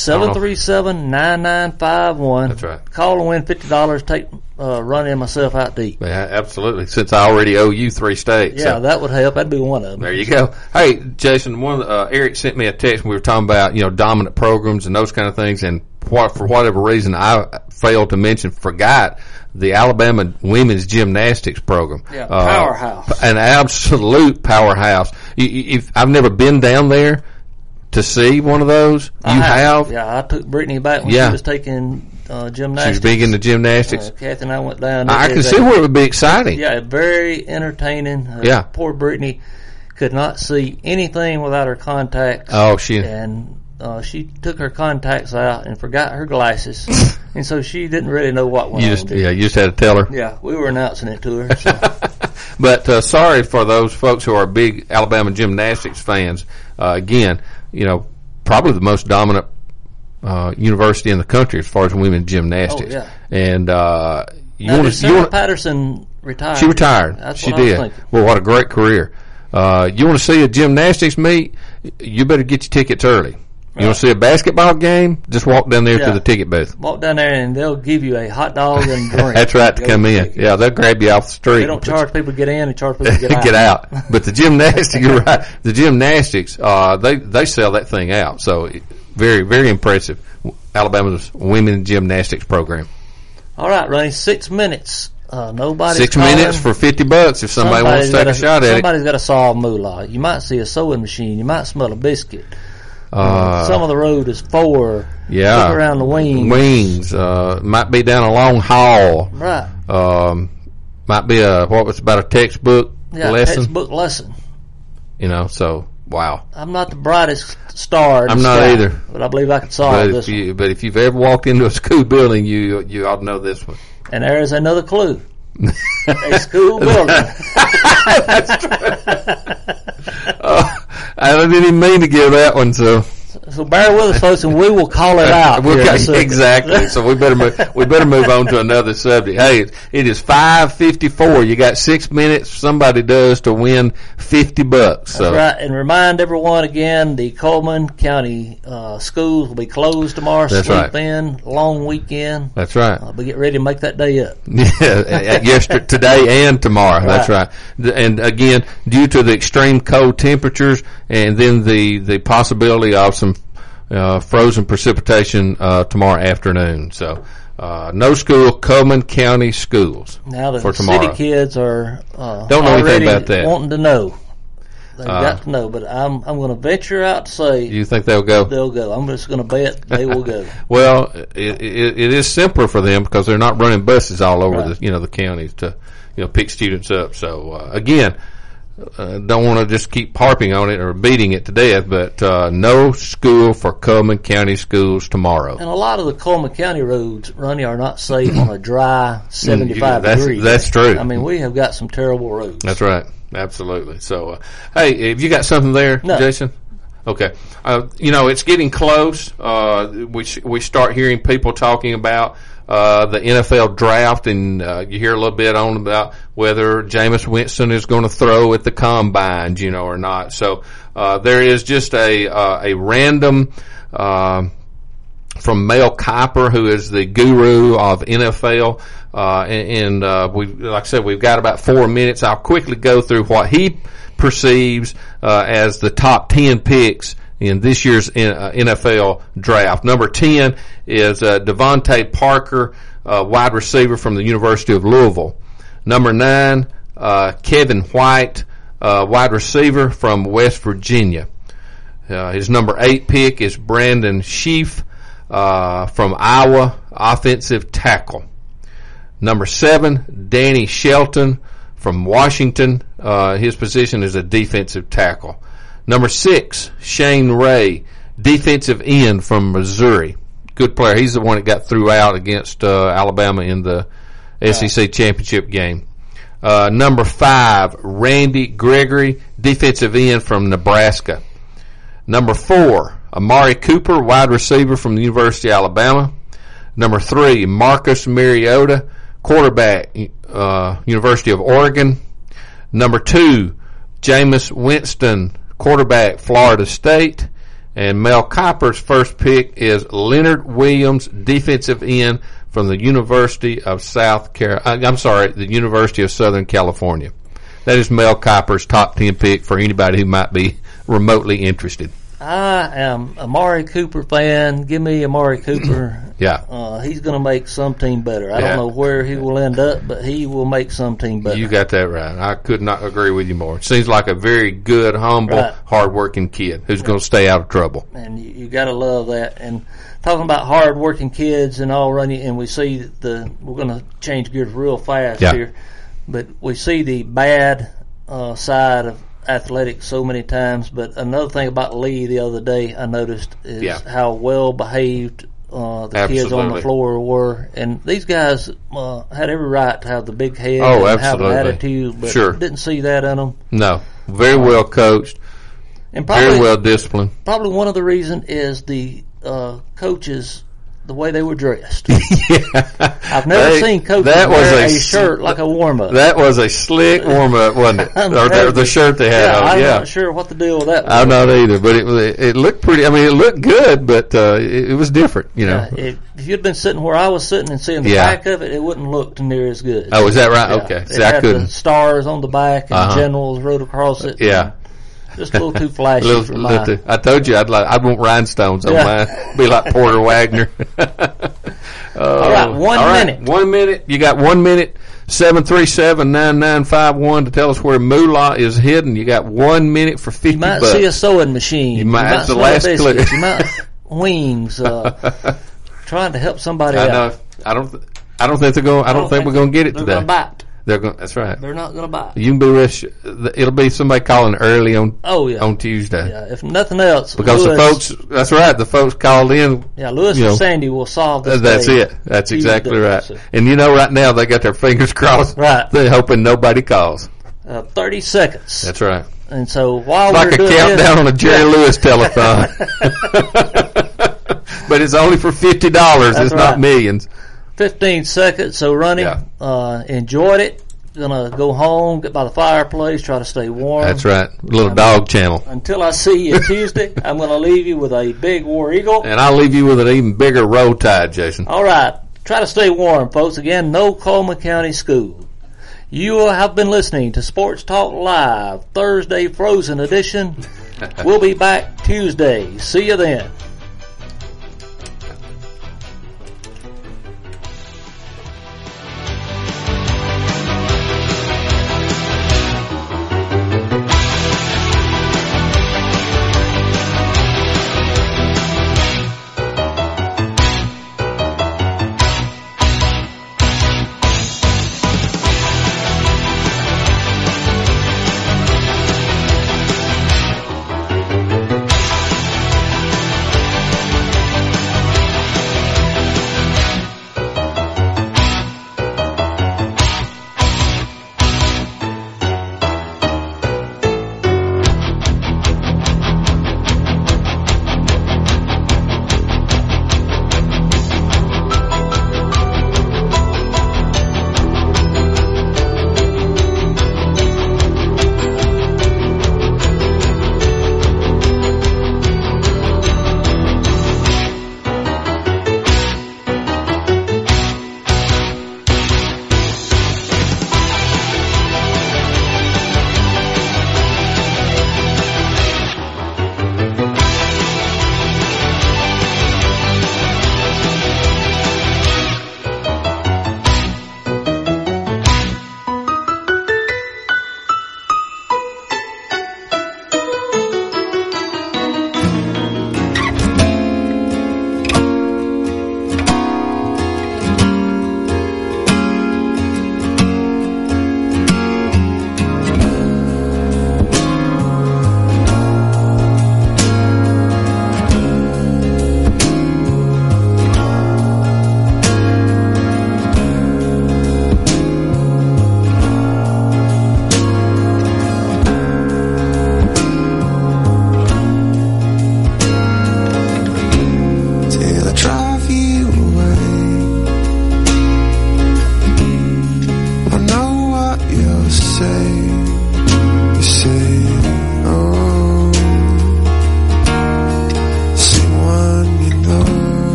737-9951. That's right. Call and win $50. Take Ronnie and myself out to eat. Yeah, absolutely. Since I already owe you 3 steaks. Yeah, that would help. That'd be one of them. There you go. Hey, Jason, Eric sent me a text when we were talking about dominant programs and those kind of things, and for whatever reason I forgot the Alabama women's gymnastics program. Yeah, powerhouse. An absolute powerhouse. I've never been down there to see one of those. You have? Yeah, I took Brittany back when she was taking gymnastics. She was big into gymnastics. Kathy and I went down. I can see where it would be exciting. Yeah, very entertaining. Poor Brittany could not see anything without her contacts. Oh, she took her contacts out and forgot her glasses, and so she didn't really know what went on. Yeah, you just had to tell her. Yeah, we were announcing it to her. So. But sorry for those folks who are big Alabama gymnastics fans. Again, probably the most dominant university in the country as far as women's gymnastics. Oh, yeah. And Sarah Patterson retired. She retired. That's she what I was did. thinking. Well, what a great career. You want to see a gymnastics meet? You better get your tickets early. You want to see a basketball game? Just walk down there to the ticket booth. Walk down there and they'll give you a hot dog and drink. That's right, to come in. Yeah, they'll grab you off the street. They don't charge people to get in, they charge people to get out. Get out. But the gymnastics, you're right. The gymnastics, they sell that thing out. So very, very impressive. Alabama's women's gymnastics program. All right, Ronnie, 6 minutes. Nobody's 6 calling. minutes for $50 if somebody wants to take a shot at it. Somebody's got to solve Moolah. You might see a sewing machine. You might smell a biscuit. Some of the road is 4. Yeah. Look around the wings. Might be down a long haul. Right. Might be about a textbook lesson. Textbook lesson. So wow. I'm not the brightest star. I'm not either. But I believe I can solve this one. But if you've ever walked into a school building, you ought to know this one. And there is another clue. A school building. That's true. I didn't even mean to give that one, so bear with us, folks, and we will call it out. Exactly. So we better move on to another subject. Hey, it is 5:54. You got 6 minutes. Somebody does to win $50. So. That's right. And remind everyone again, the Coleman County schools will be closed tomorrow. That's right. In, long weekend. That's right. But get ready to make that day up. Yeah, today and tomorrow. Right. That's right. And again, due to the extreme cold temperatures, and then the possibility of some frozen precipitation tomorrow afternoon. So no school, Coleman County schools now for tomorrow. City kids are don't know anything about that. Wanting to know. They've got to know, but I'm going to venture out to say. You think they'll go? They'll go. I'm just going to bet they will go. Well, it is simpler for them because they're not running buses all over the counties to pick students up. So again. Don't want to just keep harping on it or beating it to death, but no school for Coleman County schools tomorrow. And a lot of the Coleman County roads, Ronnie, are not safe on a dry 75 degrees. That's true. I mean, we have got some terrible roads. That's right. Absolutely. So, hey, have you got something there, no. Jason? Okay. It's getting close. We start hearing people talking about the NFL draft, and you hear a little bit on about whether Jameis Winston is going to throw at the combines, or not. So there is just a random from Mel Kiper, who is the guru of NFL, and we, like I said, we've got about 4 minutes. I'll quickly go through what he perceives as the top 10 picks in this year's NFL draft. Number 10 is Devontae Parker, wide receiver from the University of Louisville. Number 9, Kevin White, wide receiver from West Virginia. His number 8 pick is Brandon Sheaf from Iowa, offensive tackle. Number 7, Danny Shelton from Washington. His position is a defensive tackle. Number 6, Shane Ray, defensive end from Missouri. Good player. He's the one that got threw out against Alabama in the SEC championship game. Number 5, Randy Gregory, defensive end from Nebraska. Number 4, Amari Cooper, wide receiver from the University of Alabama. Number 3, Marcus Mariota, quarterback, University of Oregon. Number 2, Jameis Winston, quarterback, Florida State. And Mel Kiper's first pick is Leonard Williams, defensive end from the University of the University of Southern California. That is Mel Kiper's top 10 pick for anybody who might be remotely interested. I am Amari Cooper fan. Give me Amari Cooper. Yeah. He's going to make some team better. I don't know where he will end up, but he will make some team better. You got that right. I could not agree with you more. Seems like a very good, humble, hard-working kid who's going to stay out of trouble. And you got to love that. And talking about hard-working kids and all running, and we see we're going to change gears real fast here, but we see the bad side of athletics so many times. But another thing about Lee the other day I noticed is how well behaved the kids on the floor were, and these guys had every right to have the big head and have an attitude, but didn't see that in them. No, very well coached and very well disciplined. Probably one of the reasons is the coaches, the way they were dressed. I've never seen coaches wear a shirt like a warm-up. That was a slick warm-up, wasn't it? Or the shirt they had on. I'm not sure what the deal with that was. I'm not either, but it looked pretty. I mean, it looked good, but it was different, If you'd been sitting where I was sitting and seeing the back of it, it wouldn't look near as good. Oh, is that right? Okay. See, it had the stars on the back and generals wrote across it. Yeah. Just a little too flashy for mine. I told you I'd want rhinestones on mine. Be like Porter Wagner. All right, 1 minute. 1 minute. You got 1 minute. 737-9951 to tell us where Moolah is hidden. You got 1 minute for $50. You might see a sewing machine. You might. That's the last clip. You might wings. Trying to help somebody out. I don't think they're going. I don't think we're going to get it today. They're going to bite. That's right. They're not going to buy. You can be rich. It'll be somebody calling early on. On Tuesday. Yeah, if nothing else, because the folks. That's right. The folks called in. Yeah, Lewis and Sandy will solve this. That's it. That's exactly right. And right now they got their fingers crossed. Right. They're hoping nobody calls. 30 seconds. That's right. And so while it's like we're a countdown on a Jerry Lewis telethon. But it's only for $50. It's not millions. 15 seconds. So, Ronnie, enjoyed it. Gonna go home, get by the fireplace, try to stay warm. That's right. A little dog channel. Until I see you Tuesday, I'm gonna leave you with a big War Eagle. And I'll leave you with an even bigger Roll Tide, Jason. All right. Try to stay warm, folks. Again, no Coleman County School. You have been listening to Sports Talk Live, Thursday Frozen Edition. We'll be back Tuesday. See you then.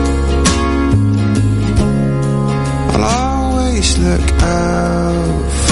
Look out